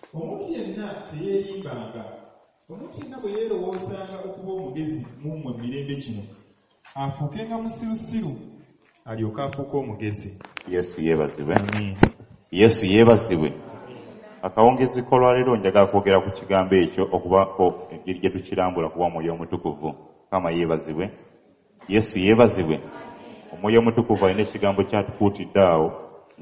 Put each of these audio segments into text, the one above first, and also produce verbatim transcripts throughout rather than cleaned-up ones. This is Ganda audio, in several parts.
omuntu yenna teyeerimbanga. Omuntu yenna bwe yeerowoozanga okuba omugezi mu mmwe mu mirembe kino afuukenga musirusiru alyoke afuuke omugezi. Yesu yeebazibwe. Yesu yeebazibwe. Akawungezi k'olwaleero njagala kwogera ku kigambo ekyo okubaako engeri gye tukirambula kuba Omwoyo Omutukuvu. Kama yeebazibwe. Yesu yeebazibwe. Omwoyo Omutukuvu alina ekigambo ky'atukuutidde awo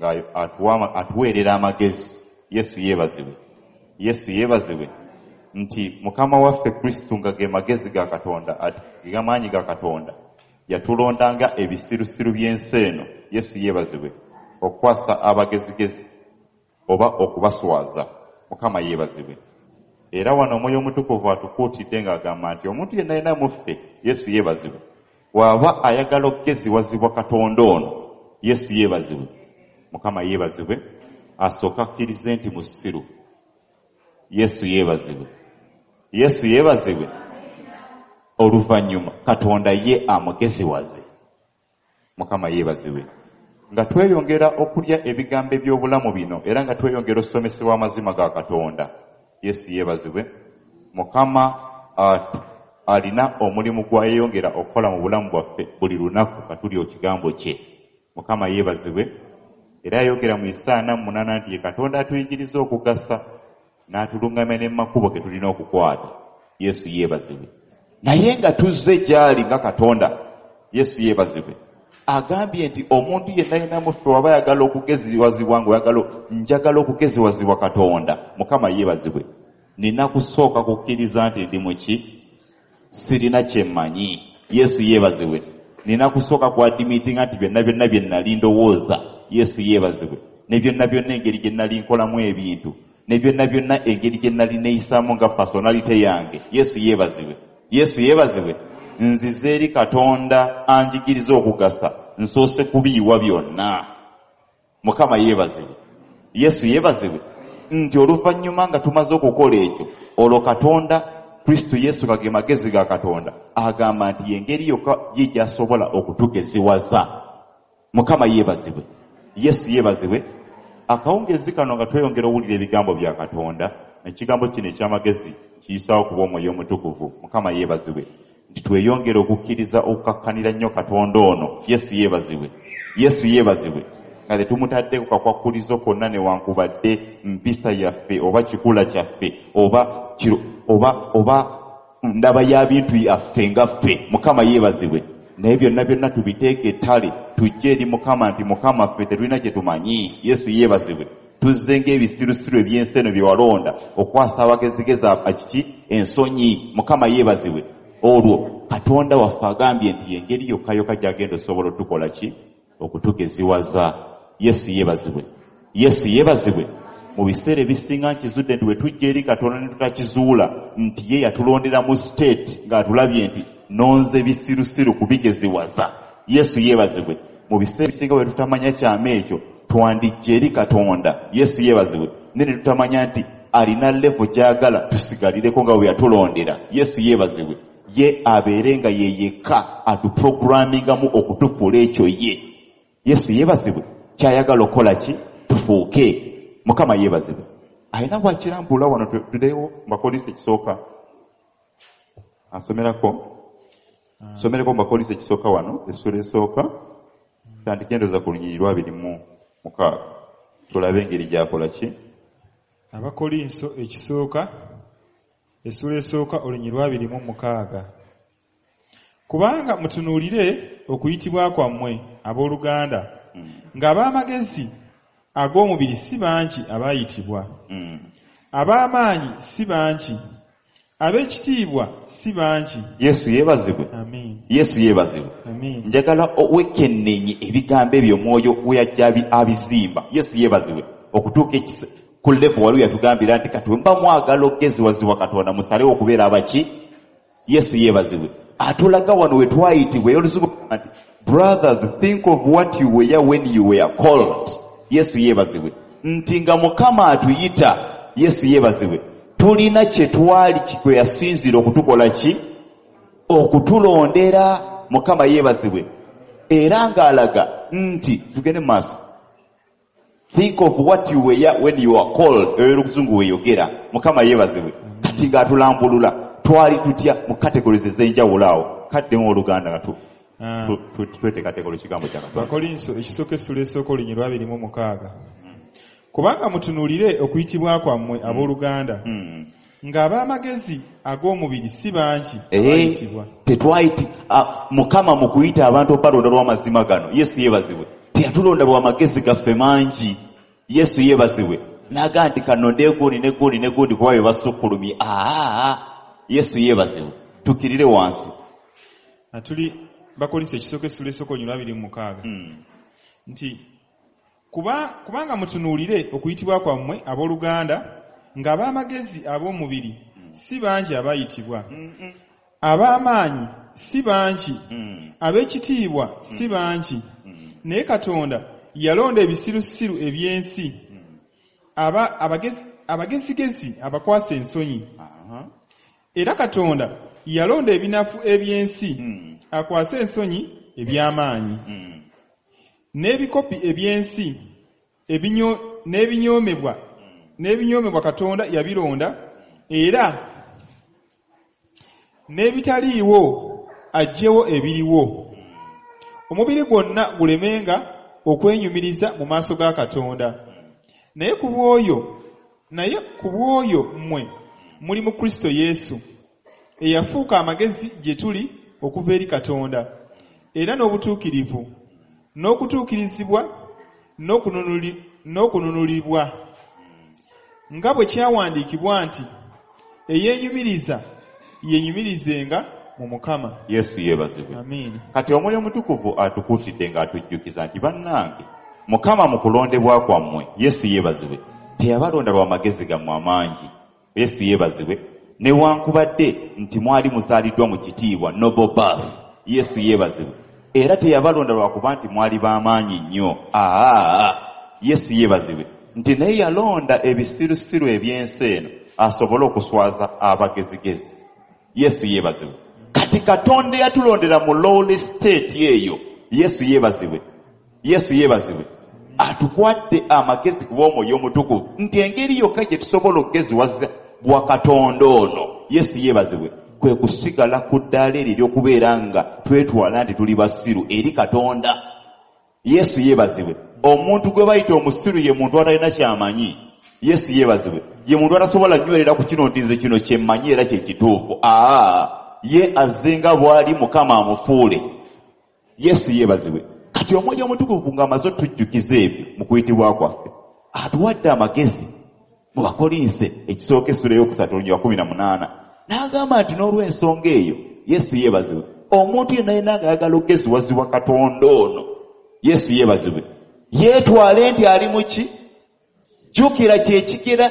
nga atuweerera amagezi. Yesu yeebazibwe. Yesu yeebazibwe nti Mukama waffe Kristo nga ge magezi ga Katonda ge maanyi ga Katonda yatulondanga ebisirusiru by'ensi eno. Yesu yeebazibwe okukwasa abagezigezi oba okubaswaza. Mukama yeebazibwe. Era wano Omwoyo Omutukuvu atukuutidde ng'agamba nti omuntu yenna yenna mu ffe, Yesu yeebazibwe, bw'aba ayagala okugeziwazibwa Katonda ono, Yesu yeebazibwe, Mukama yeebazibwe, asooka akkirize nti musiru. Yesu yeebazibwe. Yesu yeebazibwe. Oluvannyuma Katonda ye amugeziwaze. Mukama yeebazibwe. Nga tweyongera okulya ebigambo eby'obulamu bino era nga tweyongera okusomesebwa amazima ga Katonda. Yesu yeebazibwe. Mukama uh, alina omulimu gwayeyongera okukola mu bulamu bwaffe buli lunaku katuli ekigambo kye. Mukama yeebazibwe. Era yayogera mu Isaaya munaana nti ye Katonda atuyigiriza okugasa n'atulungamya ne mu makubo ge tulina okukwata. Yesu yeebazibwe. Naye nga tuzze gy'ali nga Katonda, Yesu yeebazibwe, agambye nti omuntu yenna yenna mu ffe waba ayagala okugeziwazibwa ng'oyagala njagala okugeziwazibwa Katonda. Mukama yeebazibwe. Nina kusooka kukkiriza nti ndi mu ki? Sirina kye mmanyi. Yesu yeebazibwe. Nina kusooka kuadimitinga nti byonna byonna bye nnali ndowooza. Yesu yeebazibwe. Ne byonna byonna engeri gye nnali nkolamu ebintu, ne byonna byonna engeri gye nnali neeyisaamu nga personality yange. Yesu yeebazibwe. Yesu yeebazibwe. Nzize eri Katonda anjigiriza okugasa, nsoose kubiyiwa byonna. Mukama yeebazibwe. Yesu yeebazibwe nti oluvannyuma nga tumaze okukola ekyo, olwo Katonda Kristo Yesu nga ge magezi ga Katonda agamba nti engeri yokka ye gy'asobola okutugeziwaza. Mukama yeebazibwe. Yesu yeebazibwe. Akawungezi kano nga tweyongera owulira ebigambo bya Katonda, ekigambo kino eky'amagezi kiyisaawo kuba Omwoyo Omutukuvu. Mukama yeebazibwe nti tweyongere okukkiriza okukakkanira nnyo Katonda ono. Yesu yeebazibwe. Yesu yeebazibwe nga tetumutaddeko kakwakkulizo konna newankubadde mpisa yaffe oba kikula kyaffe oba kiro oba oba ndaba ya bintu yaffe nga ffe. Mukama yeebazibwe. Naye byonna byonna tubiteeke ettale tujje eri Mukama nti Mukama ffe tetulina kye tumanyi. Yesu yeebazibwe. Tuzze ng'ebisirusiru eby'ensi eno bye walonda okwasa abagezigezi akiki ensonyi. Mukama yeebazibwe. Olwo Katonda waffe agambye nti engeri yokka yokka gy'agenda osobola otukola ki? Okutugeziwaza. Yesu yeebazibwe. Yesu yeebazibwe. Mu biseera ebisinga nkizudde nti bwe tujja eri Katonda ne tutakizuula nti ye yatulondera mu state ng'atulabye nti nonze bisirusiru kubigeziwaza. Yesu yeebazibwe. Mu biseera ebisinga bwe tutamanya kyama ekyo twandijja eri Katonda. Yesu yeebazibwe. Ne ne tutamanya nti alina levo gy'agala tusigalireko nga bwe yatulondera. Yesu yeebazibwe. Ye abeere nga ye yekka atuprogrammingamu okutufuula ekyo ye. Yesu yeebazibwe. Kyayagala okukola ki? Tufuuke. Mukama yeebazibwe. Alina bw'akirambula wano tulewo Bakolisi ekisooka. Ansomerako. Somereko Bakolisi ekisooka wano, essula esooka. Tandikendeza ku lunyiriri lwa abiri mu mukaaga. Tulabe engeri gy'akola ki? Abakolinso ekisooka essula esooka olunyiriri lwa abiri mu mukaaga. Kubanga mutunuulire okuyitibwa kwammwe abooluganda, mm. ng'ab'amagezi ag'omubiri si bangi abaayitibwa, mm. ab'amaanyi si bangi, ab'ekitiibwa si bangi. Yesu yeebazibwe. Amen. Yesu yeebazibwe. Amen. Njagala owekenneenye ebigambo ebyo Mwoyo we yajja abizimba. Yesu yeebazibwe okutuuka ku level waliwo yatugambira nti kati mba mwagala okugeziwazibwa Katonda musalewo okubeera abaki. Yesu yeebazibwe. Atulaga wano we twayitibwa yoluzubu nti brothers, think of what you were when you were called. Yesu yeebazibwe nti nga Mukama atuyita. Yesu yeebazibwe. Tulina kye twali kikwe yasinzira okutukola ki? Okutulondera. Mukama yeebazibwe. Era ng'alaga nti tugende maaso Think of what you were when you were called. Ey'oluzungu weeyogera. Mukama yeebazibwe. Kati ng'atulambulula. Twali tutya mu categories ez'enjawulo awo. Kaddemu Oluganda nga tu. Twete kategori kigambo kya Katonda. Bakolinso ekisooka essula esooka olunyiriri lwa abiri mu mukaaga. Kubanga mutunuulire okuyitibwa kwammwe abooluganda ng'ab'amagezi ag'omubiri si bangi abayitibwa. Tetwayiti Mukama mu kuyita abantu obalonda lw'amazima gano. Yesu yeebazibwe. Teyatulonda lw'amagezi gaffe mangi. Yesu yeebazibwe. N'aga nti kano ndeegundi negundi negundi kuba bye basukkulumye. Aa Yesu yeebazibwe. Tukkirire wansi. Atuli Bakolinso ekisooka essula esooka olunyiriri lwa abiri mu mukaaga. Nti kuba kubanga mutunuulire okuyitibwa kwammwe abooluganda ng'ab'amagezi ab'omubiri si bangi abayitibwa, ab'amaanyi si bangi, ab'ekitiibwa si bangi, naye Katonda yalonda ebisirusiru eby'ensi, aba abagezi abagezigezi abakwasa ensonyi. Era Katonda yalonda ebinafu eby'ensi akwasa ensonyi eby'amaanyi. N'ebikopi eby'ensi ebinyo n'ebinyoomebwa n'ebinyoomebwa Katonda yabironda, era n'ebitaliiwo aggyewo ebiriwo, omubiri gwonna gulemenga okwenyumiriza mu maaso ga Katonda. Naye ku bw'oyo naye ku bw'oyo mmwe muli mu Kristo Yesu eyafuuka amagezi gye tuli okuva eri Katonda, era n'obutuukirivu n'okutuukirizibwa n'okununulibwa, nga bwe kyawandiikibwa nti eyeenyumiriza yeenyumirizenga mu Mukama. Yesu yeebazibwe. Amiina. Kati Omwoyo Mutukuvu atukuutidde ng'atujjukiza nti bannange, Mukama mu kulondebwa kwammwe, Yesu yeebazibwe, teyabalonda lwa magezi gammwe amangi. Yesu yeebazibwe. Newankubadde nti mwali muzaaliddwa mu kitiibwa, noble birth. Yesu yeebazibwe. Era teyabalonda lwakuba nti mwali b'amaanyi nnyo. Aa Yesu yeebazibwe. Nti naye yalonda ebisirusiru eby'ensi eno asobole okuswaza abagezigezi. Yesu yeebazibwe. Kati Katonda yatulondera mu lowly state eyo. Yesu yeebazibwe. Yesu yeebazibwe. Atukwadde amagezi ku bw'Omwoyo Omutukuvu nti engeri yokka gye tusobola okugeziwaza bwa Katonda ono, Yesu yeebazibwe, kwe kusigala ku ddaala eryo ery'okubeera nga twetwala nti tuli basiru eri Katonda. Yesu yeebazibwe. Omuntu gwe bayita omusiru ye muntu atalina kyamanyi. Yesu yeebazibwe. Ye muntu atasobola nywerera ku kino nti nze kino kye mmanyi era kye kituufu. Aa ye azzenga bw'ali Mukama amufuule. Yesu yeebazibwe. Kati Omwoyo Omutukuvu ng'amaze otujjukiza ebyo mu kuyitibwa kwaffe, atuwadde amagezi mu Bakolinse ekisooka essula ey'okusatu olunyiriri lwa kumi na munaana. N'agamba nti n'olw'ensonga eyo, Yesu yeebazibwe, omuntu yenna yenna ng'ayagala okugeziwazibwa Katonda ono, Yesu yeebazibwe, yeetwale nti ali mu ki? Jjukira kyekigera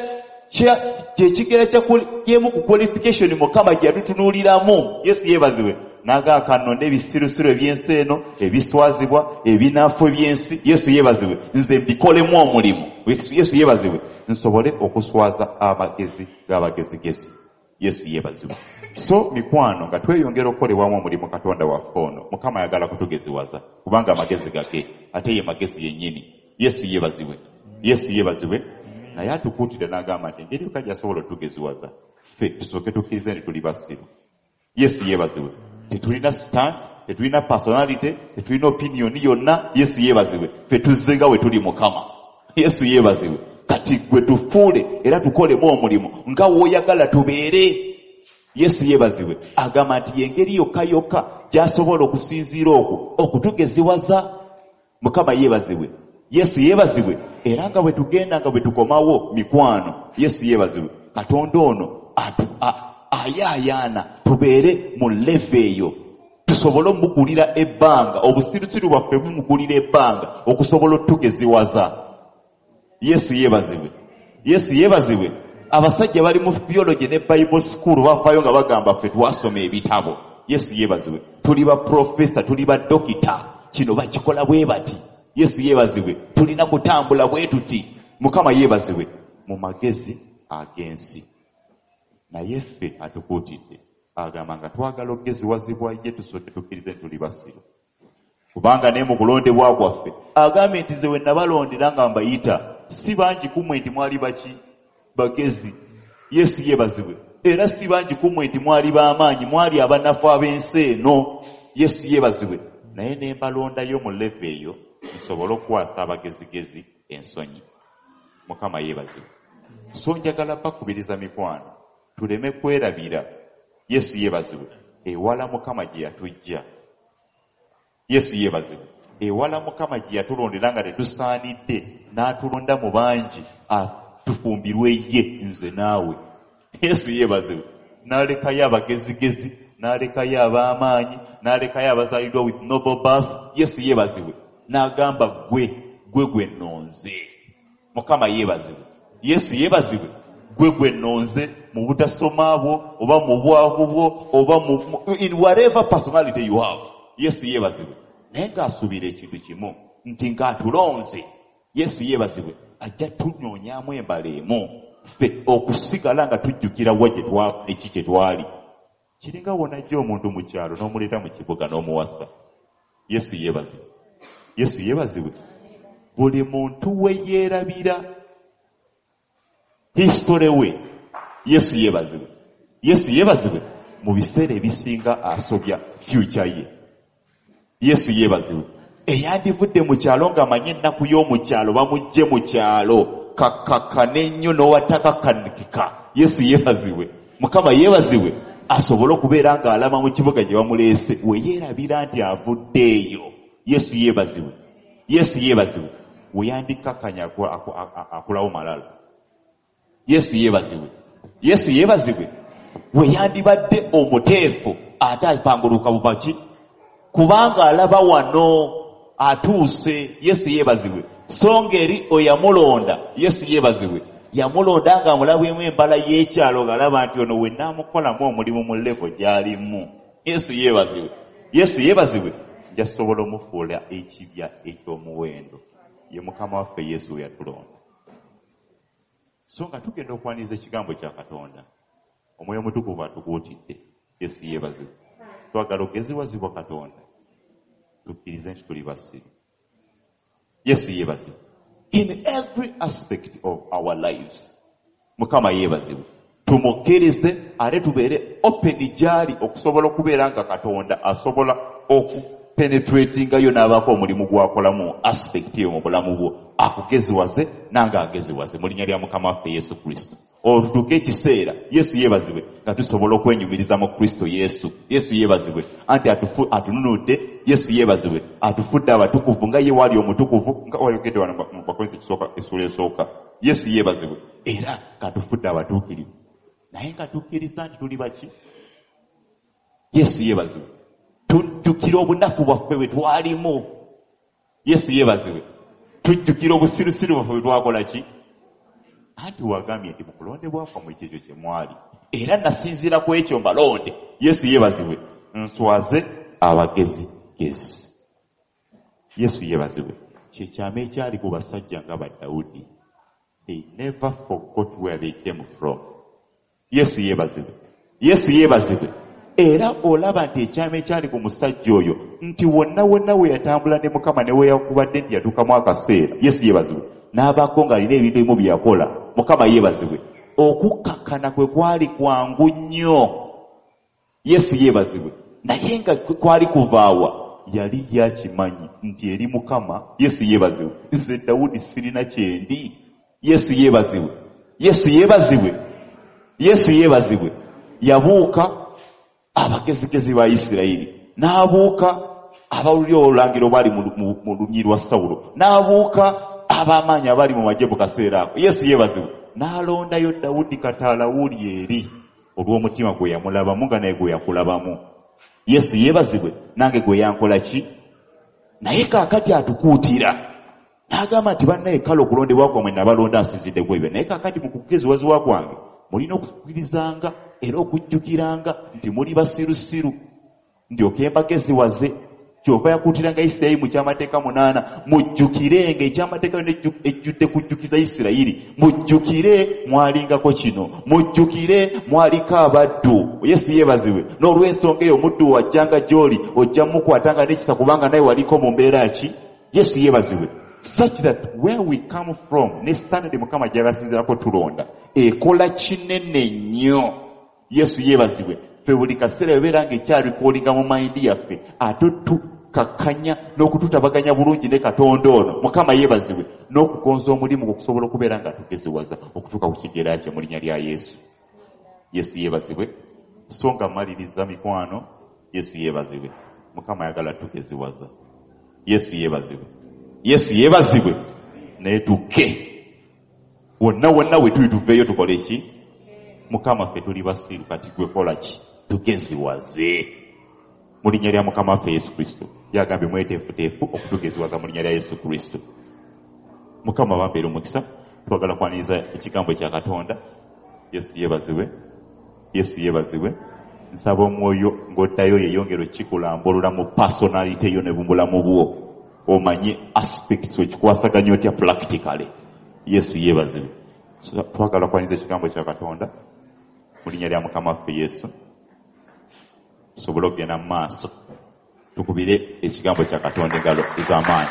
kyekigera kyemu ku qualification Mukama gye yatutunuuliramu. Yesu yeebazibwe. Naga kanonda ebisirusiru eby'ensi eno, ebiswazibwa, ebinafu eby'ensi. Yesu yeebazibwe. Nze mbikolemu omulimu. Yesu yeebazibwe. Nsobole okuswaza abagezi g'abagezigezi. Yesu yeebazibwe. So mikwano nga tweyongera okukolebwamu omulimu Katonda waffe ono, Mukama ayagala kutugeziwaza kubanga amagezi gake ate ye magezi yennyini. Yesu yeebazibwe. Yesu yeebazibwe. Naye atukuutire n'agamba nti engeri yokka gy'asobola otugeziwaza ffe tusooke tukkirize nti tuli basiru. Yesu yeebazibwe. Tetulina stand, tetulina personality, tetulina opinion yonna. Yesu yeebazibwe. Ffe tuzze nga we tuli Mukama. Yesu yeebazibwe. Kati gwe tufuule era tukolemu omulimu nga w'oyagala tubeere. Yesu yeebazibwe. Agamba nti engeri yokka yokka gy'asobola okusinziira okwo okutugeziwaza. Mukama yeebazibwe. Yesu yeebazibwe. Era nga bwe tugenda nga bwe tukomawo mikwano, Yesu yeebazibwe. Katonda ono ayaayaana tubeere mu leve eyo, tusobole omugulira ebbanga, obusirusiru bwaffe bumugulira ebbanga okusobola otugeziwaza. Yesu yeebazibwe. Yesu yeebazibwe. Abasajja bali mu biology ne Bible school bafaayo nga bagamba ffe twasoma ebitabo. Yesu yeebazibwe. Tuli ba professor, tuli ba dokita, kino bakikola bwe bati. Yesu yeebazibwe. Tulina kutambula bwe tuti. Mukama yeebazibwe. Mu magezi ag'ensi. Naye ffe atukuutidde agamba nga twagala okugeziwazibwa ye tusooke tukkirize tuli basiru. kubanga ne mu kulondebwa kwaffe agambye nti nze we nabalondera nga mbayita si bangi kumwe nti mwali baki bagezi. Yesu yeebazibwe. Era si bangi kumwe nti mwali b'amaanyi, mwali abanafu ab'ensi eno. Yesu yeebazibwe. Naye ne mbalondayo mu leve eyo nsobole okukwasa abagezigezi ensonyi. Mukama yeebazibwe. So njagala bakubiriza mikwano tuleme kwerabira. Yesu yeebazibwe. Ewala Mukama gye yatujja. Yesu yeebazibwe. Ewala Mukama gye yatulondera nga tetusaanidde n'atulonda mu bangi atufumbirwe ye nze naawe. Yesu yeebazibwe. N'alekayo abagezigezi, n'alekayo ab'amaanyi, n'alekayo abazaaliddwa with noble birth. Yesu yeebazibwe. N'agamba gwe gwe gwe nnonze. Mukama yeebazibwe. Yesu yeebazibwe. Gwe gwe nnonze mu butasoma bwo oba mu bwavu bwo oba mu in whatever personality you have. Yesu yeebazibwe. Naye ng'asuubira ekintu kimu nti ng'atulonze. Yesu yeebazibwe. Ajja tunyoonyaamu embala emu ffe okusigala nga tujjukira wa gye twava eki kye twali. Kiringa wonajja omuntu mu kyalo n'omuleeta mu kibuga n'omuwasa. Yesu yeebazibwe. Yesu yeebazibwe. Buli muntu we yeerabira history we. Yesu yeebazibwe. Yesu yeebazibwe. Mu biseera ebisinga asobya future ye. Yesu yeebazibwe. Eyandivudde mu kyalo ng'amanye ennaku y'omu kyalo bamugye mu kyalo kakakane ennyo n'owatakakanikika. Yesu yeebazibwe. Mukama yeebazibwe. Asobole okubeera ng'alama mu kibuga gye bamuleese we yeerabira nti avuddeeyo. Yesu yeebazibwe. Yesu yeebazibwe. We yandikakanya akulawo malala. Yesu yeebazibwe. Yesu yeebazibwe. We yandibadde omuteefu ate apanguluka bubaki kubanga alaba wano atuuse. Yesu yeebazibwe. So ngeri oyamulonda. Yesu yeebazibwe. Yamulonda nga amulabwemu embala y'ekyalo ng'alaba nti ono we naamukolamu omulimu mu levo gy'alimu. Yesu yeebazibwe. Yesu yeebazibwe. Nja sobola omufuula ekibya eky'omuwendo. Ye Mukama waffe Yesu we yatulonda. So nga tugenda okwaniriza ekigambo kya Katonda, Omwoyo Omutukuvu atukuutidde. Yesu yeebazibwe. Twagala ogeziwazibwa Katonda tukkirize nti tuli basiru. Yesu yeebazibwe. In every aspect of our lives, Mukama yeebazibwe. Tumukkirize ate tubeere open gy'ali okusobola okubeera nga Katonda asobola okupenetratingayo n'abaako omulimu gw'akolamu aspect eyo mu bulamu bwo, akugeziwaze nange ageziwaze mu linnya lya Mukama waffe Yesu Kristo. Otutuuke ekiseera Yesu yeebazibwe nga tusobola okwenyumiriza mu Kristo Yesu. Yesu yeebazibwe anti atufu atununudde. Yesu yeebazibwe atufudde abatukuvu nga ye waali omutukuvu nga wayogedde wano mu Bakolinso ekisooka essula esooka. Yesu yeebazibwe. Era katufudde abatuukirivu naye nga tukkiriza nti tuli baki. Yesu yeebazibwe. Tujjukira obunafu bwaffe bwe twalimu. Yesu yeebazibwe. Tujjukira obusirusiru bwaffe bwe twakola ki. Anti wagambye nti mu kulondebwa kwammwe ekyo kye mwali era nasinziira ku ekyo mbalonde. Yesu yeebazibwe. Nswaze abagezi gezi. Yesu yeebazibwe. Kyekyama ekyali ku basajja nga ba Dawudi. They never forgot where they came from. Yesu yeebazibwe. Yesu yeebazibwe. Era olaba nti ekyama ekyali ku musajja oyo nti wonna wonna we yatambula ne Mukama ne we yakubadde nti yatuukamu akaseera. Yesu yeebazibwe. N'abaako ng'alina ebintu ebimu bye yakola. Mukama yeebazibwe. Okukkakana kwe kwali kwangu nnyo. Yesu yeebazibwe. Naye nga kwali kuvaawa yali yakimanyi nti eri Mukama. Yesu yeebazibwe. Nze Dawudi sirina kyendi. Yesu yeebazibwe. Yesu yeebazibwe. Yesu yeebazibwe. Yabuuka abagezigezi ba Isirayiri, n'abuuka abawulira olulangiro bali mu lunyi lwa Sawulo, n'abuuka ab'amaanyi abali mu magye mu kaseera ako. Yesu yeebazibwe. N'alondayo Dawudi kataala wuli eri olw'omutima gwe yamulabamu nga naye gwe yakulabamu. Yesu yeebazibwe. Nange gwe yankola ki? Naye kaakati atukuutira n'agamba nti bannaye kale okulondebwa kwammwe nabalonda nsinzidde ku ebyo, naye kaakati mu kugeziwazibwa kwange mulina okukkirizanga era okujjukiranga nti muli basirusiru ndyoke mbageziwaze. kyova yakuutiranga Isirayiri mu kyamateeka munaana mujjukire ng'ekyamateeka ejjudde kujjukiza Isirayiri mujjukire mwalingako kino mujjukire mwaliko abaddu Yesu yeebazibwe n'olw'ensonga eyo omuddu wajjanga gy'oli ojja mukwatanga n'ekisa kubanga naye waliko mu mbeera ki Yesu yeebazibwe such that where we come from ne standard Mukama gy'abasinzirako tulonda ekola kinene nnyo Yesu yeebazibwe ffe buli kaseera bebeera ng'ekyarikoolinga mu mayindi yaffe ate tukakanya n'okututabaganya bulungi ne Katonda ono Mukama yeebazibwe n'okugonza omulimu okusobola okubeera nga tugeziwaza okutuuka ku kigera kye mu linnya lya Yesu. Yesu yeebazibwe. So nga maliriza mikwano Yesu yeebazibwe. Mukama ayagala tugeziwaza. Yesu yeebazibwe. Yesu yeebazibwe naye tukke wonna wonna we tuli tuveeyo tukole eki Mukama ffe tuli basiru kati gwe kola ki tugeziwaze mu linnya lya Mukama waffe Yesu Kristo. Yagambye mweteefuteefu okutugeziwaza mu linnya lya Yesu Kristo. Mukama bambeera omukisa. Twagala kwaniriza ekigambo ekya Katonda. Yesu yeebazibwe. Yesu yeebazibwe. Nsaba omwoyo ng'oddayo yeyongera okikulambulula mu personality yo ne bumulamu bwo omanye aspects wekikwasaganya otya practically. Yesu yeebazibwe. So, twagala kwaniriza ekigambo kya Katonda mu linnya lya Mukama waffe Yesu. Tusobole okugenda mu maaso tukubire ekigambo kya Katonda engalo ez'amaanyi.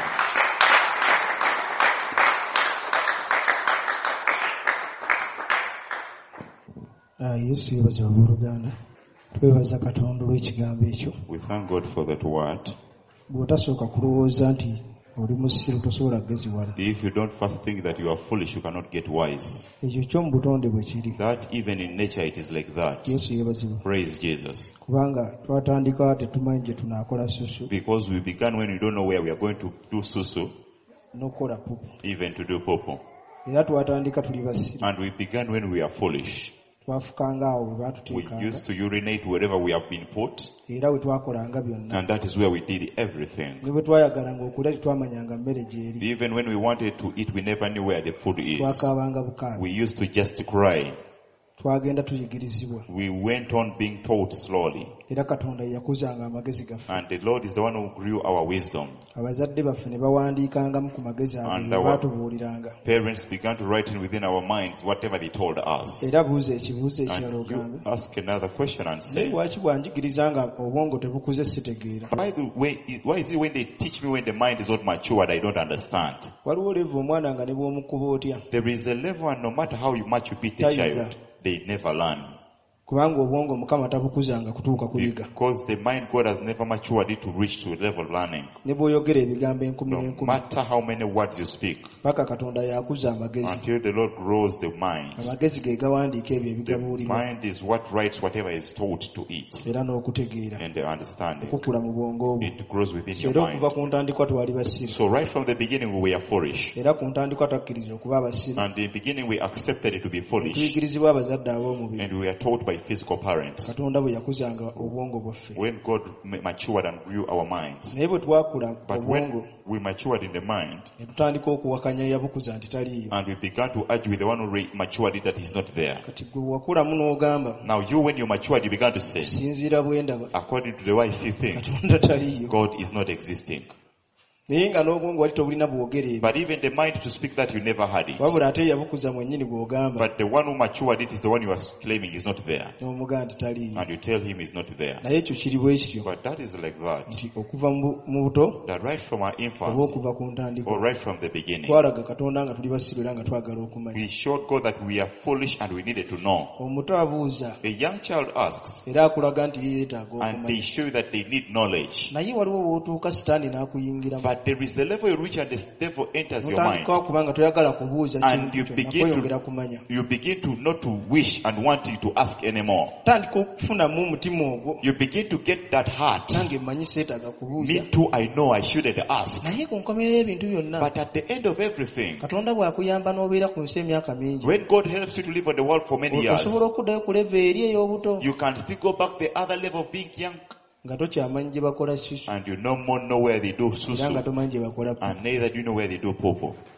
Yesu yeebazibwe abooluganda. Twebaza Katonda olw'ekigambo ekyo. We thank God for that word. Bw'otasooka kulowooza nti oli musiru tosobola kugeziwala. If you don't first think that you are foolish, you cannot get wise. Ekyo ky'omu butonde bwe kiri. That even in nature it is like that. Yesu yeebazibwe. Praise Jesus. Kubanga twatandika tetumanyi gye tunaakola susu. Because we began when we don't know where we are going to do susu. N'okukola pupu. Even to do popo. Era twatandika tuli basiru. And we began when we are foolish. Twafukanga awo we We baatuteekanga. used to urinate wherever we have been put. Era we twakolanga byonna. And that is where we did everything. Ne bwe twayagalanga okulya tetwamanyanga mmere gy'eri. Even when we wanted to eat, we never knew where the food is. Twakaabanga bukaabi. We used to just cry. Twagenda tuyigirizibwa. We went on being taught slowly. Era Katonda yakuzanga amagezi gaffe. And the Lord is the one who grew our wisdom. Abazadde baffe ne bawandiikangamu ku magezi ago And bye our baatubuuliranga. Parents began to write in within our minds whatever they told us. Era buuza ekibuuzo ekirala And ogambe. you ask another question and Naye say, lwaki bwanjigiriza nga obwongo tebukuze sitegeera? why, the way, why is it when they teach me when the mind is not matured, I don't understand? Waliwo levu omwana nga ne bw'omukuba otya. There is a level, and no matter how you much you beat the Tayiga. child, they never learn. Kubanga obwongo Mukama tabukuzanga kutuuka kuyiga. Because the mind God has never matured it to reach to a level of learning. Ne bw'oyogera ebigambo enkumi No n'enkumi. matter how many words you speak, Paka Katonda yakuza amagezi. until the Lord grows the mind. Amagezi ge gawandiika ebyo The ebigabuulirwa. mind is what writes whatever is taught to it. Era n'okutegeera. And the understanding. Okukula mu bwongo obwo. It grows within your Era mind. okuva ku ntandikwa twali basiru. So right from the beginning we were foolish. Era ku ntandikwa twakkiriza okuba abasiru. And in the beginning we accepted it to be foolish. Tuyigirizibwa abazadde ab'omubiri. And we were taught by physical parents. Katonda bwe yakuzanga obwongo bwaffe. When God ma- matured and grew our minds. Naye bwe twakula But obwongo when we matured in the mind, ne tutandika okuwakanya yabukuza nti taliiyo. and we began to argue with the one who re- matured it that he's not there. Kati gwe wakulamu n'ogamba Now you, when you matured, you began to say, sinziira bwe ndaba according to the way I see things, Katonda taliiyo. God is not existing. Naye nga n'obwongo wali tobulina bwogera ebyo. But even the mind to speak that, you never had it. Wabula ate yabukuza mwennyini bw'ogamba But the one who matured it is the one you are claiming is not there. n'omugamba nti taliiyo. And you tell him he's not there. Naye ekyo kiri bwe kityo But that is like that. nti okuva mu mu buto That right from our oba infancy, okuva ku ntandikwa or right from the beginning, twalaga Katonda nga tuli basiru era nga twagala okumanya. we showed God that we are foolish and we needed to know. Omuto abuuza A young child asks, era akulaga nti ye yeetaaga and they okumanya. show you that they need knowledge. Naye waliwo w'otuuka sitaani n'akuyingiramu. But there is a level you reach and the devil enters your mind. Notandikawo kubanga toyagala kubuuza And kintu you kyonna begin kweyongera to, kumanya. you begin to not to wish and wanting to ask anymore. Tandika okufunamu omutima ogwo You begin to get that heart. nange mmanyi seetaaga kubuuza. Me too, I know I shouldn't ask. Naye ku nkomerero y'ebintu byonna But at the end of everything, Katonda bw'akuyamba n'obeera ku nsi emyaka mingi when God helps you to live on the world for many years, osobola okuddayo ku leva eri ey'obuto you can still go back the other level of being young. nga tokyamanyi gye bakola susu And you no more know where they do era nga susu. tomanyi gye bakola And neither do you know where they do popo.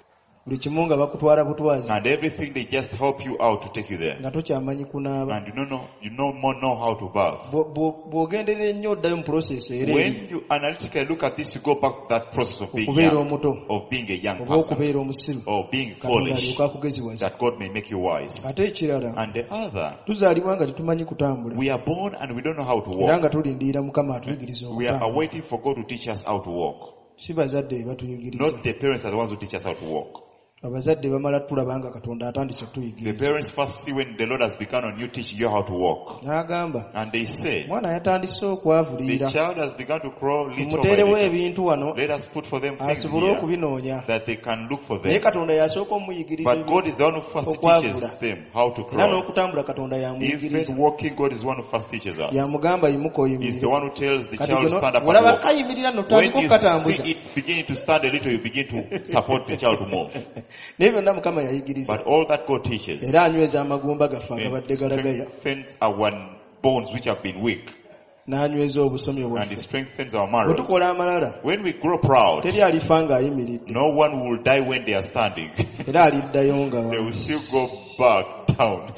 buli kimu nga bakutwala butwazi and everything they just help you out to take you there. nga tokyamanyi kunaaba And you don't know, you no more know how to bath. Bwo- bwo- bw'ogenderera ennyo oddayo mu process era eri When you analytically look at this, you go back to that process of being okubeera young, omuto of being a young oba person, okubeera omusiru or being katonda foolish, alyoka akugeziwaza that God may make you wise. ate ekirala And the other, tuzaalibwa nga tetumanyi kutambula we are born and we don't know how to era walk. nga tulindirira mukama atuyigiriza We are okutambula awaiting for God to teach us how to walk. si bazadde batuyigiriza Not the parents are the ones who teach us how to walk. abazadde bamala tulaba nga katonda atandise The okutuyigiriza parents first see when the Lord has begun on you teaching you how to walk. n'agamba And they say, omwana yatandise the okwavulira child has begun to crawl little by tumuteerewo little. ebintu wano Let us put for them things asobole here okubinoonya that they can look for naye them. katonda yasooka omuyigiriza But God is the one who first okwavula. teaches them how to era crawl. n'okutambula katonda yamuyigiriza Even walking, God is the one who first teaches us. yamugamba yimuka He's the oyimirire one who tells the kati child to geno stand up and olaba walk. kayimirira no When tandika you okukatambuza see it beginning to stand a little, you begin to support the child to move. naye byonna mukama yayigiriza But all that God teaches era anyweza amagumba gaffe and agabadde galagaya strengthens our bones which have been weak, n'anyweza obusomi and bwaffe it strengthens our bwe marrows. tukola amalala When we grow proud, teri alifa ng'ayimiridde no one will die when they are standing. era aliddayo nga They will wansi still go back down.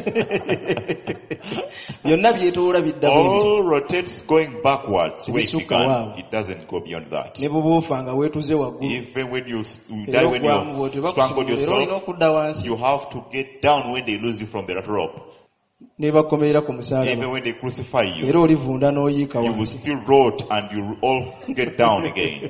byonna byetoola bidda bwe nti All rotates going backwards where it Ebisukka waawo. began. It doesn't go beyond that. ne bubuufa nga weetuze waggulu Even when you, you era die, when ogwamu you bw'otyo strangled bakusobola era olina yourself, okudda wansi you have to get down when they lose you from that rope. ne bakomerera ku Even musaalaba when they crucify you, era olivunda n'oyiika you will wansi still rot and you will all get down again.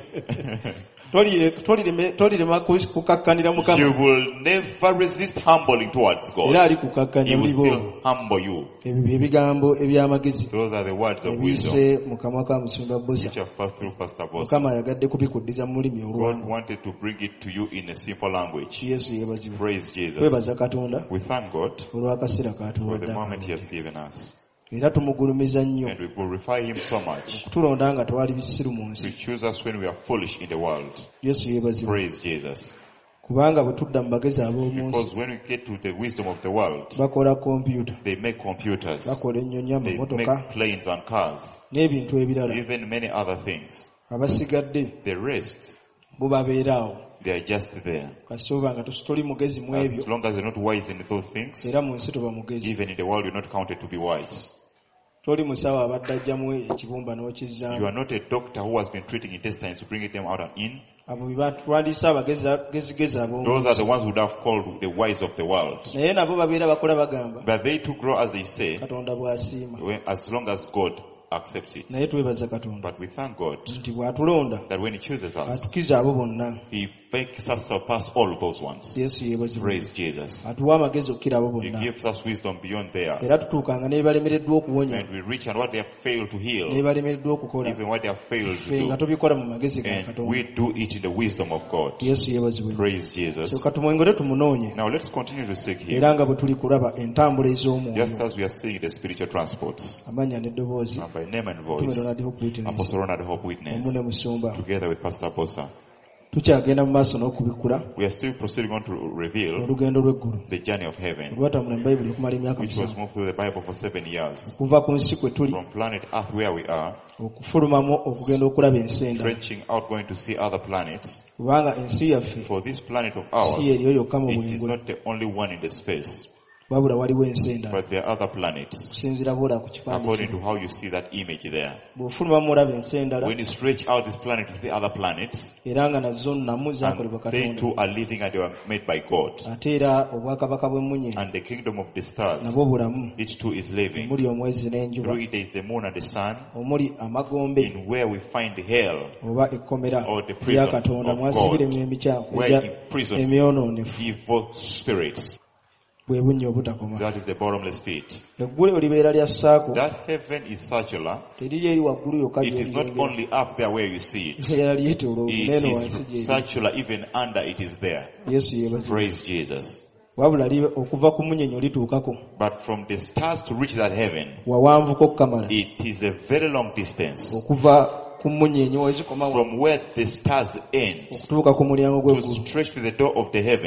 Tolire- tolireme- tolirema kus- kukakkanira You mukama will never resist humbling towards era God. ali kukakkanya He will buli still bw'obwo humble you. ebyo bye bigambo eby'amagezi Those are the words of wisdom ebiyise mu kamwa ka musumba bosa which have passed through Pastor Boss. mukama ayagadde kubikuddiza mu lulimi God olwangu wanted to bring it to you in a simple language. yesu yeebazibwe Praise Jesus. twebaza katonda We thank God olw'akaseera for the katuwadde moment He akalungi. has given us. era tumugulumiza nnyo And we glorify Him so much kutulonda nga twali bisiru mu to nsi choose us when we are foolish in the world. yesu yeebazibwe Praise Jesus. kubanga bwe tudda mu bagezi ab'omu nsi Because when we get to the wisdom of the world, bakola kompyuta they make computers, bakola ennyonyi they amamotoka make planes and cars, n'ebintu ebirala even many other things. abasigadde The rest, bo babeeraawo they are just there. kasooba nga tos- toli mugezi mu As ebyo long as you're not wise in those things, era mu nsi toba mugezi even in the world you're not counted to be wise. toli musawo abadde ajjamu ekibumba You n'okizzaamu are not a doctor who has been treating intestines to bring them out and in. abo bye batwandiise abagezigezi ab'omu Those are nsi the ones who would have called the wise of the world. naye nabo babeera bakola bagamba But they too grow as they say, katonda bw'asiima when- as long as God accepts it. naye twebaza katonda But we thank God nti bw'atulonda that when He chooses us, atukiza abo bonna He makes us surpass all those ones. yesu yeebazibwe Praise Jesus. atuwa amagezi okukira abo He bonna gives us wisdom beyond era theirs. tutuukanga n'ebibalemereddwa okuwonya And we reach and what they have failed to heal, n'ebibalemereddwa okukola even what they have failed ffe to nga do. tubikola mu magezi ga And katonda we do it in the wisdom of God. yesu yeebazibwe Praise Jesus. so katumwengere tumunoonye Now let's continue to seek Him. era nga bwe tuli kulaba entambula ez'omwoyo Just as we are seeing the spiritual transports. amannya n'eddoboozi Now by name and tume voice, Ronald Hope Witness Apostle Ronald Hope Witness, omu ne musumba together with Pastor Bosa, tukyagenda mu maaso n'okubikula we are still proceeding on to reveal olugendo lw'eggulu the journey of heaven, olwatambula mu bayibuli okumala emyaka which was musanvu moved through the Bible for seven years, okuva ku nsi kwe tuli from planet Earth where we are, okufulumamu okugenda okulaba ensi endala trenching out, going to see other planets. kubanga ensi yaffe For this planet of si ours, eriyo yokka mu it is bwengula not the only one in the space, wabula waliwo ensi endala but there are other planets, okusinziira bw'ola ku kifaananyi according kino to how you see that image there. bw'ofulumamu olaba ensi endala When you stretch out this planet to the other planets, era nga nazo namu zaakolebwa and they katonda too are living and they were made by God. ate era obwakabaka bw'emmunye And the kingdom of the stars, nabwo bulamu it too is living. omuli omwezi n'enjuba Through it there is the moon and the sun, omuli amagombe in where we find hell, oba ekkomera or the prison lya katonda of mwasibira God, emyoyo emikyafu where egya- he prisons emyonoonefu evil spirits. bwe bunnya obutakoma That is the bottomless pit. eggulu libeera lya ssaako That heaven is circular. teriri eri waggulu yokka It is not gy'olirengera only up there where you see it. era lyetooloovu It neeno wansi is gyeri circular, even under it is there. yesu yeebazibwe Praise Jesus. wabula libe- okuva ku munyenyo lituukako But from the stars to reach that heaven, wawanvuko okukamala it is a very long distance. okuva ku munyenyo wezikoma From where the stars end okutuuka ku mulyango to gw'eggulu stretch to the door of the heaven,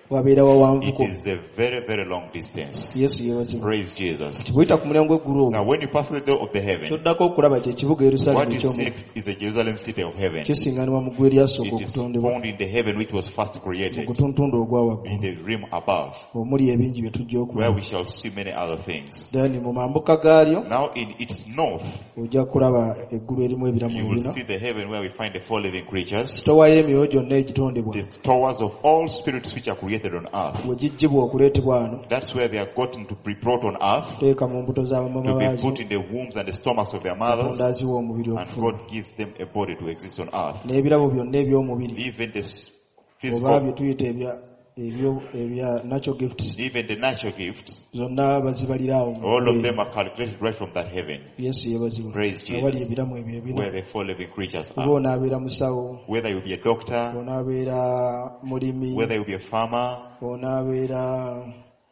wabeera It wawanvuko. is a very, very long distance. Yesu yeebazibwe. Praise Jesus. Bw'oyita ku mulyango gw'eggulu Now, ogwo, when you pass through the door of the heaven, ky'oddako okulaba kye kibuga what Yerusaalemi you see ekyomu. next is the Jerusalem city of heaven. Kisiŋŋanibwa mu ggwe eryasooka It is okutondebwa, found in the heaven which was first mu created, gutuntundu ogwa in waggulu, the realm above, omuli ebingi bye tujja where okulaba. we shall see many other things. Then mu mambuka gaalyo Now, in its north, ojja kulaba eggulu erimu ebiramu you will ebina. see the heaven where we find the four living creatures, Sitowa y'emyoyo gyonna egitondebwa the stores of all spirits which are created on earth. bwe giggyibwa okuleetebwa wano, That's where they are gotten to be brought on earth, teeka mu mbuto z'abamama to be baazo, put in the wombs and the stomachs of their mothers, Katonda aziwa omubiri and okufuna. God gives them a body to exist on earth. N'ebirabo byonna eby'omubiri, Even the s- oba physical, bye tuyita ebya ebyo ebya natural gifts, even the natural gifts, zonna bazibalira awo mu all of ggulu them eryo. are calculated right from that heaven, Yesu yeebazibwe. Praise Jesus. Awali ebiramu ebyo ebina. where the four living creatures Oba are. onaabeera musawo, Whether you be a doctor, onaabeera mulimi, whether you be a farmer, onaabeera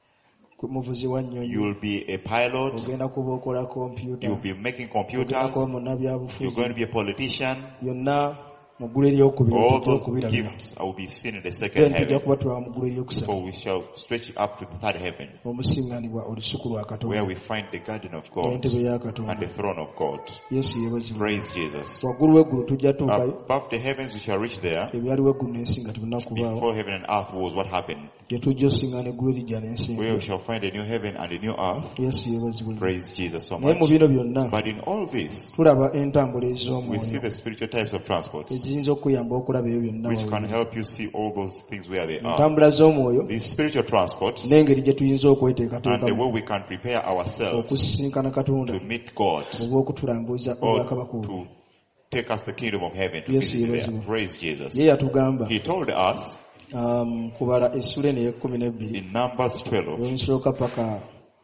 muvuzi wa you nnyonyi, will be a pilot, ogenda kuba okola kompyuta, you will be making ogenda computers, kuba you're munnabyabufuzi, going to be a politician. byonna mu ggulu eryokubiri All tujja those okubirabira. gifts will be seen in the Then second tujja heaven, kuba tulaba mu ggulu eryokusatu, for we shall stretch it up to the third heaven, omusiŋŋanibwa olusuku lwa where Katonda, we find the garden of God n'entebe ya and Katonda. the throne of God. Yesu yeebazibwe. Praise Jesus. Waggulu w'eggulu tujja tuukayo, Above the heavens we shall reach there. ebyaliwo eggulu n'ensi nga tebinna kubaawo, Before heaven and earth was what happened, gye tujja osiŋŋaana eggulu erijja n'ensi where we empya. shall find a new heaven and a new earth. Yesu yeebazibwe. Praise Jesus so Naye mu much. bino byonna But in all this, tulaba entambula we see ez'omwoyo the spiritual types of transports, eziyinza okuyamba okulaba ebyo byonna which can waggulu. help you see all those things where they are. Entambula z'omwoyo These spiritual transports n'engeri gye tuyinza and the okweteekateekamu way we can prepare ourselves okusisinkana Katonda to meet God oba okutulambuza or obwakabaka obwo. to take us the kingdom of heaven to Yes, visit yes, there. yes. Praise Jesus. Ye yatugamba He told us um, kubala essula eno ey'ekkumi n'ebbiri in Numbers twelve, olw'ensooka paka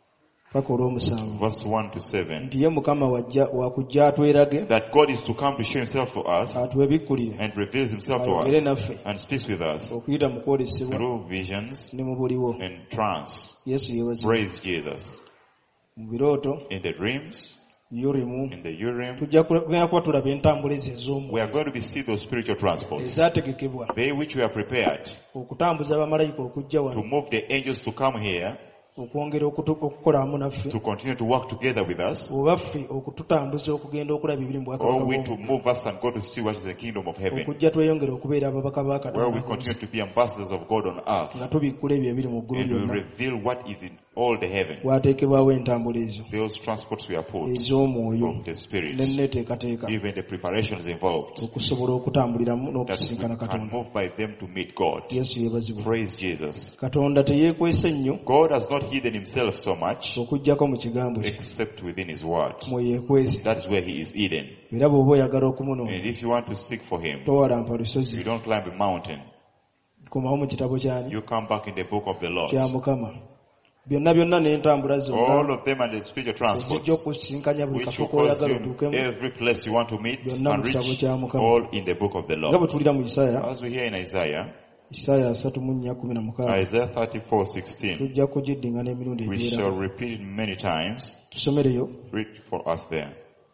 paka olw'omusanvu verse one to seven, nti ye Mukama wajja wakujja atwerage, that God is to come to show himself to us atwebikkulire, and reveals himself to ayogere us naffe and speaks with us okuyita mu kwolesebwa through visions ne mu buliwo. and trance. Yesu yeebazibwe. Praise Jesus. Mu birooto, In the dreams, Urimu, in the Urim, tujja kugenda kuba tulaba entambula ezo we ez'omwoyo are going to be see those spiritual transports. ezaategekebwa They which we are prepared okutambuza abamalayika okujja to wano, move the angels to come here okwongera okutu- okukola wamu naffe, to continue to work together with us, oba ffe okututambuza okugenda okulaba ebiri mu bwakabaka or we to bw'omwoyo, move us and go to see what is the kingdom of heaven, okujja tweyongera okubeera ababaka ba where we Katonda continue to be ambassadors of God on earth, nga tubikkula ebyo ebiri mu ggulu and we byonna. reveal what is in all the heavens. Wateekebwawo entambula ezo Those transports we are put ez'omwoyo of the Spirit, n'enneeteekateeka even the preparations involved, okusobola okutambuliramu that n'okusisinkana we can Katonda. move by them to meet God. Yesu yeebazibwe. Praise Jesus. Katonda teyeekwese nnyo God has not hidden himself so much okuggyako mu kigambo kye except within his word. mwe yeekwese, That is where he is hidden. era bw'oba oyagala And okumunoonya if you want to seek for him, towalampa lusozi, you don't climb a mountain. komawo mu kitabo kyani You come back in the book of the Lord. kya Mukama. Byonna byonna n'entambula All zonna of them and the spiritual transports, ezijja okusisinkanya buli which will kafuko cause oyagala you otuukemu, every place you want to meet byonna and mu kitabo reach, kya Mukama. all in the book of the nga bwe Lord. tulira mu Isaaya, As we hear in Isaiah, Isaaya asatu mu nnya kumi na mukaaga, Isaiah thirty-four sixteen, tujja kugiddinga n'emirundi we egiwera. shall repeat it many times. Tusomereyo. Read for us there.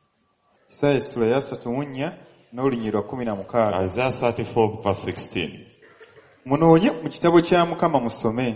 Isaaya essula ya asatu mu nnya n'olunyiriri lwa kumi na mukaaga. Isaiah thirty-four verse sixteen. Munoonye mu kitabo kya Mukama musome.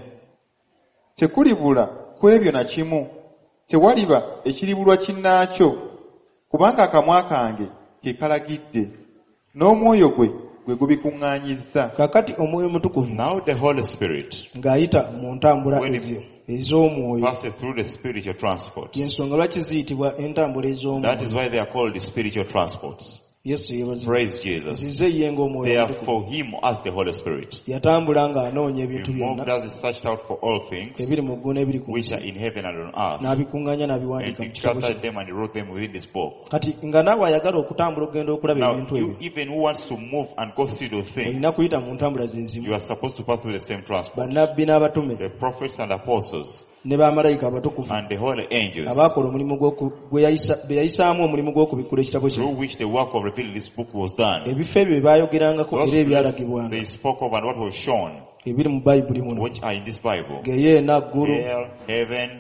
Tekulibula ku ebyo na kimu, tewaliba ekiribulwa kinnaakyo, kubanga akamwa kange ke kalagidde, n'omwoyo gwe gwe gubikuŋŋaanyizza. Kaakati Omwoyo Mutukuvu Now the Holy Spirit ng'ayita mu ntambula When ezo ez'omwoyo, passes through the spiritual transports. y'ensonga lwaki ziyitibwa entambula That is ez'omwoyo. why they are called the spiritual transports. Yesu yeebazibwe. Praise Jesus. Zize ye ng'Omwoyo They are Mutukuvu. for him as the Holy Spirit. Yatambula ng'anoonya He ebintu moved byonna as he searched out for all things ebiri mu ggulu n'ebiri ku which nsi, are in heaven and on earth, n'abikuŋŋaanya and n'abiwandiika he mu kitabo kye. gathered them and he wrote them within this book. Kati nga naawe ayagala okutambula okugenda okulaba Now, ebintu you ebyo, even who wants to move and go see those things, olina kuyita mu ntambula ze zimu. you are supposed to pass through the same transport. Bannabbi n'abatume The prophets and apostles ne bamalayika abatukuvu and the holy angels, abaakola omulimu gw'oku- gwe yayisa- be yayisaamu omulimu gw'okubikkula ekitabo kino. through which the work of revealing this book was done. Ebifo ebyo bye baayogerangako Those era places ebyalagibwanga they spoke of and what was shown, ebiri mu bayibuli muno, which are in this Bible. geyeena ggulu Hell, heaven,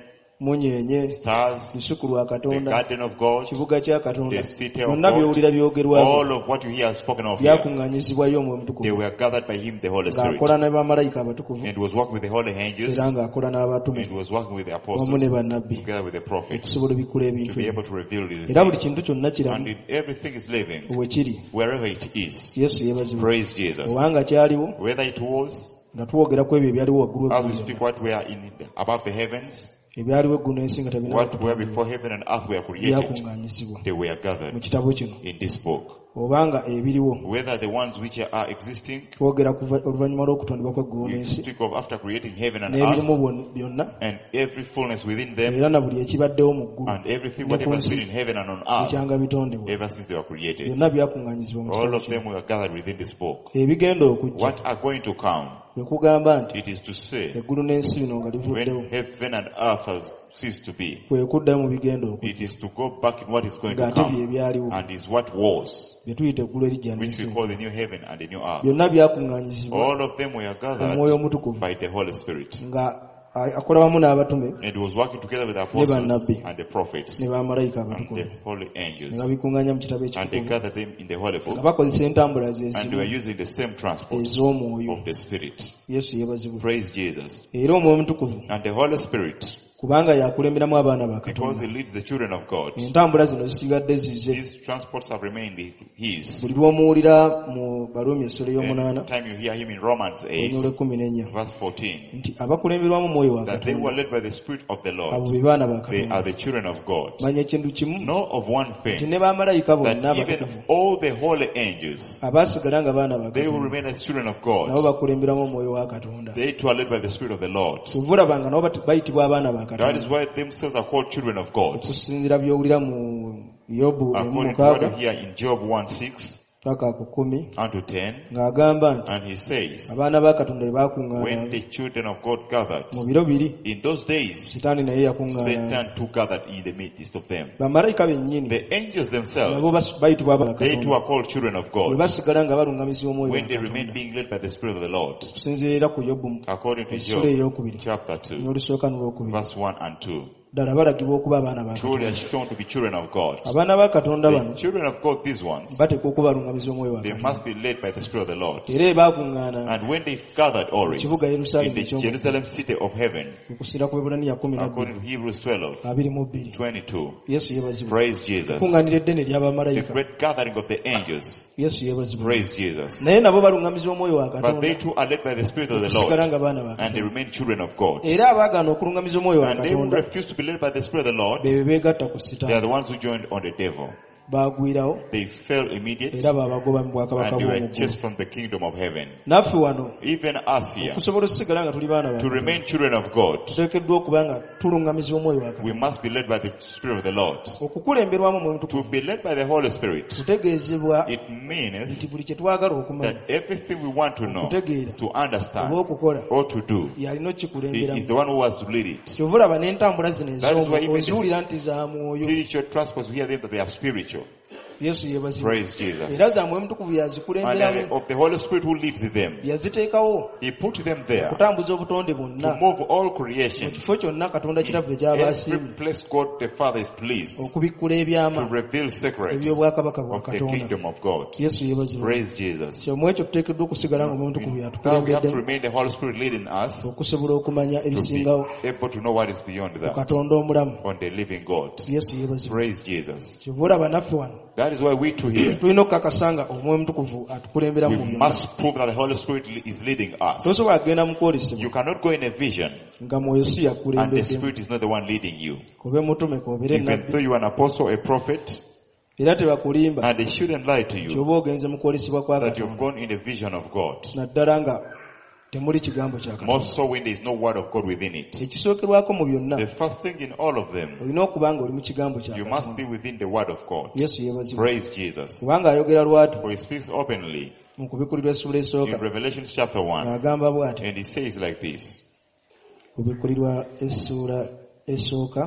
munyenye stars, lusuku lwa the Katonda garden of God, kibuga kya Katonda the city of byonna God, byowulira byogerwako all of what you hear spoken of here, byakuŋŋaanyizibwayo omwoyo they omutukuvu were gathered by him, the Holy Spirit, ng'akola ne bamalayika abatukuvu and was working with the holy angels, era ng'akola n'abatume and was working with the wamu ne apostles, bannabbi together with the prophets, okusobola obikkula to ebintu be ebyo. able to reveal these Era buli things. kintu kyonna And kiramu in everything is living, we kiri wherever it is. Yesu yeebazibwa Praise Jesus. obanga kyaliwo Whether it was, nga twogera ku ebyo ebyaliwo waggulu as we eggulu speak, what were in above the heavens, ebyaliwo eggulu n'ensi nga what were tabina before heaven and earth were created, byakuŋŋaanyizibwa they were mu gathered kitabo kino in this book. obanga ebiriwo Whether the ones which are existing, twogera kuva oluvannyuma lw'okutondebwa kw'eggulu we n'ensi speak of after creating heaven and earth, n'ebirimu bon- byonna and every fullness within them, era na buli ekibaddewo mu ggulu and everything ne whatever ku has been nsi in heaven and on earth, ekyanga bitondebwa ever since they were created. byonna byakuŋŋaanyizibwa mu All kitabo of kino them were gathered within this book. ebigenda okujja What are going to come? kwe kugamba nti It is to say, eggulu n'ensi bino nga livuddewo when heaven and earth has ceased to be, kwe kuddayo mu bigenda okujja it is to go back in what is going to ng'ate come, bye byaliwo and is what was, bye tuyita eggulu erijja which n'ensi we call the new heaven and the new earth. byonna byakuŋŋaanyizibwa All of them were gathered omwoyo omutukuvu by the Holy Spirit, nga a- akola wamu n'abatume and was working together with the Ne apostles bannabbi. and the prophets ne bamalayika and abatukuvu the holy ne angels, babikuŋŋaanya mu kitabo and they ekitukuvu gathered them in the holy nga book, bakozesa entambula ze and they were zimu using the same transport ez'omwoyo of the Spirit. yesu yeebazibwe Praise Jesus. era omwoyo omutukuvu And the Holy Spirit, kubanga yakulemberamu abaana ba because katonda He leads the children of God, entambula zino zisigadde zize these transports have remained His. buli lw'omuwulira mu baluumi essolo y'omunaana Every time you hear Him in Romans olunyolo eight, ekkumi n'ennya verse fourteen, nti abakulemberwamu omwoyo wa that they were katonda led by the Spirit of the abo Lord, be baana ba they are katonda the children of God. manya ekintu kimu Know of one nti thing, ne bamalayika bonna that abatukuvu even all the holy angels, abaasigala nga baana ba they will katonda remain as children of nabo God. bakulemberamu omwoyo wa katonda They too are led by the Spirit of the Lord. tuvulabanga nabo bati- bayitibwa abaana ba That is katonda why themselves are called children of God. okusinziira by'owulira mu yobu emu According to what mukaaga you hear in Job one six paka ku kumi unto ten, ng'agamba nti and he says, abaana ba katonda bwe when baakuŋŋaana the children of God gathered, mu biro biri in those days, sitaani naye yakuŋŋaana Satan too gathered in the midst of them. bamalayika bennyini The angels nabo themselves, bas- bayitibwa abaana ba they too katonda are called children of bwe God, basigala nga balungamizibwa omwoyo wa when they remain katonda being led by the Spirit of the Lord. okusinziira era ku yobu According to essula Job ey'okubiri chapter two, n'olusooka n'olwokubiri verse one and two. ddala balagibwa okuba abaana ba Truly katonda are shown to be children of God. abaana ba katonda The bano children of God, these ones, bateekwa okubalungamiza omwoyo wa they katonda must be led by the Spirit of the Lord. era ebaakuŋŋaana And when they gathered always Kibuga in Yerusaalemi the ekyomu- Jerusalem city of heaven, okusinziira ku bebulaniya kumi nabbiri according to Hebrews twelve abiri mu bbiri twenty-two, yesu yeebazibwa praise Jesus. kuŋŋaanira eddene The ly'abamalayika great gathering of the angels, yesu yeebazibwa praise Jesus. naye nabo balungamiza omwoyo wa But they katonda too are led by the Spirit of the okusigala Lord, nga baana ba and they katonda remain children of God. era abaagaana okulungamiza omwoyo wa And they who katonda refuse to be led by the Spirit of the Lord, be be beegatta ku they are sitaani the ones who joined on the devil. baagwirawo They fell immediately, era baabagoba mu bwakabaka and they were bw'omu chased ggulu from the kingdom of heaven. naffe wano Even us here, okusobola okusigala nga tuli baana ba to katonda remain children of God, tuteekeddwa okuba nga tulungamizibwa omwoyo wa we katonda must be led by the Spirit of the Lord. okukulemberwamu omwoyo To mutukuvu be led by the Holy Spirit, kutegeezebwa it means nti buli kye twagala okumanya that everything we want to know, okutegeera to oba understand, okukola or to do, yalina He is okkikulemberamu the one who has to lead it. kyovulaba n'entambula zino That is why even ezoziwulira nti za mwoyo Spiritual transports, we hear them that they are spiritual. yesu yeebazibwa Praise Jesus. era za mwoyo mutukuvu And yazikulemberamu uh, of the Holy Spirit who leads them, yaziteekawo He put them there okutambuza obutonde to bwonna move all mu creation. kifo kyonna katonda kitaffe gy'abaasiimye Every place God the Father is pleased okubikkula to ebyama reveal secrets eby'obwakabaka bwa of the katonda kingdom of God. yesu yeebazibwa Praise Jesus. kyomwe ekyo tuteekeddwa okusigala nga omwoyo mutukuvu Now we have to yatukulembedde remain the Holy Spirit leading us okusobola okumanya to ebisingawo be able to know what is beyond ku that katonda omulamu on the living God. yesu yeebazibwa Praise Jesus. kyova olaba naffe wano That is why we too here, tulina okukakasa nga omwoyo mutukuvu atukulembera we mu byonna must prove that the Holy Spirit is leading us. tosobola kugenda mu kwolesebwa You cannot go in a vision nga mwoyo si and the yakulembeddemu Spirit is not the one leading you. kobe mutume kobeere Even nabbi though you are an apostle, a prophet, era tebakulimba and they shouldn't lie to you kyoba ogenze mu kwolesebwa kwa that you've katonda gone in a vision of God. naddala nga temuli kigambo kya More katonda so when there is no word of God within it. ekisookerwako mu byonna The first thing in all of them, olina okuba nga oli mu kigambo kya you must be katonda within the word of God. yesu yeebazibwa Praise Jesus. kubanga ayogera lwatu For he speaks openly mu kubikkulirwa essula in esooka Revelation chapter one, agamba bw'ati and he says like this. kubikkulirwa essuula esooka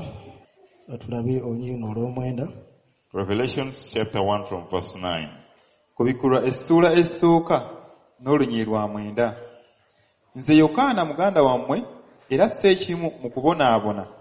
tulabe olunyirino olw'omwenda Revelation chapter one from verse nine. kubikkulwa essuula esooka n'olunyiri lwa mwenda. Nze Yokaana muganda wammwe era ssekimu mu kubonaabona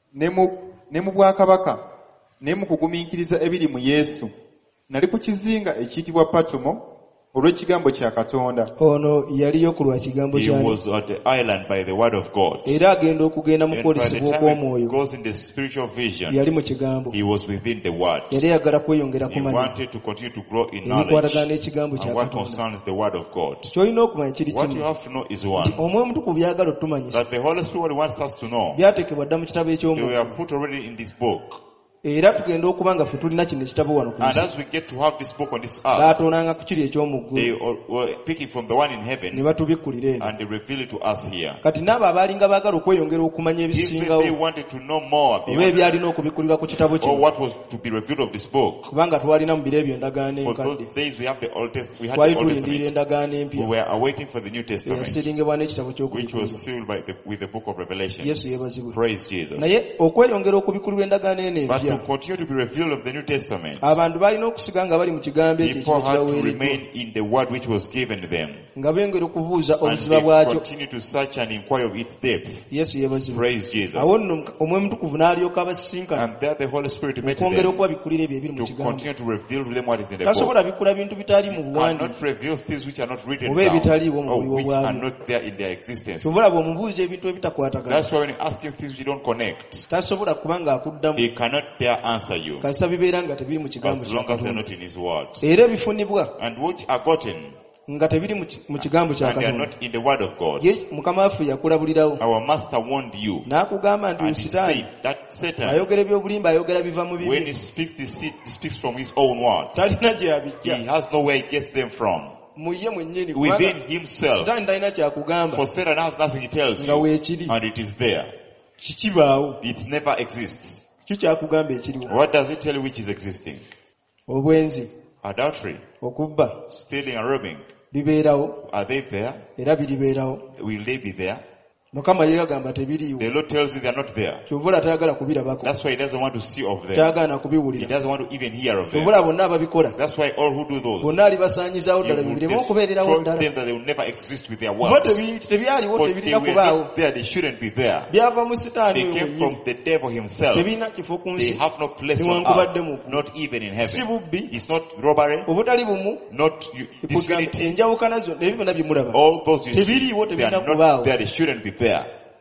ne mu ne mu bwakabaka ne mu kugumiikiriza ebiri mu Yesu. Nali ku kizinga ekiyitibwa Patumo olw'ekigambo kya Katonda. Ono yaliyo ku lwa kigambo He kya was at the island by the word of God. era agenda okugenda mu And by the kwolesebwa time he okw'omwoyo. goes in the spiritual vision, Yali mu kigambo. he was within the word. Yali ayagala kweyongera He kumanya wanted to continue to grow in ebikwatagana knowledge n'ekigambo kya and what Katonda. concerns the word of God. Ky'olina okumanya kiri What you kimu have to know is nti one, omwoyo omutukuvu byagala otumanyisa that the Holy Spirit wants us to know. byateekebwa dda mu kitabo They eky'omwoyo were put already in this book. era tugenda okuba nga ffe tulina kino ekitabo wano ku And nsi. as we get to have this book on this earth, Baatonanga ku kiri they eky'omuggulu all- were picking from the one in ne heaven batubikkulira eno. and they reveal it to us here. Kati n'abo abaalinga baagala okweyongera okumanya If they ebisingawo wanted to know more oba beyond ebyalina okubikkulirwa ku kitabo or kino what was to be revealed of this book, kubanga twalina mu biro ebyo endagaano for those enkadde days we have the Old Testament, we had twali the Old tulindirira Testament. endagaano We empya were awaiting for the New Testament, eyasiringibwa n'ekitabo which ky'okubikkulirwa. was sealed by the, with the book of Revelation. Yesu yeebazibwe. Praise Jesus. Naye okweyongera okubikkulirwa endagaano eno But to empya continue to be revealed of the New Testament, abantu balina okusiga nga bali mu kigambo ekyo people ekiba had to kiraweereddwa remain in the word which was given to them, nga bengera okubuuza and obuziba they bwakyo. continue to search and inquire of its depth. Yesu yeebazibwe. Praise Jesus. Awo nno omwoyo mutukuvu n'alyoka abasisinkana And there the Holy Spirit met okwongera them okubabikkulira ebyo ebiri mu to kigambo. continue to reveal to them what is in the book. Tasobola bikkula bintu bitali mu And buwandiike not reveal things which are not written oba down, ebitaliiwo mu or buli which are bwabyo. not there in their existence. Kyobula bw'omubuuza ebintu ebitakwatagana That's why when you ask him things which you don't connect, tasobola kuba ng'akuddamu he cannot dare answer you kasita bibeera nga tebiri mu kigambo as kya long as they're Katonda. not in his word. Era ebifunibwa And which are gotten, nga tebiri mu ki- mu kigambo kya and they are Katonda. not in the word of God. Ye Mukama waffe yakulabulirawo Our master warned you, n'akugamba nti and he Sitaani said that Satan, ayogera ebyobulimba ayogera biva mu when bibi he speaks deceit, he speaks from his own words. talina gye He yabijja has no where he gets them from. mu ye mwennyini Within kubanga himself. Sitaani talina kyakugamba For Satan has nothing he tells nga you, weekiri and it is there. kikibaawo It never exists. kyo kyakugamba ekiriwo. What does it tell you which is existing? Obwenzi, Adultery, okubba stealing and robbing. bibeerawo Are they there? era biribeerawo. Will they be there? Mukama ye yagamba tebiriiwo The Lord tells you they are not there. kyovula tayagala kubirabako That's why he doesn't want to see of them. kyagaana He kubiwulira doesn't want to even hear of them. kyovula bonna ababikola That's why all who do those, bonna alibasaanyizaawo you ddala will bibiremu okubeererawo destroy ddala them that they will never exist with their kuba words. tebi- tebyaliwo But they tebirina were kubaawo not there, they shouldn't be there. byava mu sitaani They oyo came mwennyini from the devil himself. tebirina kifo ku They nsi have no place on newankubadde mu earth, not even in si heaven. bubbi It's not robbery, obutali bumu not u- kugamba disunity. enjawukana zonna ebyo byonna bye mulaba All those you see, tebiriiwo they tebirina are not kubaawo there, they shouldn't be there.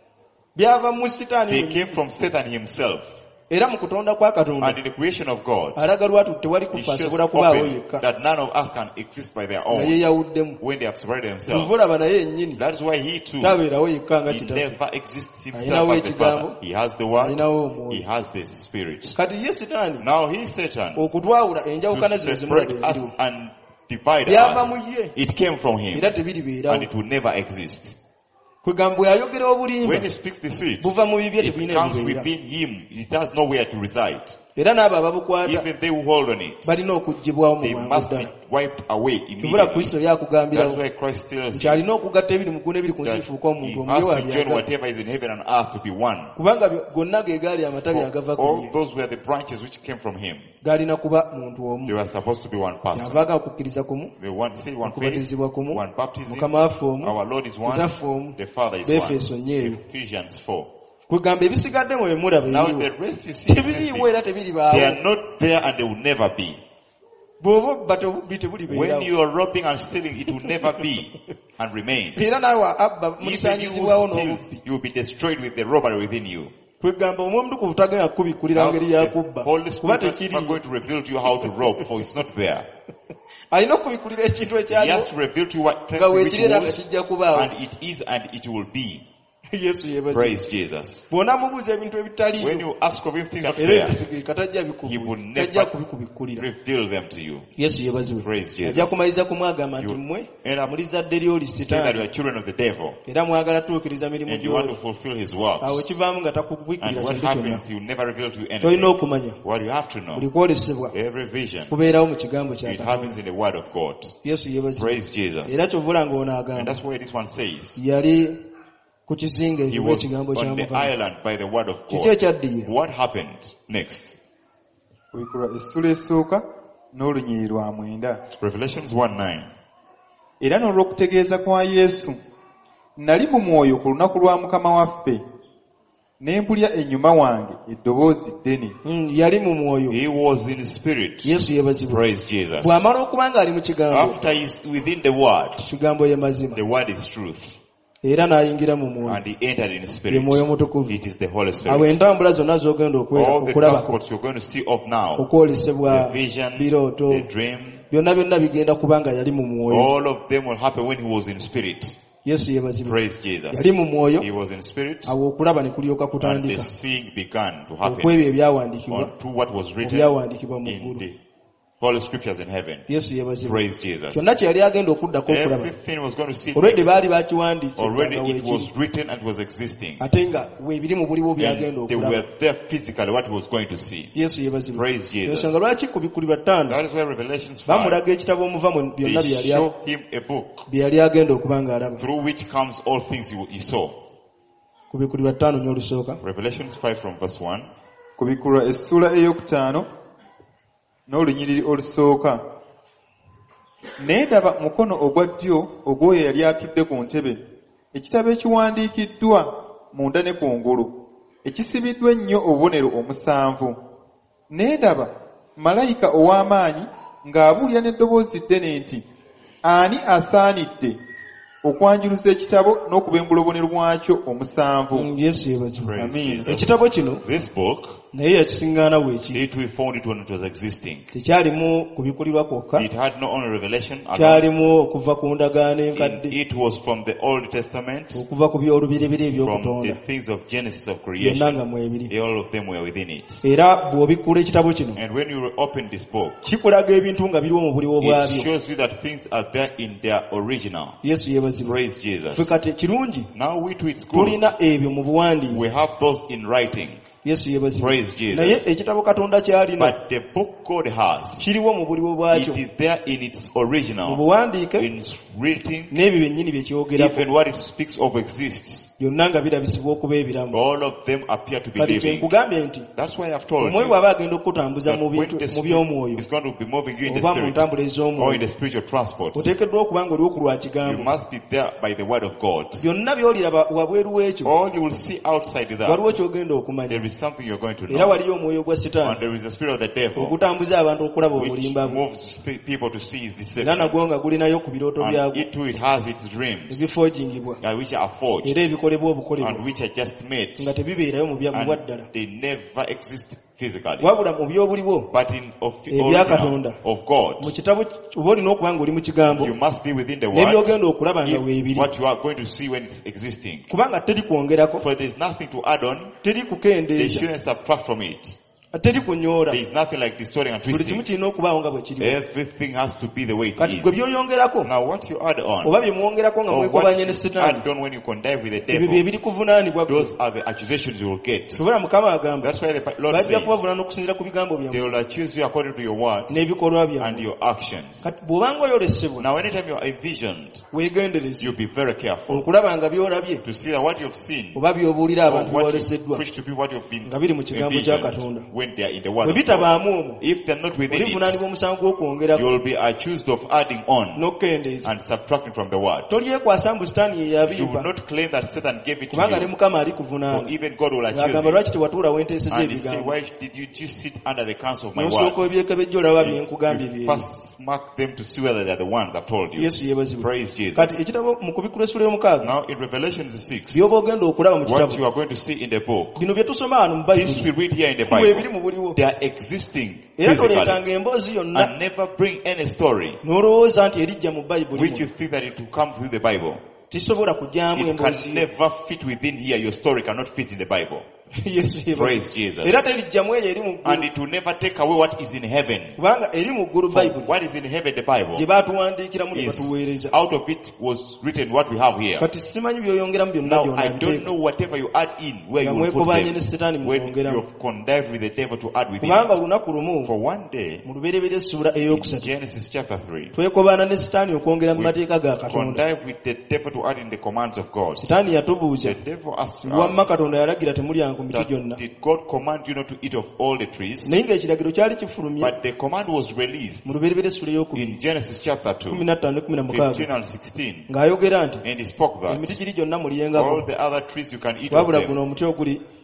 byava mu sitaani They mwennyini. came from Satan himself. era mu kutonda kwa Katonda And in the creation of God, alaga lwatu tewali it kufa shows asobola kubaawo open yekka that none of us can exist by their nga own yeeyawuddemu when they have separated themselves. tuvulaba naye yennyini That is why he too, tabeerawo yekka nga he kitaffe never exists himself Alinawo as the Father. ekigambo, He has the word, alinawo he omwoyo has the Spirit. kati ye sitaani Now he, Satan, okutwawula enjawukana to zino zimulaba separate us eziriwo and divide byava mu us, ye it came from him, era and tebiribeerawo it will never exist. kwegamba bwe yayogera obulimba When he speaks deceit, buva mu bibye it tebirina comes ebibeera within him. It has nowhere to reside. era n'abo ababukwata Even they who hold on it, balina okuggibwawo mu they bwangu must be ddala wiped away kivula immediately. kristo That's yakugambirawo why Christ tells nti you alina okugatta ebiri mu ggulu ebiri ku nsi that bifuuka omuntu he omulyo must wa be joined byagala whatever is in heaven and earth to be one. kubanga byo- gonna ge gaali amatabi For agava ku all ye those were the branches which came from him. gaalina kuba muntu They omu were supposed to be one person. yavaaga okukkiriza kumu They one, say one faith, okubatizibwa kumu one baptism. mukama waffe omu Our Lord is one. kitaffe omu The Father is Befeso one. nyeeyo Ephesians four. kwegamba ebisigadde mwe mulaba Now ebiriwo the rest you see existing, tebiriiwo era they tebiribaawo are not there and they will never be. bw'oba obba tebubbi When tebulibeerawo you are robbing and stealing, it will never be and remain. era naawe abba Even you mulisaanyizibwawo who steals, n'obubbi you will be destroyed with the robbery within you. kwegamba omwoyo omutukuvu tagenda kukubikkulira Now, ngeri the yakubba Holy kuba Spirit is not tekiriiyo going to reveal to you how to rob, for it's not there. alina okubikkulira ekintu He ekyaliwo has to reveal to you what nga which weekirera nga was, kijja kubaawo and it is, and it will be. yesu yebazi Praise Jesus. bw'ona mubuuza ebintu When ebitaliiyo you ask of him things that era there, ebitegeeka tajja he will bikubu- tajja never kubikubikkulira reveal them to you. yesu yebaziwe Praise Jesus. ajja kumaliriza kumwagamba nti You- mmwe end up muli zadde lyoli saying that you sitaani are children of the devil, era mwagala tuukiriza mirimu and you want to gy'oli fulfill his awo works. ekivaamu nga And takubikkirira what kintu kyonna happens, he will never reveal to you tolina anything. okumanya What you have to know, buli kwolesebwa every vision, kubeerawo mu kigambo kya it Katonda happens in the word of God. yesu yebaziwe Praise Jesus. era kyovula ng'ono And agamba that's why this one says, yali ku kizinga he ekiwa was ekigambo kya on the mukama island by the word of kiki God. ekyaddiye What happened next? Weekula essula esooka n'olunyiri lwa mwenda. Revelations one nine. Era n'olw'okutegeeza kwa Yesu, nali mu mwoyo ku lunaku lwa Mukama waffe, ne mpulya ennyuma wange eddoboozi ddene. Mm, yali mu mwoyo. He was in spirit. Yesu yeebazibwe. Praise Jesus. Bw'amala okuba ng'ali mu kigambo, After he's within the word, kigambo ye mazima. the word is truth. Era n'ayingira mu mwoyo. And he entered in Ye spirit. mwoyo mutukuvu. It is the Holy Awo Spirit. entambula zonna z'ogenda okwe- All the okulabako, transports you're going to see of now, okwolesebwa, the vision, birooto, the dream, byonna byonna bigenda kuba nga yali mu mwoyo. all of them will happen when he was in spirit. Yesu yeebazibwe. Praise Jesus. Yali mu mwoyo, He was in spirit, awo okulaba ne kulyoka and the kutandika seeing began to happen okwebyo ebyawandiikibwa, on to what was written ebyawandiikibwa mu in ggulu. the Holy Scriptures in heaven. Yesu yeebazibwe. Praise Jesus. Kyonna kye yali agenda okuddako okulaba, Everything was going to see olwedde next. baali bakiwandiikye Already nga it was weekiri, written and was existing. ate nga weebiri mu buliwo byagenda And they okulaba. were there physically what he was going to see. Yesu yeebazibwe. Praise Jesus. Ensonga lwaki ku bikuli bya ttaano That is why Revelations five, bamulaga ekitabo omuva mu byonna bye they yali show him a book bye yali agenda okuba ng'alaba. through which comes all things he, he saw. Ku bikuli bya ttaano n'olusooka. Revelations five from verse one. Ku Bikulwa essula ey'okutaano n'olunyiriri olusooka. Ne ndaba mukono ogwa ddyo ogw'oyo yali atudde ku ntebe, ekitabo ekiwandiikiddwa munda ne kungulu, ekisibiddwa ennyo obubonero omusanvu. Ne ndaba malayika ow'amaanyi ng'abuulira n'eddoboozi ddene nti, ani asaanidde okwanjuluza ekitabo n'okubengula obubonero bwakyo omusanvu? Mm, Yesu yeebazibwe. Praise Amen. Jesus. Ekitabo kino This book, naye yakisiŋŋaana weekiri, it we found it when it was existing. tekyalimu kubikulirwa kwokka, It had no only revelation, at all. kyalimu okuva ku ndagaano In- enkadde, it was from the Old Testament, okuva ku by'olubiribiri from the eby'okutonda, things of Genesis of byonna creation. nga mwebiri. All of them were within it. Era bw'obikkula ekitabo kino, And when you open this book, kikulaga ebintu nga biriwo mu buliwo it bwabyo. shows you that things are there in their original. Yesu yeebazibwe. Praise Ffe Jesus. kati kirungi Now we to its good. tulina ebyo mu buwandiike. We have those in writing. Yesu yeebazibwe. Praise Naye Jesus. ekitabo Katonda ky'alina But the book God has, kiriwo mu buliwo bwakyo, it is there in its mu original, buwandiike in its written, n'ebyo byennyini bye kyogerako, even what it speaks of exists. byonna nga birabisibwa okuba ebiramu. All of them appear to be Kati living. kyenkugambye nti That's why I've told omwoyo you bw'aba agenda okutambuza that mu when bintu the mu Spirit by'omwoyo is going to be moving you in the oba mu Spirit ntambula or in ez'omwoyo, the spiritual transport, oteekeddwa okuba nga oli oku lwa you kigambo. must be there by the word of God. Byonna by'oliraba wabweru w'ekyo, All you will see outside waliwo that, ky'ogenda okumanya. there is something you're going to Era know. waliyo omwoyo gwa And Sitaani there is the spirit of the devil, ogutambuza abantu okulaba which obulimba bwe, moves pe- people to see his era nagwo deceptions. nga gulinayo ku birooto And byagwo it too, it has its dreams, ebifoojingibwa, uh, which are forged era ebikolebwa obukolebwa and which are just made, nga tebibeerayo mu bya- mu bwa ddala, and they never exist physically. wabula mu by'obuliwo But in of, Ebya original Katonda. of mu God, kitabo oba olina okuba nga oli mu kigambo you must be within the word. n'ebyogenda okulaba nga If weebiri, what you are going to see when it's existing. kubanga teri kwongerako, For there is nothing to add on, teri they kukendeeza, shouldn't subtract from it. teri kunyoola. There is nothing like distorting and Buli kimu twisting. kirina okubaawo nga bwe kiri. Everything has to be the way it Kati gwe is. by'oyongerako Now what you add on, oba bye mwongerako nga or what mwekobanye ne you Setaani, add on when you connive with the ebyo bye devil, biri kuvunaanibwa gwe. those are the accusations you will get. Sobola Mukama agamba That's why the Lord bajja says, kubavunaana okusinziira ku bigambo they byammwe will accuse you according to your words n'ebikolwa and byammwe. your actions. Kati bw'obanga oyolesebwa, Now anytime you are envisioned, weegendereze you be very careful okulaba nga by'olabye to see that what you've seen, oba by'obuulira or abantu what you byoleseddwa preach to people, what you've been nga biri mu kigambo kya envisioned, Katonda. when they are in the word Bwe of God. bitabaamu omwo, If they're not within it, olivunaanibwa omusango you gw'okwongerako will be accused of adding on n'okukendeeza. and subtracting from the word. Tolyekwasa mbu Sitaani ye You will yabiiba, not claim that Satan gave it to kubanga ne you, Mukama ali for kuvunaana. even God will accuse Ng'agamba you. lwaki tewatuula wenteeseza And he say, ebigambo, why did you just sit under the counsel of my n'osooka words? ebyekebejja olaba bye nkugambye You byebi. first mark them to see whether they're the ones I've told you. Yesu yeebazibwe. Praise Jesus. Kati ekitabo mu kubikkula essula y'omukaaga, Now in Revelation six, by'oba ogenda okulaba mu what you kitabo, are going to see in the book, bino bye tusoma wano mu this we Bayibuli, read here in the kuba ebiri Bible, mu buliwo. they are existing Era physically, toleetanga emboozi yonna and never bring any story n'olowooza nti erijja mu Bayibuli which you muno. think that it will come through the Bible. Tisobola kujjamu It emboozi can yo. never fit within here. Your story cannot fit in the Bible. Yesu yeebazibwe. Praise Jesus. Era terijjamu eyo eri mu And ggulu, it will never take away what is in heaven. kubanga eri mu ggulu For Bayibuli what is in heaven, the gye Bible, baatuwandiikiramu ne is batuweereza. out of it was written what we have here. Kati simanyi by'oyongeramu byonna Now byonna I don't biteeka. know whatever you add in where Nga you will put mwekobanye them ne Setaani when you mwongeramu. have connived with the devil to add within Kubanga it. olunaku lumu For one day mu lubereberye essula in ey'okusatu Genesis chapter three, twekobaana ne Setaani okwongera mu we mateeka ga Katonda. connive with the devil to add in the commands of God. Setaani yatubuuza, The devil asked lwamma us Katonda yalagira temulyanga ku miti that gyonna, did God command you not to eat of all the trees? naye ng'ekiragiro kyali kifulumye But the command was released mu lubereberye essula ey'okubiri in Genesis chapter two, kumi na ttaano ne kumi na fifteen mukaaga, and sixteen. ng'ayogera nti And he spoke that emiti giri gyonna mulyengako, all the other trees you can eat of wabula them, guno omuti oguli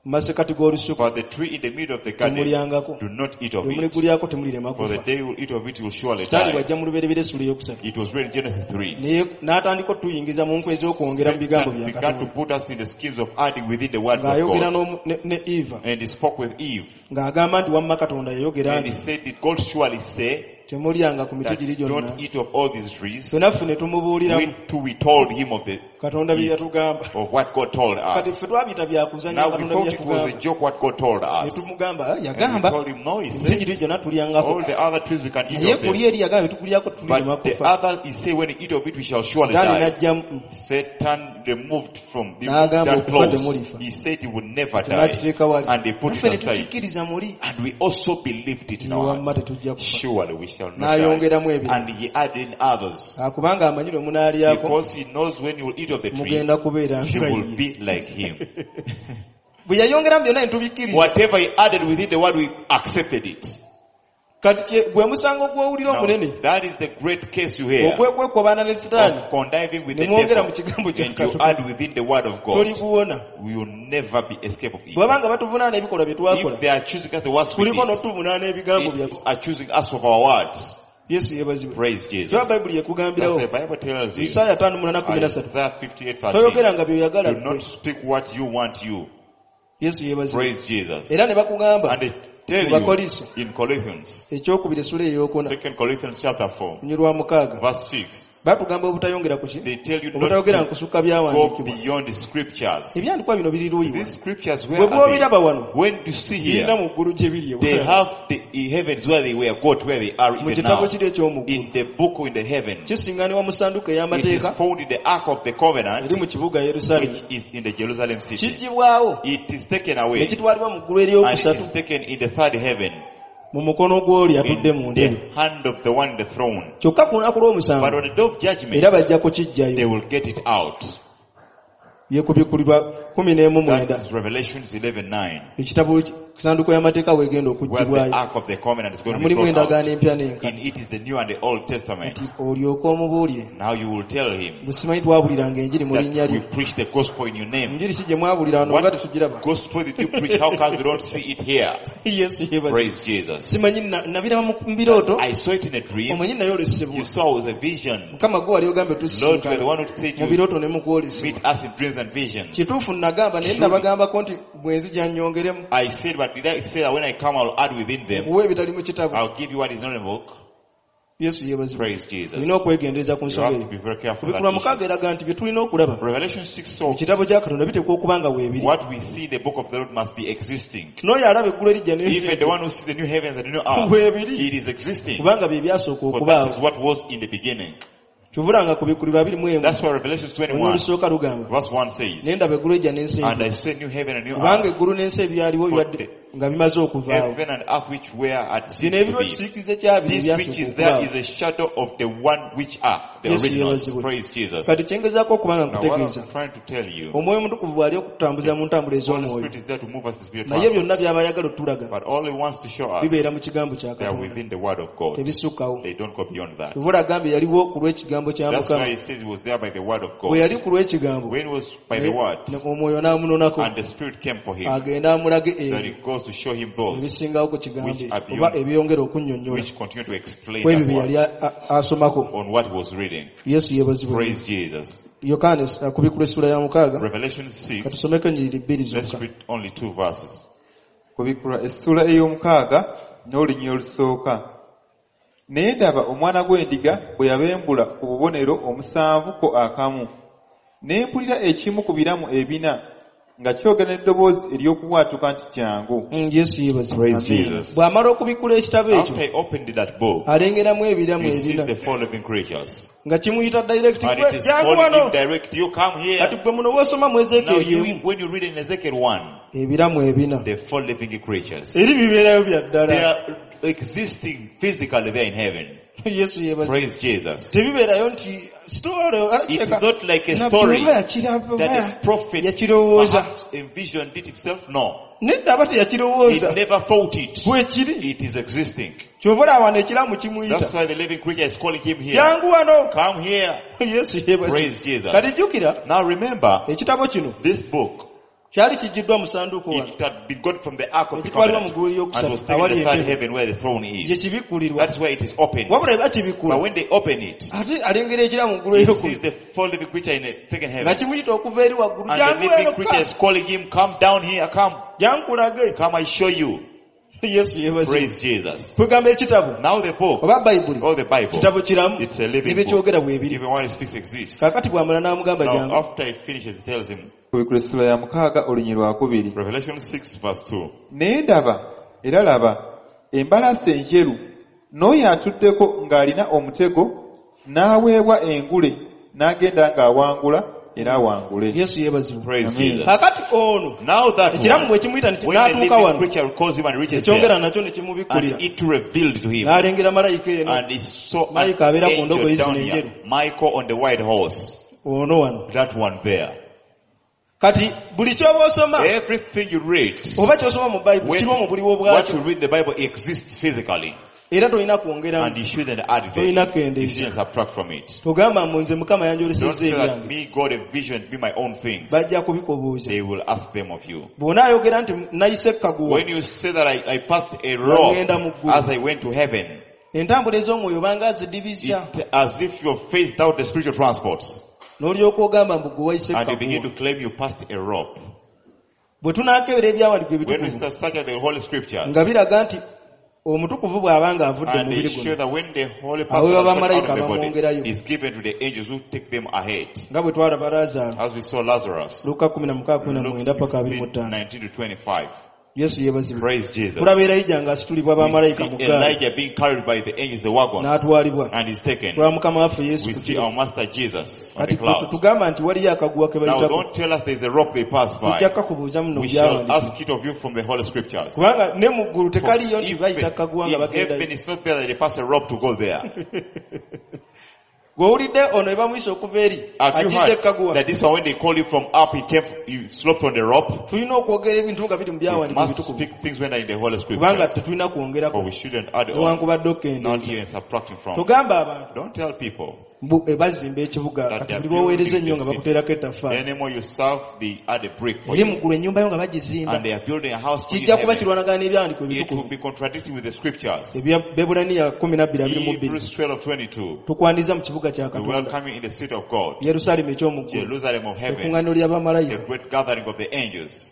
masekati g'olusuku For the tree in the middle of the garden, temulyangako do not eat of bwe it. muligulyako temulirema For the kufa day you will eat of it, you will surely sitaani die. bw'ajja mu lubereberye essula eyokusatu It was read in Genesis three. naye n'atandika otuyingiza mu nkwe ez'okwongera mu bigambo Satan bya began to Katonda put us in the schemes of adding within the words of ng'ayogera God. n'omu- ne- ne eva And he spoke with Eve. ng'agamba nti wamma Katonda yayogera And he nti said, did God surely say temulyanga ku miti that giri gyonna don't eat of all these trees? ffenna ffe ne tumubuuliramu We too, we told him of the Katonda bye yatugamba of what God told kati us. ffe twabiyita byakuzanya Now we Katonda thought bye it was a yatugamba joke what God told ne us. tumugamba "Ah, And we yagamba told him, no, he emiti said, giri gyonna tulyangako all the other trees we can eat naye of them. kulya eri yagamba bitukulyako tulirema But the kufa other, he said, when you eat of it, we shall surely Sitaani die. n'ajjamu Satan removed from the N'agamba that okufa close. temulifa. He said he would never die. n'akiteeka wali And they put naffe it ne aside. tukikkiriza muli And we also believed it in our wamma hearts. tetujja kufa Surely we shall not n'ayongeramu die. ebyo And he added in others. Ah, kubanga amanyi lwe munaalyako Because he knows when you will eat of the tree, mugenda kubeera you nga will ye be like him. bwe yayongeramu byonna ne tubikkiriza Whatever he added within the word, we accepted it. kati kye- gwe musango gw'owulira Now, omunene that is the great case you hear ogwekwekobaana ne sitaani of conniving with the ne mwongera mu devil, kigambo kya and you Katonda add within the word of God. tolikuwona We will never be escape of evil. bw'abanga batuvunaana ebikolwa bye twakola If they are choosing us the works we kuliko did, n'otuvunaana ebigambo it byaffe are choosing us of our words. yesu yeebazibwe Praise Jesus. kyoba That's bayibuli yekugambirawo what the Bible tells you. isaaya tano munana kumi na ssatu Isaiah fifty-eight toyogera thirteen. nga byoyagala Do not speak what you want you. yesu yeebazibwe Praise Jesus. era ne bakugamba And they tell mu you bakoliso in Corinthians, ekyokubiri essula eyokuna Second Corinthians chapter four, nyolwa mukaaga verse six. batugamba obutayongera ku ki They tell you not obutayogera to nkusukka go byawandiikibwa beyond the scriptures. ebyandikwa bino biri luuyi These scriptures, bwe where are bw'obiraba wano they? When you see birina here, mu ggulu gye biri they have the heavens where they were, God where they are mu even kitabo now. kiri ekyomuggulu In the book in the heavens, kisiŋŋaanibwa mu ssanduuko it is ey'amateeka found in the Ark of the eri Covenant, mu kibuga yerusaalemu which is in the Jerusalem city. kiggibwawo It is taken ne away, kitwalibwa mu ggulu and it eryokusatu is taken in the third heaven, mu mukono gw'oli atudde mu in ndebe the hand of the one in the throne. kyokka ku lunaku But lw'omusanvu on the day of judgment, era bajja they kukiggyayo will get it out. byekubikulirwa kumi n'emu That mwenda is Revelation eleven nine, ekitabo kisanduuko y'amateeka weegenda where the okuggibwayo Ark of the Covenant is going nga to be mulimu brought endagaano out. empya n'enkana In it is the New and the Old Testament. nti olyoke omubuulire Now you will tell him bwe simanyi twabuliranga enjiri mu linnya that we lye preach the gospel in your name. enjiri si gye mwabulira wano nga What tetugiraba gospel did you preach? How come we don't see it here? yesu yebaze Praise Jesus. simanyi na- nabiraba mu mu birooto I saw it in a dream. omanyi naye olesebwa You saw it was a vision. mukama gwe wali ogambe Lord, you are the tusinkana one who said mu you birooto ne mukwolesebwa meet us in dreams and visions. kituufu nagamba naye nabagambako nti bwenzija nnyongeremu I said, but did I say that when I come, I'll add within them? kuwa ebitali mu kitabo I'll give you what is not in the book. yesu yeebazibwa Praise Jesus. tulina okwegendereza ku You nsonga have to eyo be very careful. kubikula That mukaaga eraga nti bye tulina okulaba issue. Revelation six mu saw kitabo kya katonda biteekwa okuba nga weebiri what we see in the book of the Lord must be existing. n'oyo alaba eggulu erijja n'ensi Even the one who sees the new heavens and the new earth, weebiri it is existing. kubanga bye byasooka For that okubaawo is what was in the beginning. tubulanga ku bikulirwa biri mu emu That's why Revelation twenty-one, olulusooka lugamba verse one says, naye ndaba eggulu ejja n'ensi and I empya saw new heaven and new kubanga earth, eggulu n'ensi ebyaliwo bibadde nga bimaze okuvaawo heaven and earth which were at ceased bino to ebiro be. kisiikirize kyabiri This which is byasooka there okubaawo is a shadow of the one which are the Yes, originals. yes, yes. Praise Jesus. kati kyengezaako okuba nga Now what nkutegeeza I'm trying to tell you, omwoyo mutukuvu ali okututambuza mu ntambula Holy ez'omwoyo Spirit is there to move us to spirit naye byonna realms. by'aba ayagala otulaga But all He wants to show us, bibeera mu kigambo kya they are katonda within the Word of God. tebisukkawo They don't go beyond that. tubula agambye yaliwo ku lw'ekigambo kya That's why mukama He says He was there by the Word of bwe God. yali ku lw'ekigambo When He was by the Word, ne- omwoyo n'amunonako and the Spirit came for Him, agenda amulage that ebyo it goes to show Him those ebisingawo ku kigambo which are oba beyond- ebyongera okunnyonnyola which continue to explain ku ebyo that bye word yali a- a- asomako on what He was reading. yesu yeebazibwe Praise Jesus. yokaana kubikula essula ya mukaaga Revelation six, katusomeko ennyiriri bbiri let's zokka read only two verses. kubikulwa essula ey'omukaaga n'olunyiriri olusooka. Naye ndaba omwana gw'endiga bwe yabembula ku bubonero omusanvu ko akamu. Ne mpulira ekimu ku biramu ebina nga kyogera n'eddoboozi ery'okubwatuka nti kyangu. Mm, yesu yeebazibwe Praise Jesus. bw'amala okubikula ekitabo ekyo After I opened that book, alengeramu ebiramu he sees ebina the four living creatures. nga kimuyita direct And it is jangu calling wano him direct, you come here. kati gwe muno bw'osoma mu Now ezeekeri you, emu when you read in Ezekiel one, ebiramu ebina the four living creatures, eri bibeerayo bya they ddala are existing physically there in heaven. yesu yeebazibwe Praise Jesus. tebibeerayo nti It is not like a story that the prophet yakirowooza perhaps envisioned it himself. No. nedda aba He teyakirowooza never thought it. bwe kiri It is existing. kyova olaba ekiramu That's kimuyita why the living creature is calling him here. jangu wano Come here. yesu yeebazibwe Praise Jesus. kati jjukira Now remember, ekitabo kino this book, kyali kijiddwa mu sanduuko wano It had been got from the ark of the ekitwalibwa mu covenant ggulu and was y'okusatu taken to the awali third entebe heaven where the throne gye is. kibikkulirwa That's where it is opened. wabula bwe But bakibikkula when they open it, ate alengera ekira mu ggulu he eryo sees the four living creature in the second nga heaven. kimuyita okuva eri waggulu And the jangu living eno creature is calling him, come down here, come. jankulage Come, I show you. yesu yebazi Praise Jesus. kwegamba ekitabo Now the book, oba bayibuli or the Bible, kitabo kiramu it's a living book. nebyekyogera bwe biri Even while it speaks exists. kakati bwamala n'amugamba Now jangu after it finishes, it tells him, Kubikula essula ya mukaaga olunyiri lwakubiri. Revelation six verse two. Naye ndaba era laba embalasi enjeru n'oyo atuddeko ng'alina omutego n'aweebwa engule n'agenda ng'awangula era awangule. yesu yeebazibwa Praise Amen. Jesus. kakati ono Now that ekiramu one, bwe kimuyita when the n'atuuka living wano creature calls him and reaches ekyongera there, nakyo ne and kimubikkulira it revealed to him, n'alengera malayika eno and he saw an Michael abeera ku ndogoyi angel zino down here, enjeru. Michael on the white horse, ono wano that one there. kati buli ky'oba osoma Everything you read, oba ky'osoma mu bayibuli when, kiriwo mu buliwo what you bwakyo read in the Bible exists physically, era tolina kwongeramu and you shouldn't add tolina there. You kendeeza shouldn't subtract from it. togamba mu nze mukama Don't yanjolesezza say that ebyange me, God, a vision, be my own things. bajja kubikubuuza They will ask them of you. bw'onaayogera nti nayise ekkaguwa When you say that I, I passed a Wagenda mu rock ggulu. as I went to heaven, entambula ez'omwoyo obanga azidibizza it, as if you're phased out the spiritual transports, n'olyoka ogamba mbu gwe wayise and you begin to ekkaguwa claim you passed a rope. bwe tunaakebera ebyawandiika When we ebitukuvu start searching the Holy Scriptures, nga biraga nti omutukuvu bw'aba nga avudde mu and they mubiri show guno that when the Holy Awo Person has gone bamalayika out of the bamwongerayo. body, is given to the angels who take them ahead. nga bwe twalaba laazaalo As we saw Lazarus, luka kumi na mukaaga kumi na Luke mwenda paka abiri mu sixteen, ttaano nineteen to twenty-five. yesu yeebazibwa Praise Jesus. tulaba erayija ng'asitulibwa We bamalayika see mu gaali Elijah being carried by the angels, the wagons, n'atwalibwa and is taken. tulaba mukama waffe yesu We ku see kiro our Master Jesus on kati the cloud. tugamba nti waliyo akaguwa ke Now bayitako don't tell us there's a rope they pass by. tujja kukubuuza muno We shall byawandiikibwa ask it of you from the Holy Scriptures. kubanga ne mu ggulu tekaliyo nti If bayita kaguwa nga in heaven bagendayo it's not there that they pass a rope to go there. gw'owulidde ono ebamuyisa okuva eri Have you ajidde heard ekkaguwa that this one when they call you from up, he came, you sloped on the rope? tulina okwogera ebintu nga biri mu We byawandiikibwa must ebitukuvu speak things when they're in the Holy kubanga Scriptures. tetulina But kwongerako we shouldn't add on, newankubadde not okukendeeza even subtracting from. tugamba abantu Don't tell people. mbu ebazimba ekibuga That kati they are buli bwoweereza building ennyo the nga city. bakuteerako ettaffaali Any more you serve, they add a brick for eri you. mu ggulu ennyumba yo nga bagizimba And they are building a house for you in kijja kuba heaven. kirwanagana n'ebyawandiiko It will ebitukuvu be contradicting with the Scriptures. ebya bebulaniya kumi nabbiri abiri mu bbiri Hebrews twelve twenty-two. tukwandiza mu kibuga kya We katonda welcome you in the city of God, yerusaalemu ekyomuggulu Jerusalem of heaven, ekkuŋŋaaniro ly'abamalayika the great gathering of the angels.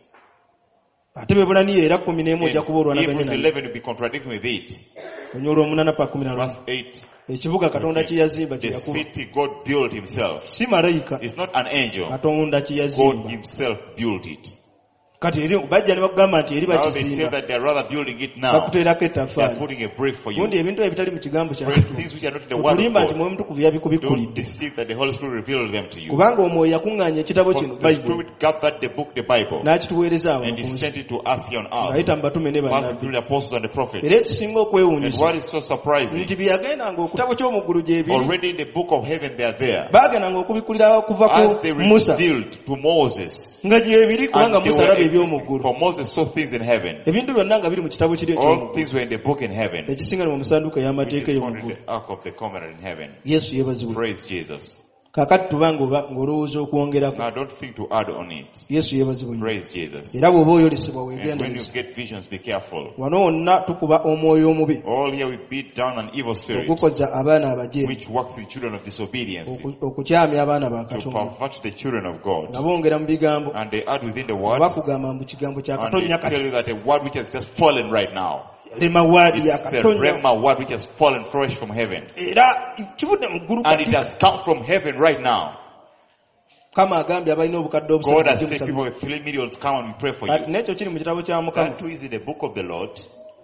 ate bebulaniya era kumi n'emu ojja kuba In olwanaganya Hebrews naye eleven will be contradicting with it. onyolwa omunaana pa kumi na lumu Verse eight. ekibuga katonda kye yazimba kye The yakuba city God built himself. si malayika It's not an angel. katonda kye God yazimba himself built it. kati eri bajja ne bakugamba nti eri Now they tell bakizimba that they're rather building it now. bakuteerako They're ettaffaali putting a brick for you. gundi ebintu ebitali mu kigambo kya Great Katonda. things which are not in the word of Okulimba nti God. mwoyo mutukuvu Don't yabikubikkulidde deceive that the Holy Spirit revealed them to you. kubanga omwoyo yakuŋŋaanya ekitabo For kino the bayibuli Spirit gathered the book, the Bible, n'akituweereza and abantu he ku nsi sent it to us here on earth. ng'ayita mu batume ne Passed bannabbi through the apostles and the prophets. era ekisinga And okwewuunyisa what is so surprising, nti bye yagendanga okutabo ky'omuggulu gye biri already in the book of heaven they are there. baagendanga okubikkulira kuva As they ku musa revealed to Moses, nga gye biri kubanga and they musa were alaba existing, eby'omuggulu for Moses saw things in heaven. ebintu byonna nga biri mu kitabo kiri All ekyomuggulu things were in the book in heaven, ekisinga ne mu musanduuko which ey'amateeka is found in ey'omuggulu the ark of the covenant in heaven. yesu yeebazibwe Praise Jesus. kaakati tuba ng'oba- ng'olowooza okwongerako Now don't think to add on it. yesu yeebazibwe Praise Jesus. era bw'oba oyolesebwa And when you weegendereze get visions, be careful. wano wonna tukuba omwoyo omubi All here we beat down an evil spirit, ogukoza abaana abajeemu which works in children of disobedience, oku- okukyamya abaana ba to katonda pervert the children of God. nga bongera mu bigambo And they add within the nga words, bakugamba mu kigambo kya and they katonnya tell kati you that a word which has just fallen right now. lema waadi ya It's a katonnya Rema word which has fallen fresh from heaven. era kivudde mu ggulu And it kati has come from heaven right now. kama agambye abalina obukadde God obusatu has bajje said musabire. people with three millions come and pray for Kati you. n'ekyo kiri mu kitabo kya mukama That too is in the book of the Lord.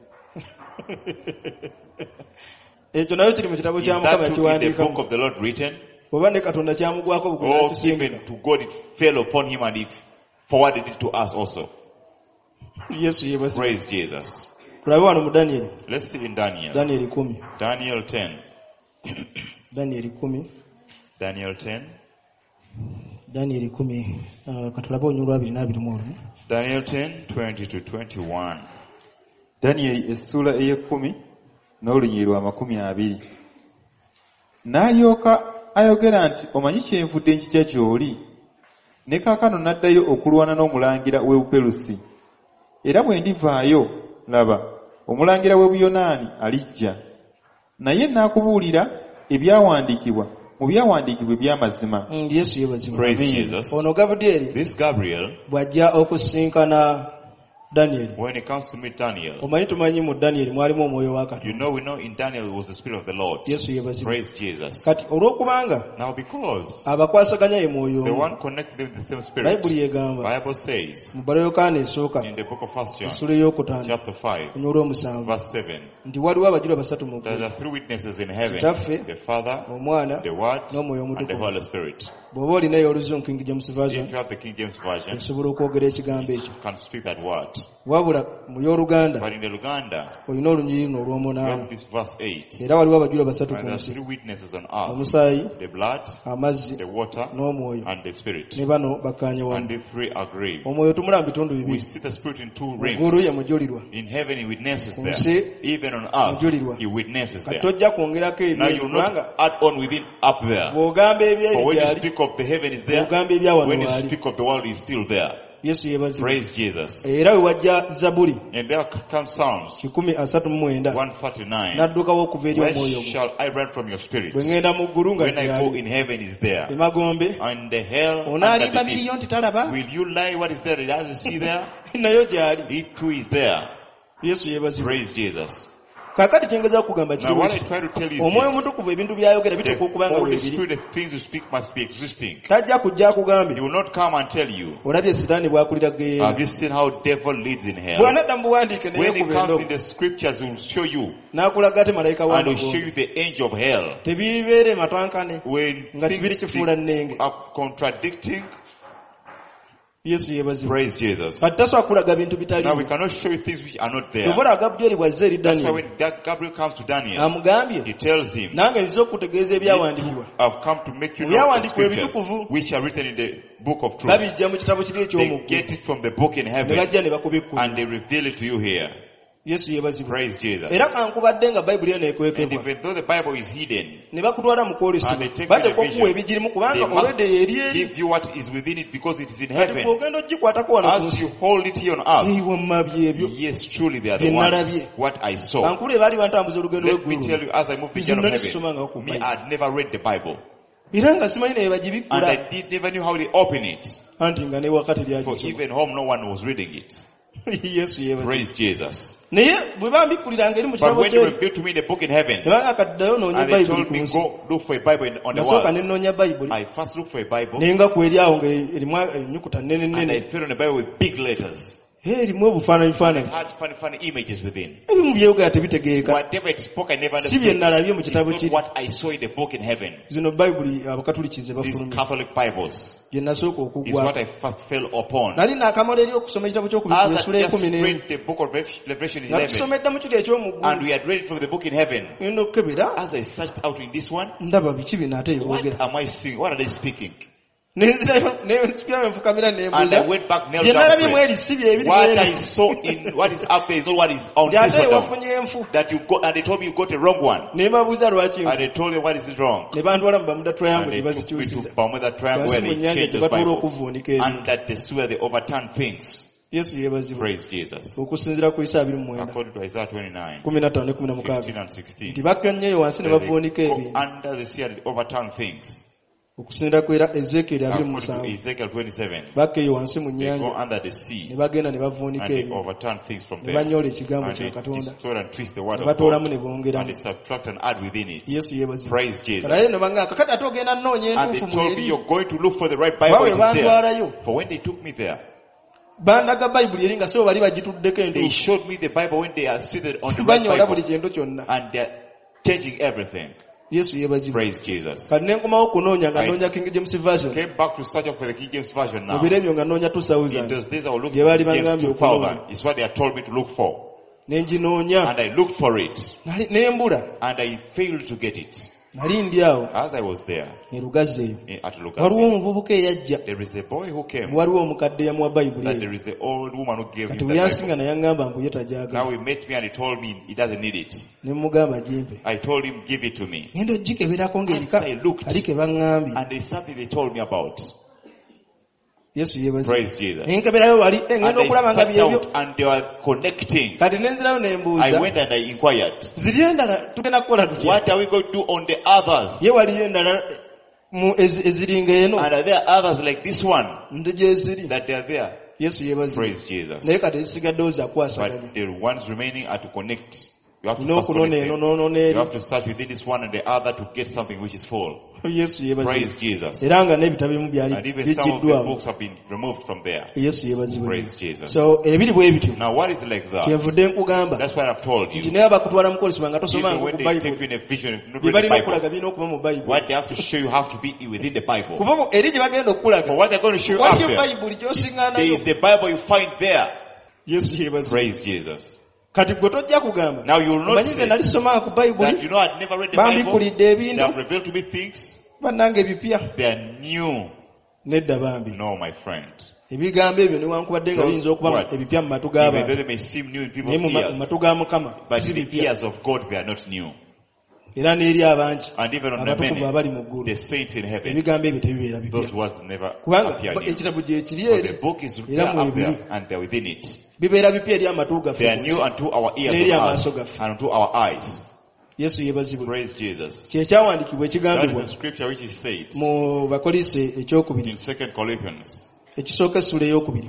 ekyo nayo kiri mu kitabo Is kya mukama that too in the book yakiwandiikamu of the Lord written? oba ne katonda kyamugwako Oh, bugenda even to God it fell upon him and he forwarded it to us also. yesu yeebazibwe Praise Jesus. tulabe wano mu daniyeri Let's see in Daniel. daniyeri kumi Daniel ten. daniyeri kumi Daniel ten. daniyeri kumi uh, katulabe onyolwa abiri n'abiri mu olumu Daniel ten, twenty to twenty-one. Danyeri essula ey'ekkumi n'olunyiri lwa makumi abiri. N'alyoka ayogera nti omanyi kyenvudde nkijja gy'oli ne kaakano n'addayo okulwana n'omulangira w'e Buperusi. Era bwe ndivaayo, laba, omulangira w'e Buyonaani alijja. Naye n'akubuulira ebyawandiikibwa mu byawandiikibwa eby'amazima. Yesu yeebazibwe. Praise Jesus. Ono Gabudyeri This Gabriel, bw'ajja okusinkana Daniel. when it comes to meet Daniel, Omanyi tumanyi mu Daniel mwalimu omwoyo wa you Katonda. know, we know in Daniel it was the Spirit of the Lord. Yesu yeebazibwe. Praise Jesus. Kati olw'okubanga Now, because abakwasaganya ye mwoyo the omu, one connected with the same Spirit, Bayibuli egamba Bible says mu Baloyokaana esooka in the book of First John, essula ey'okutaano chapter five, olw'omusanvu verse seven, nti waliwo abajula basatu mu there ggulu, are three witnesses in heaven: Kitaffe, the Father, Omwana the Word, n'Omwoyo and the Omutukuvu. Holy Spirit. Bw'oba olinayo oluzo King James Version If you have the King James Version, osobola okwogera ekigambo ekyo. you can speak that word. Wabula mu y'Oluganda But in the Luganda, olina olunyiriri you olw'omunaana. have this verse eight. Era waliwo abajula basatu And ku there are nsi: three witnesses on earth: omusaayi, the blood, amazzi the water, n'omwoyo. and the Spirit. Ne bano bakkaanye And wamu. the three agree. Omwoyo tumulaba mu bitundu We bibiri. see the Spirit in two Waggulu ye rings. mujulirwa. In heaven, He witnesses Ku there. nsi Even on earth, mujulirwa. He witnesses Kati there. tojja kwongerako Now ebyo you will kubanga not add on within up there. bw'ogamba For ebyeri when you gyali, speak of the heaven is there, bw'ogamba ebyawano when you waali. speak of the world is still there. Yesu yeebazibwe. Praise Jesus. Era we wajja Zabuli And there comes Psalms kikumi asatu mu mwenda one forty-nine. n'addukawo okuva eri Where omwoyo ogwo. shall I run from your spirit? Bwe ngenda mu ggulu nga When I go gyali in heaven is there. emagombe, And the hell under onaalimba the deep. biriyo nti talaba, Will you lie what is there that doesn't see there? nayo gyali. It too is there. Yesu yeebazibwe. Praise Jesus. Kaakati kyengezaako kugamba Now what I kiri try to tell you is omwoyo this. omutukuvu ebintu by'ayogera The biteekwa okuba nga Holy weebiri. Spirit, the things you speak must be existing. Tajja kujja He akugambye will not come and tell you. olabye sitaani bw'akulira geyeera. Have you seen how devil leads in hell? Bw'anadda mu buwandiike naye When he okuva comes in endobo the scriptures, he will show you n'akulaga ate malayika and will show w'amagombe. you the angel of hell. Tebibeere matankane When nga kibiri things kifuula nnenge. are contradicting, Yesu yeebazibwe. praise Jesus. Kati tasobola kulaga bintu Now we bitaliimu. cannot show you things which are not there. Kyova Gabudyeri bw'azze eri That's why Daniel when Ga- Gabriel comes to Daniel, amugambye he tells him, nange nzize okutegeeza ebyawandiikibwa I've come to make you Mu know the byawandiikibwa scriptures ebitukuvu which are written in the book of truth. babijja mu kitabo kiri They eky'omu get it from the book in ne heaven bajja ne bakubikkulira. and they reveal it to you here. Yesu yeebazibwe. Praise Jesus. Era kankubadde nga Bayibuli eno And ekwekebwa even though the Bible is hidden, ne bakutwala mu And kwolesebwa they take bateekwa the okuwa vision. ebigirimu they kubanga must olwedde eri eri give you what is within it because it is in kati heaven. bw'ogenda ogikwatako wano ku As nsi you hold it here on earth, eyiwa mu mabi ebyo yes, truly they are the Bye ones. nalabye. What I saw. kankule baali bantambuza olugendo Let me lw'eggulu tell you, as I moved the Nze journey of nnali sisomangako ku heaven, me, Bible. I had never read the Bible. era nga simanyi naye And bagibikkula I did never knew how they open it. anti nga ne wakati For lyagisoma. even home, no one was reading it. Yesu yeebazibwe. Praise Jesus. naye bwe bambikkuliranga eri mu But kitabo when they kyeri revealed to me the book in heaven, ne banga kaddayo noonya and they bayibuli told ku me, nsi go look for a Bible in- on the nasooka ne world, nnoonya bayibuli I first looked for a Bible, naye nga kweri awo nga erimu ennyukuta nnene and I nnene found the Bible with big letters. era erimu obufaananyi It faananyi had funny, funny images within. ebimu byeyogera tebitegeeka Whatever it spoke, I never si bye understood. nalabye mu It's kitabo not kiri what I saw in the book in heaven. zino bayibuli abakatuliki ze These bafulumya Catholic Bibles gye nasooka is okugwa what I first fell upon. nali naakamala eri okusoma ekitabo ky'okubikula As I essula just ekumi n'emu read the book of Rev- Revelation nga eleven, tusomedda mu kiri and eky'omuggulu we had read it from the book in heaven, ngenda okukebera as I searched out in this one, ndaba biki bino ate what yeboogera am I seeing? What are they speaking? nenzirayo nenzirayo nfukamira And I nembuuza went back, knelt bye down, nalabye prayed. mweri si bye ebiri What I mweri saw in what is up there is not what is on nti this ate one down. wafunye enfu That you got, and they told me you got the wrong one. ne mbabuuza lwaki And enfu they told me what is it wrong. ne bandwala mu bamuda And triangle they gye took me bazikyusiza to Bermuda Triangle where wansi mu they nnyanja changed gye those batuula Bibles. okuvvuunika ebintu And that they swear they overturn things. yesu yeebazibwa Praise Jesus. okusinziira ku isa abiri mu mwenda According to Isaiah twenty-nine, kumi na ttaano ne kumi na mukaaga fifteen and sixteen. nti bakkannyeyo wansi ne Where they bavvuunika go ebintu under the sea and overturn things. okusinziira ku era ezeekeri abiri mu According to musanvu Ezekiel twenty-seven, bakkeeyo wansi mu they go nnyanja under the ne sea bagenda ne bavvuunika and they ebintu overturn things from ne there. banyoola ekigambo And kya they katonda distort and twist the word ne of batoolamu ne God. And bongeramu they subtract and add within it. yesu yeebazibwa Praise Jesus. kalaye ne bangamba kakati ate ogenda nnoonya And they entuufu told me mweri you're going to look for the right Bible. Bwe It is there. bandwalayo For when they took me there, bandaga bayibuli eri nga si bo bali bagituddeko they entuufu showed me the Bible when they are seated on the right banyoola buli Bible. kintu kyonna And they're changing everything. yesu yeebazibwa Praise Jesus. kati ne nkomawo kunoonya nga Right. nnoonya king james version Came back to search for the King James Version mu now. biro ebyo nga nnoonya two In thousand those days I was looking Gye for baali King James bangambye two okunoonya. thousand. It's what they had told me to look for. ne nginoonya And I looked for it. Nali- ne mbula And I failed to get it. nali ndi awo As I was there e lugazi eyo in- at waliwo Lugazi, omuvubuka eyajja there is a boy who came. waliwo omukadde yamuwa bayibuli That eyo there is an old woman who gave kati him bwe the yansinga Bible. naye aŋŋamba mbu ye Now tajagala he met me and he told me he doesn't need it. ne mugamba gimpe I told him, give it to me. ngenda ogikeberako ng'erika As I looked, kali ke baŋŋambye And there's something they told me about. Yesu yebaze. Praise Jesus. Enkeberayo wali And engendo they okulaba nga sat byebyo. out and they were connecting. Kati nenzirayo I nembuuza. went and I inquired, Ziri endala tugenda kukola tutya? what are we going to do on the others? Ye waliyo endala mu ezi- eziringa eno. And are there others like this one Nde gyeziri. that they are there? Yesu yebaze. Praise Jesus. Naye kati ezisigaddewo za kwasaganya. But the ones remaining are to connect. You have to Olina first okunona connect eno them. n'onoona You eri. have to search within this one and the other to get something which is full. Yesu yebaze. Praise Jesus. Era nga n'ebitabo ebimu byali And even some of the bijjiddwamu. books have been removed from there. Yesu yebazibwe. Praise Jesus. So ebiri bwe bityo. Now what is like that? Kyevudde nkugamba. That's what I've told Nti you. naye abakutwala mu kolesibwa nga Even tosomanga when ku they take Bayibuli. you in a vision, if you not Bye read the balina okulaga Bible, birina okuba mu Bayibuli. what they have to show you have to be within the Bible. Kuva mu- eri gye bagenda For okukulaga. what they're going to show you Waliyo after, Bayibuli gy'osinga there nayo. is the Bible you find there. Yesu yebazibwe. Praise Jesus. Kati gwe tojja kugamba. Now you will not Omanyi nze say nali somanga ku that Bayibuli. you know I'd never read the Bible. Bambipulidde They ebintu. have revealed to me things. Bannange ebipya. They are new. Nedda bambi. No, my friend. Ebigambo ebyo newankubadde nga Those biyinza okuba words, ebipya mu matu Even though g'abantu. they may seem new in Naye people's mu ma- mu ears, matu ga Mukama but si in the bipya. ears of God they are not new. Era n'eri abangi. And even on the Abatukuvu abali mu many, ggulu. the saints in heaven, Ebigambo ebyo tebibeera bipya. those words never Kubanga appear new. ekitabo gye kiri For eri. the book is there Era mu up there ebiri. and they're within it. Bibeera bipya eri amatu They are gaffe. new unto our ears N'eri of amaaso us gaffe. and unto our eyes. Yesu yebazibwe. Praise Jesus. Kye kyawandiikibwa That is ekigambibwa the scripture which is said mu Bakolise ekyokubiri. in Second Corinthians. Ekisooka essula ey'okubiri.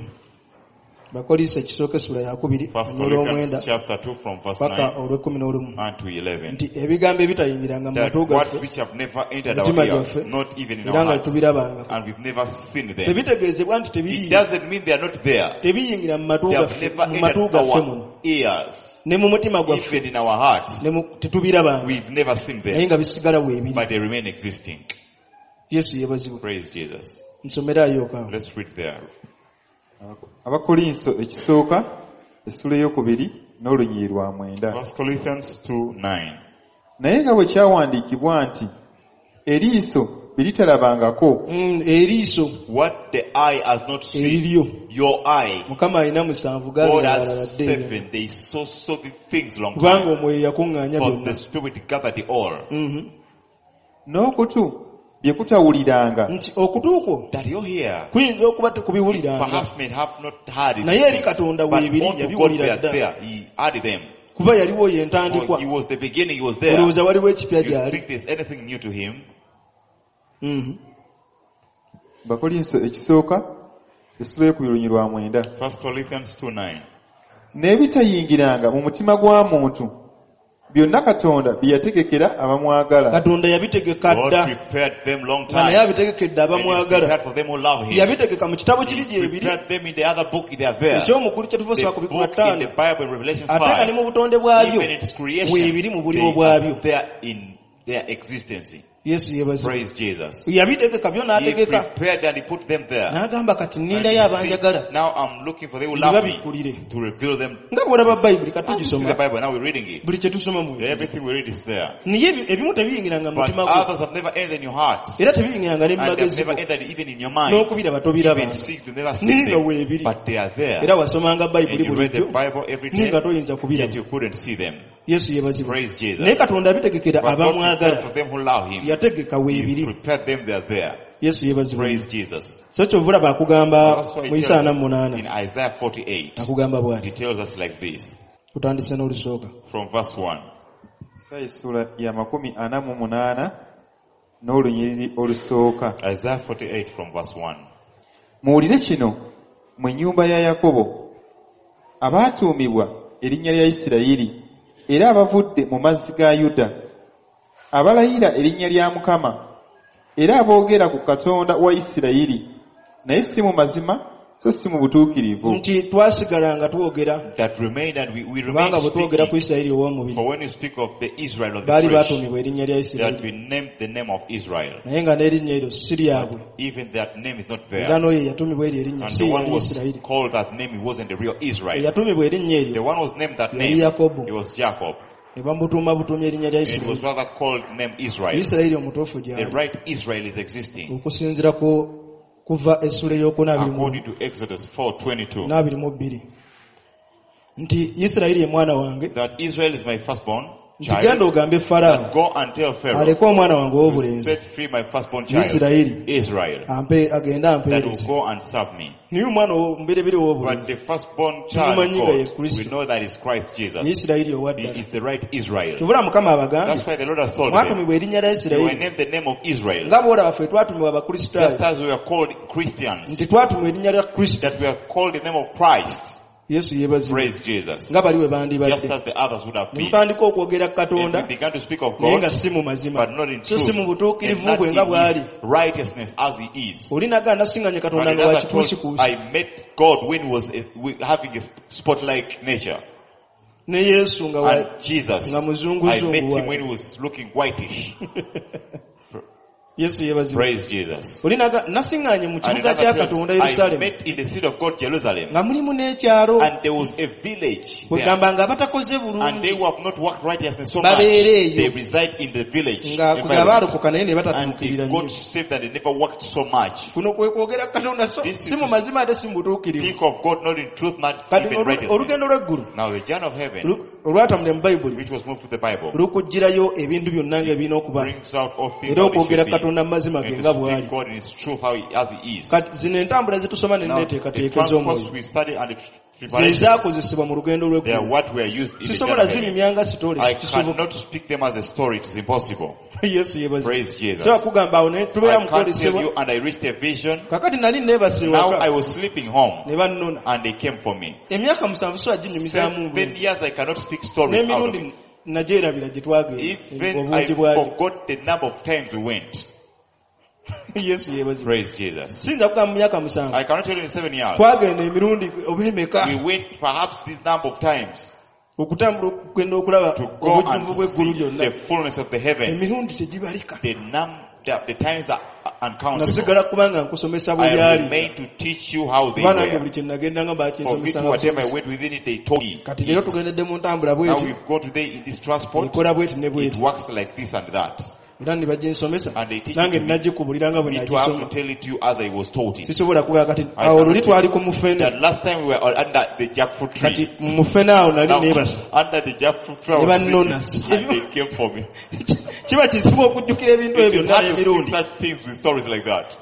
Bakolise ekisooka essula yakubiri. First Olw'omwenda Corinthians chapter two from verse paka nine olw'ekkumi n'olumu. unto eleven. Nti ebigambo ebitayingiranga mu That matu words gaffe which have never entered Mitima our ears, gyaffe, not even in era our nga hearts, tubirabanga. and we've never seen them. Tebitegeezebwa nti It tebiri doesn't mean they are not there. tebiyingira mu matu They have gaffe never mu matu entered gaffe muno our ears, ne mu mutima gwaffe even in our hearts. ne mu- tetubirabanga We've never seen naye them, nga bisigala weebiri. but they remain existing. Yesu yebazibwe. Praise Jesus. Nsomerayo kawo. Let's read there. Abakolinso ekisooka essula ey'okubiri n'olunyiri lwa mwenda. First Corinthians two nine. Naye nga bwe kyawandiikibwa nti eriiso bye litalabangako Mm, eriiso What the eye has not seen, eriryo your eye, Mukama alina musanvu God gaalala has dde seven. They saw so the things long kubanga time. omwoyo yakuŋŋaanya For the byonna. Spirit gathered it all. Mhm. n'okutu bye kutawuliranga Nti okutu kwo That you hear, kuyinza okuba tekubiwuliranga perhaps may have not heard it. naye eri Katonda But weebiri unto God they yabiwulira are dda there. He added them. kuba yaliwo ye For ntandikwa. he was the beginning, he was there. Olowooza waliwo ekipya You gy'ali. think there's anything new to him? Mhm. Bakolinso ekisooka essula y'okubiri olunyiri lwa mwenda. First Corinthians two nine. N'ebitayingiranga mu mutima gwa muntu byonna Katonda bye yategekera abamwagala. Katonda yabitegeka God dda prepared them long nga naye time. abitegekedde And he abamwagala. prepared for them who love him. Yabitegeka mu kitabo kiri He gyebiri prepared them in the other book, they are there. ekyomukulu kye tuva The osoma ku bikumi na book in the ttaano Bible in Revelation ate nga ne five. mu butonde bwabyo Even its creation, weebiri mu buliwo they bwabyo. are there in their existence. Yesu yebaze. Praise Jesus. Yabitegeka byo He n'ategeka prepared and he put them there. n'agamba kati And nnindayo he abanjagala said, now I'm looking for they will love me babikulire. to reveal them. Nga bw'olaba Bayibuli kati And you see the tugisoma Bible, now we're reading it. buli kye tusoma mu Everything we read is there. naye ebi- ebimu tebiyingiranga mu But mutima gwo others have never entered in your heart. era tebiyingiranga ne mu And they've magezi never go entered even in your mind. n'okubiraba Even tobirabanga see, you've never naye seen nga them. weebiri But they are there. era wasomanga Bayibuli And you read the bulijjo Bible every naye nga day, toyinza yet kubiraba. you couldn't see them. Yesu yebazibwa. Praise Jesus. Naye Katonda abitegekera But God prepared abamwagala for them who love him. yategeka He weebiri. prepared them, they are there. Yesu yebazibwa. Praise Jesus. So kyovulaba akugamba That's why he mu tells Isaaya us in munaana Isaiah forty-eight, akugamba he bw'ati. tells us like this, Tutandise n'olusooka. from verse one. Isaaya essula ya makumi ana mu munaana n'olunyiriri olusooka. Isaiah forty-eight from verse one. Muwulire kino mmwe ennyumba ya Yakobo abaatuumibwa erinnya lya Isirayiri era abavudde mu mazzi ga Yuda abalayira erinnya lya Mukama era aboogera ku Katonda wa Isirayiri naye si mu mazima so si mu butuukirivu. Nti twasigala nga twogera That remained and we, we remain kubanga bwe twogera ku speaking. Isirayiri ow'omubiri For when you speak of the Israel of the baali flesh, baatuumibwa erinnya lya that Isirayiri we named the name of Israel. naye nga n'erinnya eryo si lyabwe Even that name is not era there. n'oyo eyatuumibwa eryo erinnya And si the one yali who was Isirayiri. called that name, he wasn't the real Israel. Eyatuumibwa erinnya The eryo one who was named that yali name, Yakobo it was Jacob. ne bamutuuma butuumi erinnya lya It was Isirayiri. rather called name Israel. Isirayiri omutuufu The gy'ali right Israel is existing. okusinziira ku kuva essula ey'okuna abiri mu According to Exodus four twenty-two. n'abiri mu bbiri nti Isirayiri ye mwana wange That Israel is my firstborn, Ntigenda ogambe Farao. Go and tell Pharaoh. Aleko omwana wange To w'obulenzi. set free my firstborn child. Isirayiri. Israel. Ampe agenda That will ampeereze. go and serve me. Niyo omwana omubereberye But w'obulenzi. the firstborn child of Tumumanyi nga ye God, Kristo. we know that is Christ Jesus. Isirayiri He owaddala. is the right Israel. Kyobula Mukama abagambye. That's why the Lord has told Mwatumibwa them, erinnya lya you were Isirayiri. named the name of Israel. Nga bw'olaba ffe twatumibwa Just abakristaayo. as we are called Christians, Nti twatumibwa erinnya lya Kristo. that we are called the name of Christ. Yesu yeebazibwe. Praise Jesus. Nga bali bwe Just bandibadde. as the others would have Ne been. mutandika okwogera ku And Katonda we began to speak of naye God, nga si mu mazima. but not in So truth. si mu And butuukirivu not bwe nga in bw'ali. his righteousness as he is. Oli naganda siŋŋanye But Katonda nga another wakikuusikuusi. told, I met God when he was a, we- having a spot-like nature. Ne Yesu nga wa- And Jesus, nga I muzunguzungu met him waali. when he was looking whitish. Yesu yeebazibwe. Praise Jesus. Oli naga- nasiŋŋanye mu And kibuga another kya tells, Katonda I Yerusaalemi met in the city of God, Jerusalem. nga mulimu n'ekyalo And there was a village there. kwegamba nga batakoze And they bulungi who have not worked righteousness so much, babeera eyo they reside in the village. nga kunya environment. baalokoka naye ne And batatuukirira they nnyo. got saved and they never worked so much. kuno kwe kwogera ku Katonda so- This is si mu mazima ate si mu butuukirivu. Speak of God not in truth, not Kati even olu- righteousness. olugendo lw'eggulu Now the journey of heaven, lu- olwatambulira mu Bayibuli which was moved to the Bible, lukugirayo ebintu byonna ng'ebirina okuba brings out all things era how they okwogera should ku be. Katonda mu mazima ge And nga to bw'ali. speak God in His truth, how he, as He is. Kati zino entambula zetusoma ne Now, the neteekateeka transports ez'omwoyo we study and the ze preparations, zaakozesebwa mu lugendo they are lw'eggulu. what we are used in the journey Sisobola of heaven. zinyumya nga sitole I kisoboka. cannot speak them as a story. It is impossible. Yesu yeebazibwe. Praise Jesus. Sobola kugamba awo ne tubeera mu I can't tell kwolesebwa. you, and I reached a vision. Kakati nali neebase Now I ewaka was sleeping home, ne bannona. and they came for me. Emyaka musanvu so aginyumizaamu Seven years I cannot speak stories out of n'emirundi it. nagyerabira gye twagenda Even I obungi bwayo. forgot the number of times we went. Yesu yeebazibwe. Praise Jesus. Siyinza kugamba mu myaka musanvu I cannot tell you in seven years. twagenda emirundi oba emeka We went perhaps this number of times okutambula okugenda okulaba to go and obujjuvu bw'eggulu see lyonna. the fullness of the heaven. Emirundi tegibalika. The num the, the times are uncountable. Nasigala kubanga nkusomesa bwe I byali. remain to teach you how they Kuba nange buli were. kye nagendanga For me bakinsomesa to whatever I nga went within it, they told me. kati leero tugendedde mu ntambula Now bweti we've gone today in this transport. ekola bweti ne It bweti works like this and that. era ne baginsomesa And they teach nange it to me. nagikubulira nga bwe Me to have to nagisoma tell it to you as I was taught it. sisobola kugaa kati I awo cannot luli tell twali you ku mufene that last time we were under the jackfruit kati tree. mu mufene awo nali Now, neebasa under the jackfruit tree, I Ne was bannona. sitting, and they came for me. kiba kizibu okujjukira ebintu It ebyo is hard nali to speak emirundi such things with stories like that.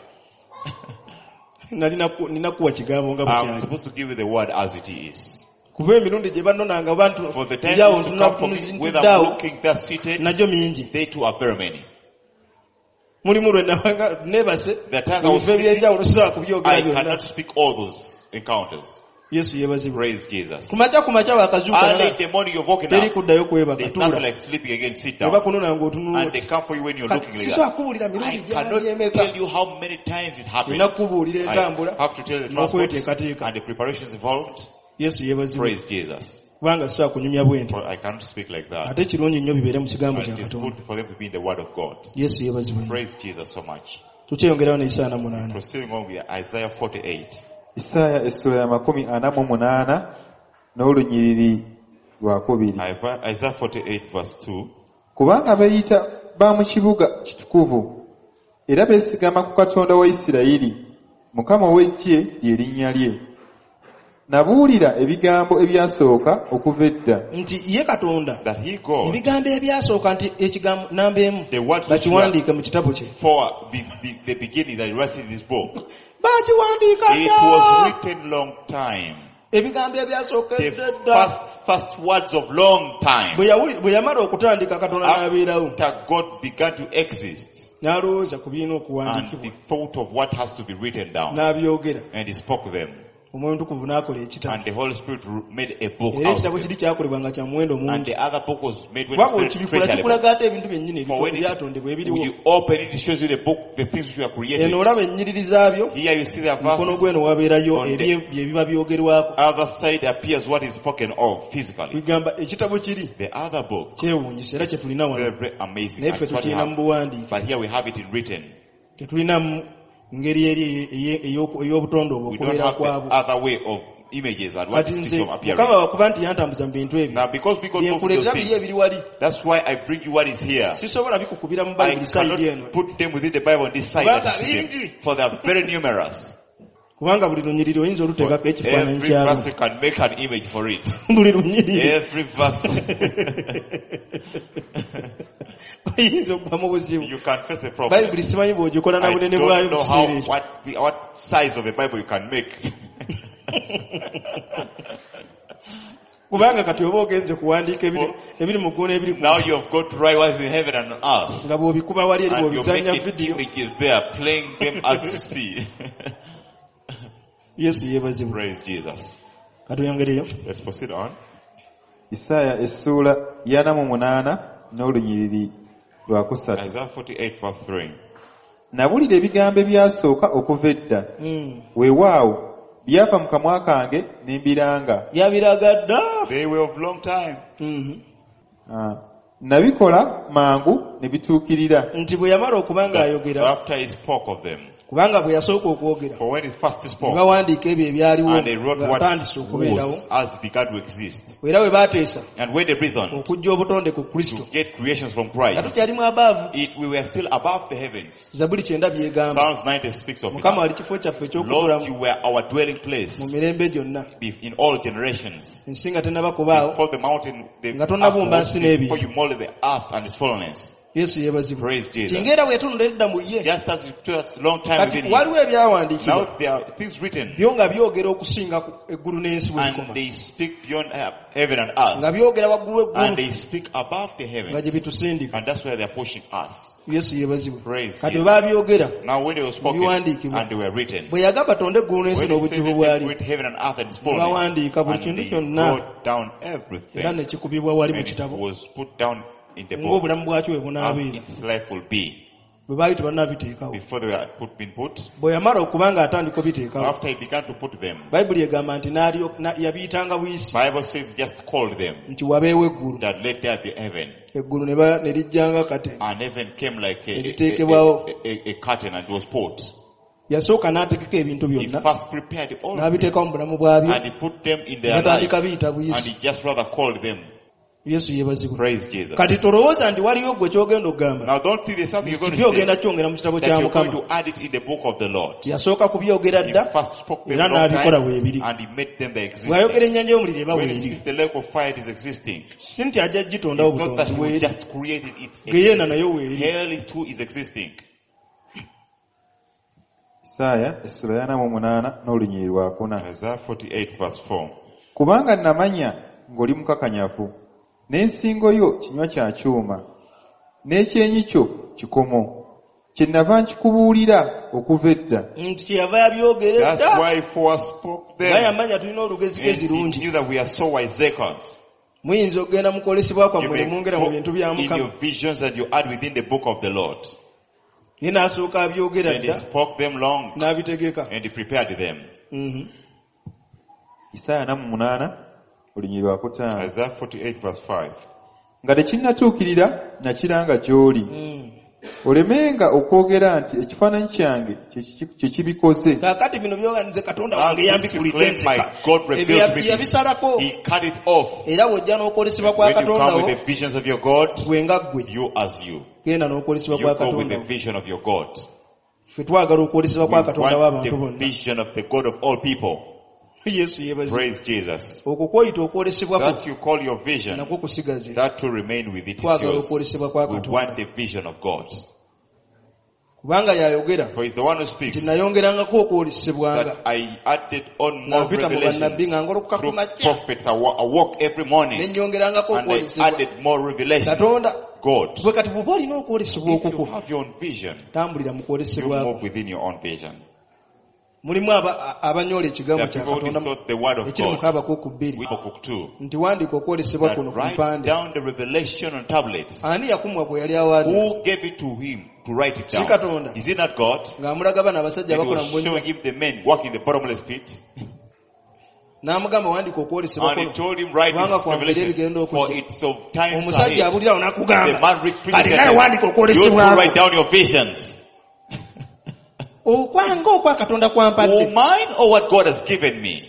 nali naku- nina kuwa kigambo nga I'm bukyali supposed to give you the word as it is. kuva emirundi gye bannonanga bantu For the time eryawo used to come for me, whether I'm ntunuliddeawo looking there seated, nagyo mingi they too are very many. mulimu lwe nabanga neebase There are times I was ebifo ebyenjawulo sisobola I kubyogera byonna cannot speak all those encounters. yesu yeebazibwe Praise Jesus. ku makya ku makya bakazuuka Early in the morning you're walking teri up. kuddayo kwebaka There's nothing tuula like sleeping again. Sit ne down. bakunona And ng'otunula they come for you when you're kati looking like sisobola that. kubuulira I mirundi cannot gyali emeka tell you how many times it happened. nina kubuulira I entambula have to tell the transport n'okweteekateeka and the preparations involved. yesu yeebazibwe Praise Jesus. kubanga sisobola kunyumya bwe nti For I can't speak like that. ate kirungi nnyo bibeere mu kigambo But kya it is katonda good for them to be in the Word of God. yesu yeebazibwe Praise Jesus so much. tukyeyongeraho ne isaana munaana Proceeding on with Isaiah forty-eight. Isaaya essula ya makumi ana mu munaana n'olunyiriri lwakubiri. Isaiah forty-eight verse two. Kubanga beeyita ba mu kibuga kitukuvu era beesigama ku Katonda wa Isirayiri, Mukama ow'Eggye lye linnya lye. Nabuulira ebigambo ebyasooka okuva edda. nti ye katonda That he God, ebigambo ebyasooka nti ekigambo namba emu the words which were bakiwandiike mu kitabo kye for the, the, the beginning that he writes in this book. bakiwandiika It dda was written long time. ebigambo ebyasooka The edda first, first words of long time. bwe yawuli- bwe yamala okutandika katonda n'abeerawo After God began to exist n'alowooza ku birina and okuwandiikibwa the thought of what has to be written down. n'abyogera And he spoke them. omwoyo omutukuvu n'akola ekitabo And the Holy Spirit made a book era out ekitabo of kiri it. kyakolebwa nga kya muwendo And mungi the other book was made when kuba the Spirit bwekibikula treasured kikulaga ate ebintu byennyini For when it- ebyatondebwa when ebiriwo you open it, it shows you the book, the things which were created. eno olaba ennyiriri zaabyo Here you see the mukono verses. gweno wabeerayo On the- ebye- bye biba byogerwako Other side appears what is spoken of physically. bigamba ekitabo kiri The other book, kyewuunyisa era kyetulina very, wano very amazing. naye ffe That's what we tukirina mu have. buwandiike But here we have it in written. tetulina mu ngeri eri eye- ey'oku- ey'obutonde obwo We don't okubeera have the kwabwo other way of images and what kati is nze of appearing. mukama wakuba nti yantambuza mu bintu ebyo Now because we got both of byenkuleetera those biri things, ebiri wali that's why I bring you what is here. sisobola bikukubira mu I bayibuli sayidi eno cannot put them within the Bible on this side. Kubanga that you see them, bingi. for they are very numerous. kubanga buli lunyiriri oyinza oluteekako ekifaananyi Every kyalo verse you can make an image for it. buli lunyiriri Every verse oyinza okuba mu buzibu you can face a problem. bayibuli simanyi bw'ogikola na I bunene don't bwayo mu know kiseera how ekyo what what size of a Bible you can make. kubanga kati oba ogenze kuwandiika ebiri ebiri mu ggulu n'ebiri ku Now nsi you have got to write what's in heaven and on earth. nga bw'obikuba wali eri And you're bw'obizanya making vidiyo images there, playing them as you see. yesu yeebazibwa Praise Jesus. kati oyongereyo Let's proceed on. Isaaya essuula ya na mu munaana n'olunyiriri lwa kusatu. Isaiah forty-eight verse three. Nabulira ebigambo ebyasooka okuva edda, weewaawo byava mu kamwa kange ne mbiranga. byabiraga dda They were of long time. Ah, nabikola mangu ne bituukirira. nti bwe yamala okuba ng'ayogera After he spoke of them. kubanga bwe yasooka okwogera For when he first ne spoke, bawandiika ebyo ebyaliwo and they wrote what atandise okubeerawo was as began to exist. era bwe baateesa And when they reasoned okujja obutonde ku kristo to get creations from nga Christ, tukyalimu abaavu it, we were still above the heavens. zabuli kyenda byegamba Psalms ninety speaks of mukama it. wali kifo kyaffe Lord, eky'okutulamu you were our dwelling place mu mirembe gyonna be- in all generations. ensi nga tennaba kubaawo Before the mountain, the Nga tonnabumba earth nsi was- n'ebintu. before you molded the earth and its fullness. yesu yeebazibwa Praise Jesus. tingaera bwe yatunula edda mu ye Just as it took us a long time kati within him. waliwo ebyawandiikibwa Now there are things written byo nga byogera okusinga ku eggulu n'ensi bwe and bikoma they speak beyond uh, heaven and earth. nga byogera waggulu And w'eggulu they speak above the nga gye heavens. bitusindika And that's where they're pushing us. yesu yeebazibwa Praise kati bwe Jesus. baabyogera Now when they were spoken Biwandiikibwa. and they were written, bwe yagamba tonde eggulu n'ensi when he said n'obujjuvu that bwali they created heaven and earth and its ne bawandiika buli fullness, kintu and they kyonna wrote down era everything, ne kikubibwa wali mu and it kitabo was put down in the book ng'obulamu bwakyo bwe as bunaabeera its life will be bwe baali tebannabiteekawo before they were put, been put. bwe yamala okuba ng'atandika obiteekawo After he began to put them, bayibuli egamba nti n'alyo- na- yabiyitanga buyisi Bible says he just called them nti wabeewo eggulu that let there be heaven, eggulu ne ba- ne lijjanga kate and heaven came like a, a, Eriteekebwawo. a, a, a curtain and it was put. yasooka n'ategeka ebintu He byonna first prepared all things, n'abiteeka mu bulamu bwabyo and he put them in ne their life, batandika biyita and buyisi he just rather called them. yesu yeebazibwa Praise Jesus. kati tolowooza nti waliyo gwe kyogenda okugamba Now don't think there's something you're going to kiti say ogenda kyongera mu kitabo that kya you're going mukama to add it in the book of the Lord. yasooka kubyogera He dda first spoke them era a long n'abikola time, weebiri and he made them the bw'ayogera existing. ennyanja y'omuliro eba When he weeri speaks, the lake of fire is existing. si nti ajja gitondawo It's not that butonzi he will weeri just create it. It's geyeena nayo existing. weeri Hell is too is existing. Isaaya essula ya na mu munaana n'olunyiriri lwa kuna. Isaiah forty-eight verse four. Kubanga namanya ng'oli mukakanyavu, n'ensingo yo kinywa kya kyuma, n'ekyenyi kyo kikomo, kyennava nkikubuulira okuva edda. nti kyeyava yabyogera That's dda why for us spoke nga them. yamanya tulina And olugezigezi he lungi knew that we are so wiseacres. muyinza okugenda mukolesebwa You kwammwe ne may mwongera mu bintu bya put in mukama your visions and you add within the book of the Lord. ye n'asooka abyogera And he dda spoke them long n'abitegeka and he prepared them. Mhm. Isaaya na mu munaana olunyiriri lwa kutaano. Isaiah forty-eight verse five. Nga tekinnatuukirira nakiranga gy'oli, Mm. olemenga okwogera nti ekifaananyi kyange kye kiki- kye kibikoze. kaakati bino byoga nze katonda Now wange this you yambikkulidde claim my nzeka God ebyo revealed to me. yabi- yabisalako He cut it off. era bw'ojja n'okwolesebwa kwa When you come katonda with wo the visions of your God, gwe nga ggwe you as you. genda n'okwolesebwa You kwa go with katonda the wo vision of your God. ffe twagala okwolesebwa We kwa katonda want w'abantu the bonna vision of the God of all people. yesu yebazi Praise Jesus. okwo kwoyita okwolesebwa That you call your vision, nakwo kusigaze that to remain with it is twagala yours. okwolesebwa kwa We want katonda the vision of God. kubanga yayogera For he's the one who nti speaks nayongerangako okwolesebwanga that I added on nga more mpita mu revelations bannabbi nga ngolokoka ku through makya prophets. I wa- I walk every morning nenyongerangako and I okwolesebwa added more revelations. katonda God, bwe kati bw'oba olina okwolesebwa if you okukwo have your own vision, tambulira mu you kwolesebwako move within your own vision. mulimu aba- abanyola ekigambo There are kya people who katonda distort the word of ekiri mu God. kaabako ku bbiri We book two. nti wandiika okwolesebwa That kuno ku write bipande down the revelation on tablets. ani yakumwa bwe yali awaani Who gave it to him to write it Si down? Katonda. Is it not God? ng'amulaga bana abasajja That abakola mu was bwenyi showing him the men walking the bottomless pit. n'amugamba wandiika okwolesebwa And he kuno told him, write kubanga this kwambere ebigenda revelation, for okujja it's of times omusajja ahead. abulirawo The n'akugamba man read kati preaches naye wandiika you to okwolesebwako write down your visions. okwanga okwa katonda Oh, kwampadde mine or what God has given me?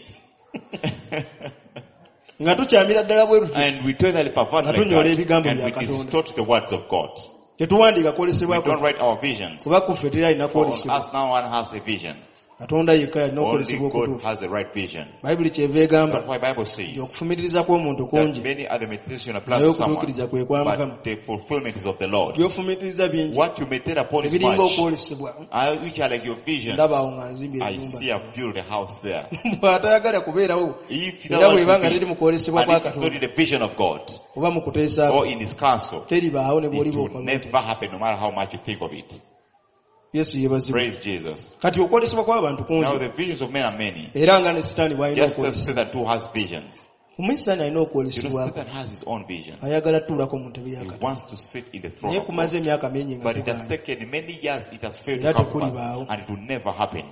nga tukyamira ddala bwe ruti And we totally pervert Nga like tunyola that. ebigambo And bya we Katonda. distort the words of God. tetuwandiika We kwolesebwako don't write our visions. kuba kuffe teri alina For on kwolesebwa us, no one has a vision. Katonda yekka yalina Only okolesebwa God okutuufu. has the right vision. Bayibuli kyeva egamba That's why Bible says okufumitiriza kw'omuntu that kungi many other meditation naye apply to someone, okutuukiriza kwe kwa Mukama. but the fulfillment is of the Lord. Byofumitiriza bingi What you meditate upon is ebiringa much, okwolesebwa. uh, which are like your visions. Ndaba awo nga nzimba I see ennyumba. I've built a house there. Bw'atayagala kubeerawo If era that bw'eba was nga to teri be, mu kwolesebwa and kwa it is not in Katonda the vision of God oba mu kuteesa or kwe, in His counsel, teribaawo ne it bw'oliba will okola never otya. happen, no matter how much you think of it. Yesu yeebazibwe. Praise Jesus. Kati okwolesebwa kw'abantu Now kungi the visions of men are many. era nga ne Sitaani bw'alina Just as okwolesebwa. Satan too has visions. Omusitaani alina You know, okwolesebwa, Satan has his own vision. ayagala tuulako mu ntebe ya He Katonda. wants to sit in the throne Naye of kumaze God. emyaka mingi nga But it has kugaana. taken many years, it has failed Era to come to pass, tekulibaawo. and it will never happen.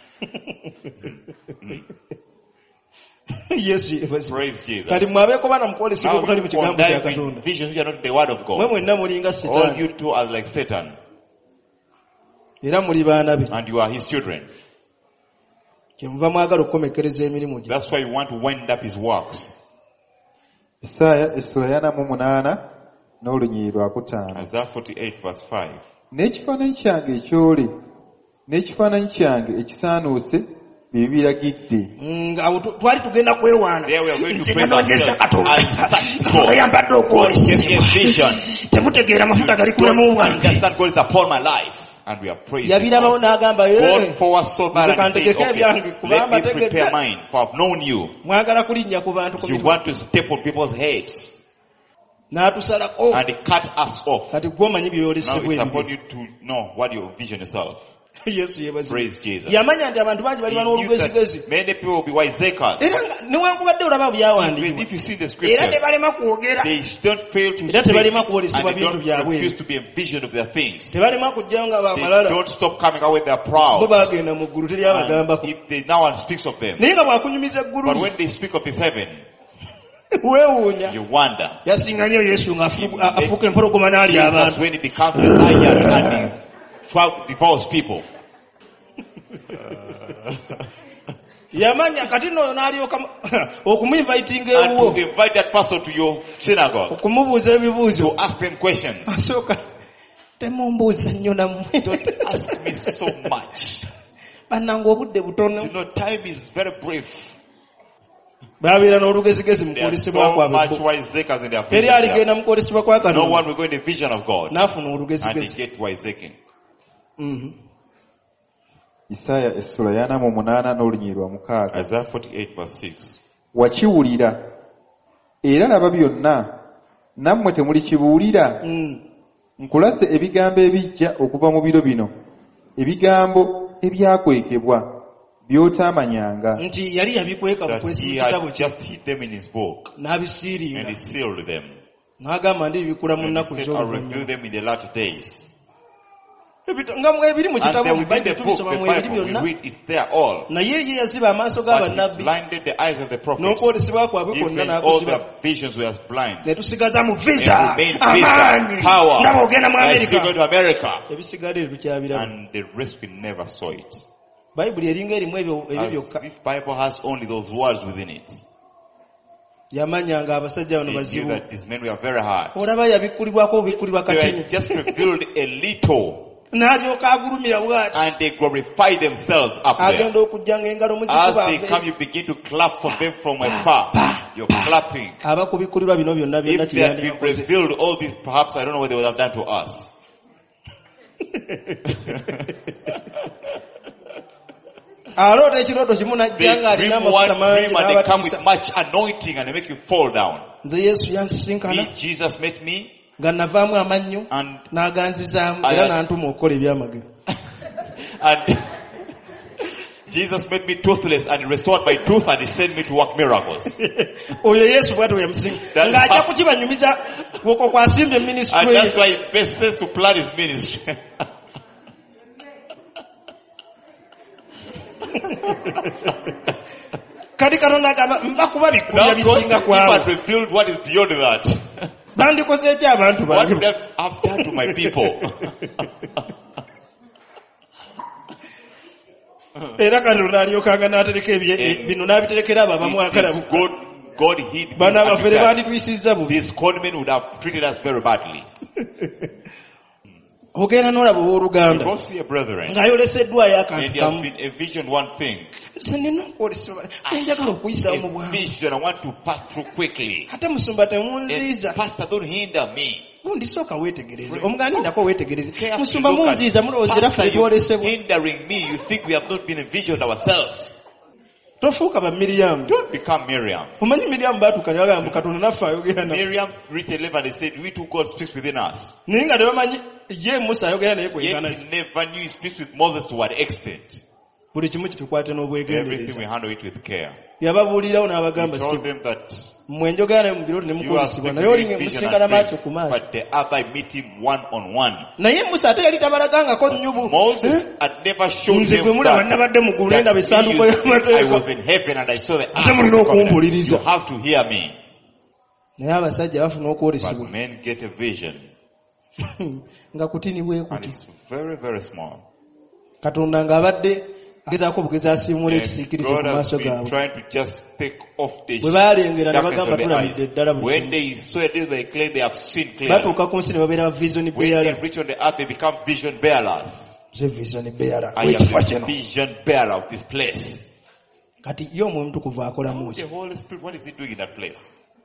Yesu yeebazibwe. Praise Jesus. Kati mwabeeko bana mu kwolesebwa Now okutali mu you kigambo kya connive with Katonda. visions which are not the word of Mwe God. mwenna mulinga All Sitaani you two are like Satan, era muli baana be. and you are his children. Kyemuva mwagala okukomekkereza emirimu gye. That's why you want to wind up his works. Isaaya essula yana mu munaana n'olunyiriri lwakutaano. Isaiah forty-eight verse five. N'ekifaananyi kyange ekyole n'ekifaananyi kyange ekisaanuuse bye biragidde. Nga awo tu- twali tugenda kwewaana. There we are going to Nze praise nanoonyeza ourselves Katonda. and search Katonda God. yampadde God gave me a okwolesebwa. vision. Temutegeera amafuta gali ku bulamu Don't bwange. understand God is upon my life. And we are praising Yabirabawo God. n'agamba God foresaw that and he said, Ntegeeka ebyange okay, kubanga let me prepare tegedde. mine, for I've known you. Mwagala kulinnya ku bantu ku You mitwe. want to step on people's heads N'atusalako. and cut us off. Kati gwe omanyi Now byeyolesebwa it's upon ebyo. you to know what you vision yourself. Yesu yeebazibwe. Praise Jesus. Yamanya nti abantu bangi He baliba knew n'olugezigezi. that many people will be wiseacres. Era nga newankubadde olaba Even byawandiikibwa. if you see the Era scriptures, tebalema kwogera. they don't fail to Era speak, tebalema and kwolesebwa they bintu don't byabwe. refuse to be envisioned of their things. Tebalema kujja nga They bamalala. don't stop coming out when they are Bo proud. bagenda mu ggulu teri And abagambako. if they now one speaks of them, Naye nga bwakunyumiza eggulu but lye, when they speak of this heaven, weewuunya. you wonder. Yasinga nnyo Yesu nga He afu- made afuuka empologoma n'alya Jesus abantu. when he becomes a lion and he try- devours people. Yamanya kati nno n'alyoka okumuinvitinga And ewuwo. to invite that person to your synagogue Okumubuuza ebibuuzo. to ask them questions. Asooka temumbuuza nnyo nammwe. Don't ask me so much. Bannange obudde butono. You know, time is very brief. Baabeera n'olugezigezi mu There are kwolesebwa so kwabwe. much wiseacres in their Teri vision. aligenda mu kwolesebwa kwa No Katonda. one will go in the vision of God N'afuna and olugezigezi. they get wiseacking. Mhm. Isaaya essula yana mu munaana n'olunyiriri lwa mukaaga. Isaiah forty-eight verse six. Wakiwulira era laba byonna nammwe temulikibuulira. Mm. Nkulase ebigambo ebijja okuva mu biro bino, ebigambo ebyakwekebwa by'otaamanyanga. Nti yali yabikweka mu That kwesi mu he kitabo had kye just hid them in his book n'abisiiringa. and he sealed them. N'agamba ndibikula mu And he nnaku said, I'll reveal ez'oluvannyuma. them in the latter days. Ebito- nga mwe ebiri mu And kitabo then mu within the Bayibuli book, tubisoma the mu ebiri Bible, we byonna. read it's there all. Naye ye yaziba amaaso But he g'abannabbi blinded the eyes of the prophets. n'okwolesebwa kwabwe kwonna Even all n'akuziba. their visions were blind. Ne tusigaza mu visa And remained amaanyi visa, power, nga bw'ogenda mu as you go Amerika. to America. Ebisigadde tukyabiraba. And the rest we never saw it. Bayibuli eringa erimu ebyo ebyo As byokka. if Bible has only those words within it. Yamanya nga abasajja bano He knew bazibu. that these men were very hard. Olaba yabikkulibwako bubikkulibwa They were katini. just revealed a little, N'alyoka agulumira bw'ati. and they glorify themselves up there. Agenda okujja ng'engalo mu As they kikuba. come, you begin to clap for them from afar. You're clapping. Aba kubikkulibwa bino byonna byonna If they had been kiyandikoze. revealed all this, perhaps I don't know what they would have done to us. Aloota ekirooto kimu They n'ajja ng'alina dream amafuta one mangi dream and they come with n'abatiisa. much anointing and they make you fall down. Nze Yesu yansisinkana Me, Jesus met me nga navaamu amannyo and n'aganzizaamu I era had- n'antuma okukola ebyamagero. and Jesus made me toothless and he restored my tooth and he sent me to work miracles. Oyo Yesu bw'atyo bwe yamusinga. That's Ng'ajja how- kukibanyumiza okwo kwasimbye And minisitule that's ye. why he best says to plan his ministry. Kati Katonda agamba mba kubabikkulya Now God, bisinga if kwabo. had revealed what is beyond that, Bandikoze ki abantu what bange? would I have done to my people? Era Katonda alyokanga n'atereka ebye- Eh, bino n'abiterekera abo abamwagala It is bukka. God, God hid Bano these abafere artifacts. banditwisizza bubi. These conmen would have treated us very badly. ogenda n'olaba You owooluganda go see a brethren, ng'ayoleseddwayo and akantu he has kamu been envisioned one thing. se nina okwolesebwa enjagala okuyisawo mu A bwangu vision I want to pass through quickly. ate musumba And temunziiza Pastor, don't hinder me. gundi sooka weetegereze omugani ndako weetegereze Carefully musumba look at- munziiza mulowoozera ffe Pastor, you're twolesebwa hindering me. You think we have not been envisioned ourselves. tofuuka ba miriyamu Don't become Miriam. omanyi miriyamu baatuuka ne bagamba katonda naffe ayogera na Miriam reached a level and they said, we too God speaks within us. naye nga tebamanyi ye musa ayogera naye Yet kwenkana he never knew he speaks with Moses to what extent. buli kimu kitukwate Everything n'obwegendereza we handle it with care. yababuulirawo He n'abagamba told si them that mmwe njogera naye mu birooto ne you are mukozesebwa speaking naye olinga with vision musingana and maaso dreams, ku maaso but the other meet him one on one. naye musa ate yali tabalagangako nnyubu Moses Eh? had never shown nze them gwe mulaba that, nabadde mu ggulu naye ndaba that essanduuko he, you see, I y'amateeka was in heaven and I saw the Ate ark of mulina the covenant. okumpuliriza. You have to hear me. naye abasajja bafuna But okwolesebwa men get a vision nga kutini bwe and kuti it's very, very small. katonda ng'abadde agezaako bugezi asiimula And ekisiikirize God ku has maaso been gaabwe trying to just take off the bwe baalengera ne darkness bagamba of the tulamidde eyes. ddala buli When kimu they saw it, they claim they have seen clearly. batuuka ku nsi ne babeera vision When beara they reach on the earth, they become vision bearers. ze vision beara I am wekifo the kino vision bearer of this place. kati ye omwoyo omutukuvu akolamu ki The Holy Spirit, what is he doing in that place?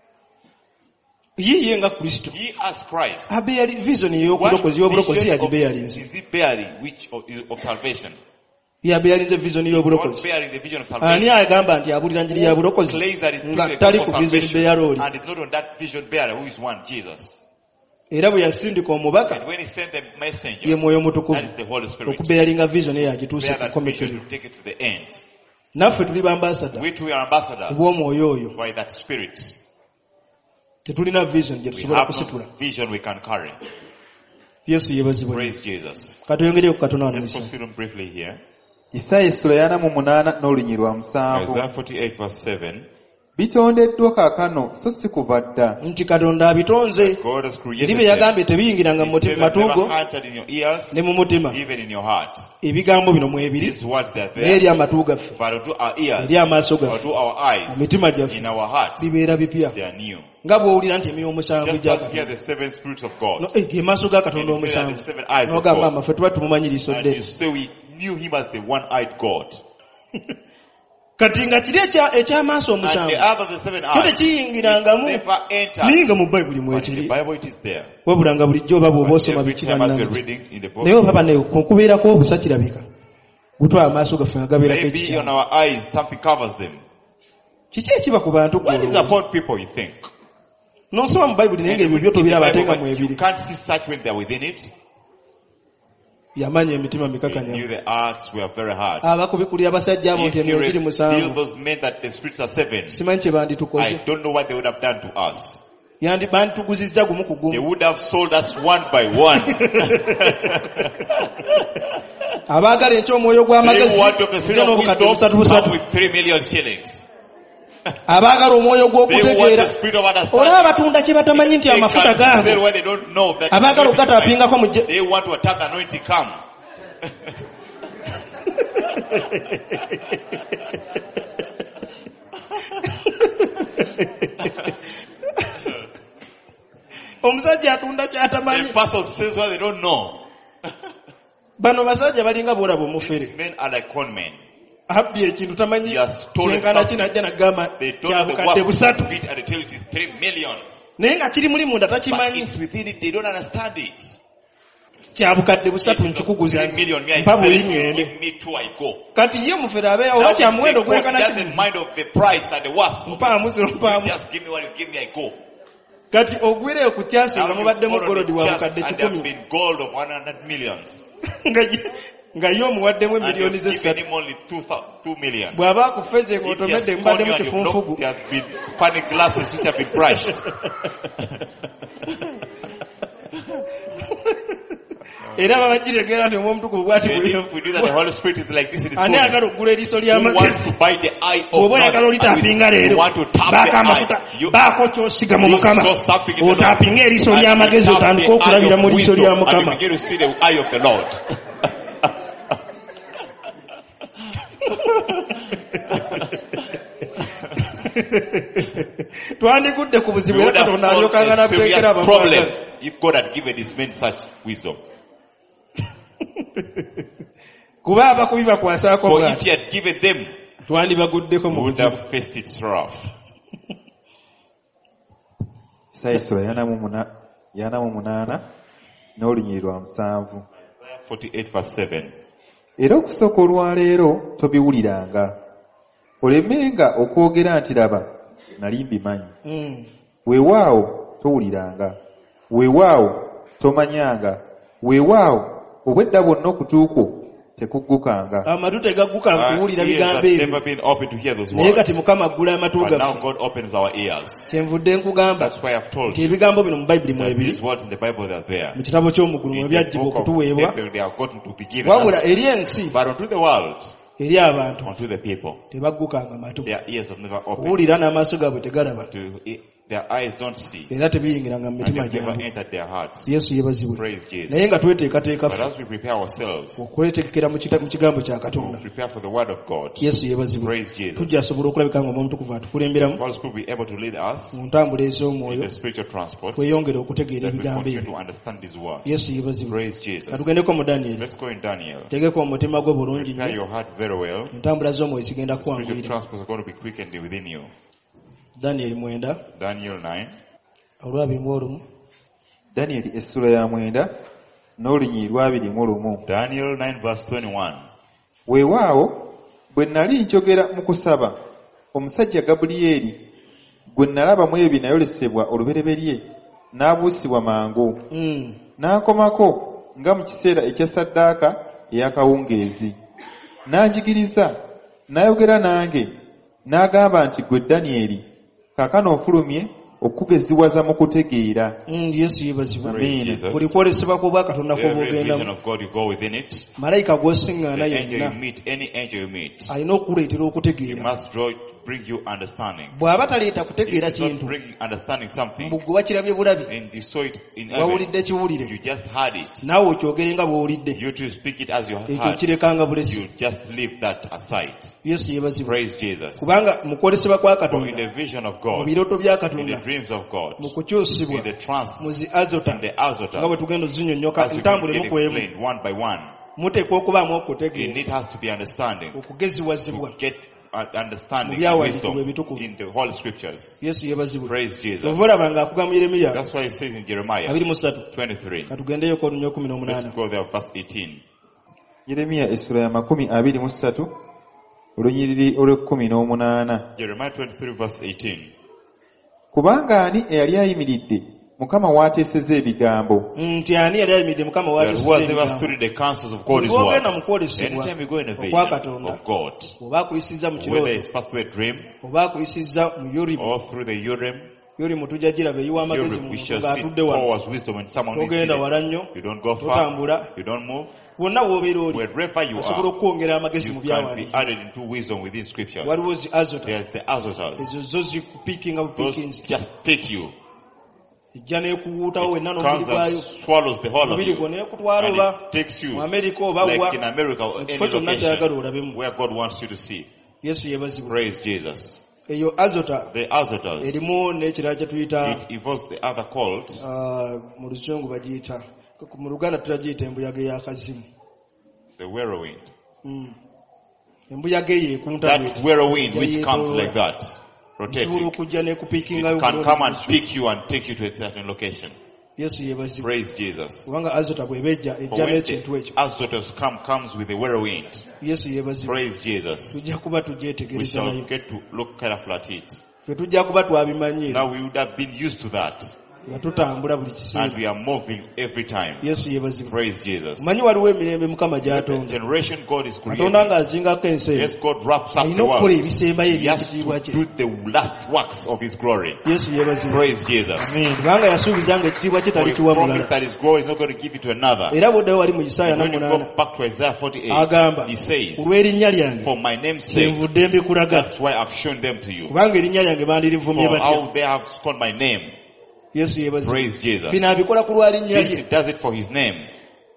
yiye nga kristo He as Christ. abeeri vision What ey'obulokozi y'obulokozi vision of, yagibeyalinze is he bearing which of, of salvation? yabeyalinze vision God y'obulokozi bearing the vision of ani salvation. agamba nti abulira njiri ya bulokozi Claims that it's nga the tali God ku of vision salvation beara oli and is not on that vision bearer who is one, Jesus. era bwe yasindika omubaka And when he sent the ye messenger, mwoyo that omutukuvu is the Holy Spirit. okubeyalinga vision eyo agituuse Bear ku that vision komekerero to take it to the end. naffe tuli bambasada We too are ambassadors kubw'omwoyo oyo by that Spirit. tetulina vision gye We tusobola have kusitula no vision we can carry. yesu yeebazibwe Praise Jesus. katuyongereko ku katonda wano Let's misa proceed on briefly here. Isaya essula yana mu munaana n'olunyiri lwa musanvu. Isaiah forty-eight verse seven. Bitondeddwa kaakano so si kuva dda. nti katonda abitonze God has created ndi bye them. yagambye tebiyingiranga mu He muti- said mu that never matugo entered in your ears, ne mu mutima even in your heart. ebigambo bino mwebiri These words they are naye eri there, amatu gaffe but unto our ears, eri amaaso or gaffe to our eyes, mu mitima gyaffe in our hearts, bibeera bipya they are new. nga bw'owulira nti emyoyo omusanvu Just gya as we hear katonda the seven spirits of God, No, eh, ge maaso ga katonda and we say that omusanvu the seven eyes of n'ogamba God, ama ffe tuba tumumanyiriso and dde you say we knew him as the one-eyed God. kati nga kiri ekya- eky'amaaso And omusanvu the other the seven kyo eyes, tekiyingirangamu never entered. naye nga mu bayibuli But in the mwekiri Bible it is there. wabula nga bulijjo oba bw'oba But osoma every time as you're bikirannangi reading in the book, naye oba bane kukubeerako obusa kirabika gutwala amaaso gaffe nga gabeerako maybe on ekikyamu our eyes something covers them. kiki ekiba ku bantu What is gwolowooza? upon people, you think? n'osoma mu bayibuli naye And ng'ebyo in byo the tobiraba ate Bible, nga but you mwebiri can't see such when they're within it. yamanya emitima He knew mikakanyamu the hearts were very hard. abakubikulira abasajja abo nti If he emyoyo giri revealed musanvu those men that the spirits are seven, simanyi kye banditukoze I don't know what they would have done to us. yandi bandituguzizza gumu ku They gumu would have sold us one by one. abaagala eky'omwoyo gw'amagezi They want of the spirit ate of n'obukadde busatu wisdom busatu come with three million shillings. abaagala omwoyo They want gw'okutegeera the spirit of olaba understanding. batunda kye batamanyi nti They amafuta can sell gaabwe where they don't know that abaagala anointing is okugataapingako mu mine. They want to attack anointing come. omusajja atunda The kyatamanyi pastor says what they don't know. bano basajja balinga bwolaba omufere These men are like con men. abbye ekintu tamanyi He has stolen kyenkana something. kinajja nagamba They don't know the kyabukadde work busatu of it and they tell it is three millions. naye nga kiri muli munda But takimanyi it's within it, they don't understand it. kyabukadde busatu It is of nkikuguza three million, me I mpa sell buli it, you ngende give me two, I go. kati ye mufere abeera Now oba if kyamuwendo the God gwenkana doesn't mind of the price and the worth. mpaamu ziro mpaamu Just give me what you give me, I go. kati ogwireyo ku kyasi nga Now you mubaddemu follow golodi the wa chest bukadde and there have kikumi been gold of one hundred millions. nga ye- nga ye omuwaddemu And emiliyoni you've given z'essatu him only two, thou- two million. bw'aba akufeze If he has ng'otomedde phoned mubaddemu you and you've kifunfugu knocked, there have been funny glasses which have been brushed. era babagitegeera nti omwomutukuvu bw'ati And buli- if we do that, the Holy Spirit is like this in his ani fullness. agala okugula eriiso Who wants ly'amagezi to buy the eye of bw'oba God? oyagala olitaapinga You leero want to tap baako the amafuta eye. You, baako kyosiga mu you mukama saw something in the Lord. otaapinga eriiso And you ly'amagezi tap otandike the eye okulabira of mu liiso wisdom, lya and you mukama begin to see the eye of the Lord. twandikudde ku buzibu We era would have katonda found alyokanga a serious n'abuteekera problem abamwagala if God had given his men such wisdom. kuba abakubi bakwasako For if bwati he had given them, twandibaguddeko mu we would buzibu. have faced it rough. Sayisula yana mu muna yana mu munaana n'olunyiri lwa musanvu. forty-eight verse seven. Era okusooka olwaleero tobiwuliranga, olemenga okwogera nti laba nali mbimanyi. Mm. Weewaawo towuliranga, weewaawo tomanyanga, weewaawo obwedda bwonna okutuuko tekuggukanga. Amatu tegaggukanga Our kuwulira ears bigambo have ebyo. never been open to hear those Naye words. kati Mukama aggula amatu But now gaffe. God opens our ears. Kyenvudde nkugamba That's why I've told nti you ebigambo bino mu Bayibuli that mwebiri these words in the Bible are there. mu kitabo ky'omuggulu mwe In the byaggyibwa book of okutuweebwa, Hebrew, they are gotten to be given wabula us. eri ensi, But unto the world, eri abantu unto the people, tebaggukanga matu. their ears have never opened. Kuwulira n'amaaso gaabwe tegalaba, To, their eyes don't see. era tebiyingiranga mu And mitima they've never gyabwe. entered their hearts. Yesu yeebazibwe. Praise Jesus. Naye nga tweteekateeka But as we prepare ourselves, okwetegekera mu kita- mu kigambo kya to Katonda, prepare for the word of God, Yesu yeebazibwe, praise Jesus. tujja asobola okulabika nga Omwoyo Omutukuvu atukulemberamu God will be able to lead us mu ntambula in ez'omwoyo, the spiritual transport, tweyongere okutegeera that we ebigambo continue ebyo. to understand these words. Yesu yeebazibwe. Praise Jesus. Katugendeko mu Danyeri. Let's go in Daniel. Tegeka omutima gwo bulungi Prepare nnyo, your heart very well. entambula z'omwoyo zigenda Spiritual kukwanguyira. transport is going to be quickened within you. Danyeri mwenda Daniel nine. olwabiri mu olumu. Danyeri essula ya mwenda n'olunyiri lwabiri mu lumu. Daniel nine verse twenty-one. Weewaawo bwe nnali njogera mu kusaba, omusajja Gabulyeri gwe nalaba mu ebyo nayolesebwa olubereberye n'abuusibwa mangu, Mm. n'ankomako nga mu kiseera ekya ssaddaaka ey'akawungeezi. N'anjigiriza, n'ayogera nange, n'agamba nti, ggwe Danyeri, kaakano ofulumye okugeziwaza mu kutegeera. Mm, Yesu yeebazibwe. Praise Amen. Jesus. Buli kwolesebwa kw'obwa Katonda Every kw'oba vision ogendamu, of God, you go within it. malayika gw'osiŋŋaana The angel you yenna meet, any angel you meet, alina okuleetera he okutegeera. must draw, bring you understanding. Bw'aba taleeta If kutegeera he's not kintu, bringing understanding something, mbu gwe wakirabye bulabi, and you saw it in heaven, wawulidde kiwulire, you just heard it. naawe okyogere nga bw'owulidde, You to speak it as you have ekyo heard. kirekanga bulesi. You just leave that aside. Yesu yeebazibwe. Praise Jesus. Kubanga mu kwolesebwa kwa For in Katonda, the vision of mu God, birooto bya in the Katonda, dreams of God, mu kukyusibwa, in the trance, mu zi azota, in the nga bwe azotas, tugenda ozinyonnyoka as we ntambule get mu kwemu, explained one by one, muteekwa okubaamu in okutegeera, it has to be understanding. okugeziwazibwa. To get uh, understanding Mu and byawandiikibwa wisdom ebitukuvu. in the Holy Scriptures. Yesu yeebazibwe. Praise Jesus. Ova olaba ng'akuga mu Yeremiya That's why it says in Jeremiah abiri mu ssatu. twenty-three. Katugendeyo ku olunya kumi Let's n'omunaana. go there, verse eighteen. Yeremiya essula ya makumi abiri mu ssatu olunyiriri olw'ekkumi n'omunaana. Jeremiah twenty-three, verse eighteen. Kubanga ani eyali ayimiridde Mukama w'ateeseza ebigambo? Nti ani yali ayimiridde Mukama That who has ever w'ateeseza stood in the counsels of God is ng'ogenda mu what? kwolesebwa Anytime you go in a okwa vision Katonda, of God, oba akuyisizza mu whether kirooto, it's passed through a dream oba akuyisizza mu Yurimu. or through the Urim, Yurimu tujja giraba eyiwa amagezi Urim, mu we muntu shall see ng'atudde wano. Paul's wisdom when someone is Togenda seated. wala nnyo, You don't go far, totambula, you don't move. wonna w'obeera oli, Wherever you osobola are, okwongera amagezi you mu can be byawandiikibwa. added into wisdom within scriptures. Waliwo zi azota, There's the azotas. ezo zo zikupiikinga Those bupiikinzi, just take you. ejja n'ekuwuutawo wenna n'omubiri Comes and gwayo, swallows the whole of omubiri gwo you. n'ekutwala And oba it takes you mu Amerika oba wa, like in America or mu any kifo kyonna ky'ayagala location olabemu. where God wants you to see. Yesu yeebazibwe. Praise Jesus. Eyo azota The azotas. erimu n'ekirala kye tuyita It involves the other called ah, mu luzungu bagiyita, mu Luganda tutagiyita embuyaga ey'akazimu. the whirlwind. Mm. Embuyaga eyo ekunta That bw'eti. whirlwind which Ejja comes yeetoloola. like that, Esobola rotating. okujja n'ekupiikinga It can come and pick you and take you to a certain location. Yesu yeebazibwe. Praise Jesus. Kubanga azota bw'eba ejja For ejja when n'ekintu the ekyo. azotas come, comes with the whirlwind. Yesu yeebazibwe. Praise Jesus. Tujja kuba We tugyetegereza shall nayo. get to look careful at it. Ffe tujja kuba twabimanyira Now we would have been used to that. nga tutambula buli And kiseera. we are moving every time. Yesu yeebazibwe. Praise Jesus. Manyi waliwo emirembe Mukama The gy'atonda. generation God is Katonda creating. ng'azingako ensi eyo. Yes, God wraps up Alina the okukola world. ebisembayo He has eby'ekitiibwa to kye. do the last works of His glory. Yesu yeebazibwe. Praise Jesus. Kubanga yasuubiza nga ekitiibwa kye For He talikiwa promised mulala. that His glory is not going to give it to another. Era bw'oddayo wali mu Isaaya When you namunaana go back to Isaiah forty-eight, agamba, He says, ku lw'erinnya lyange for my name's sake, kyenvudde mbikulaga, that's why I've shown them to you. kubanga erinnya lyange bandirivumye For batya. how they have called my name. Yesu yeebazibwe. Praise Jesus. Bino abikola ku lwa linnya This lye. He does it for His name.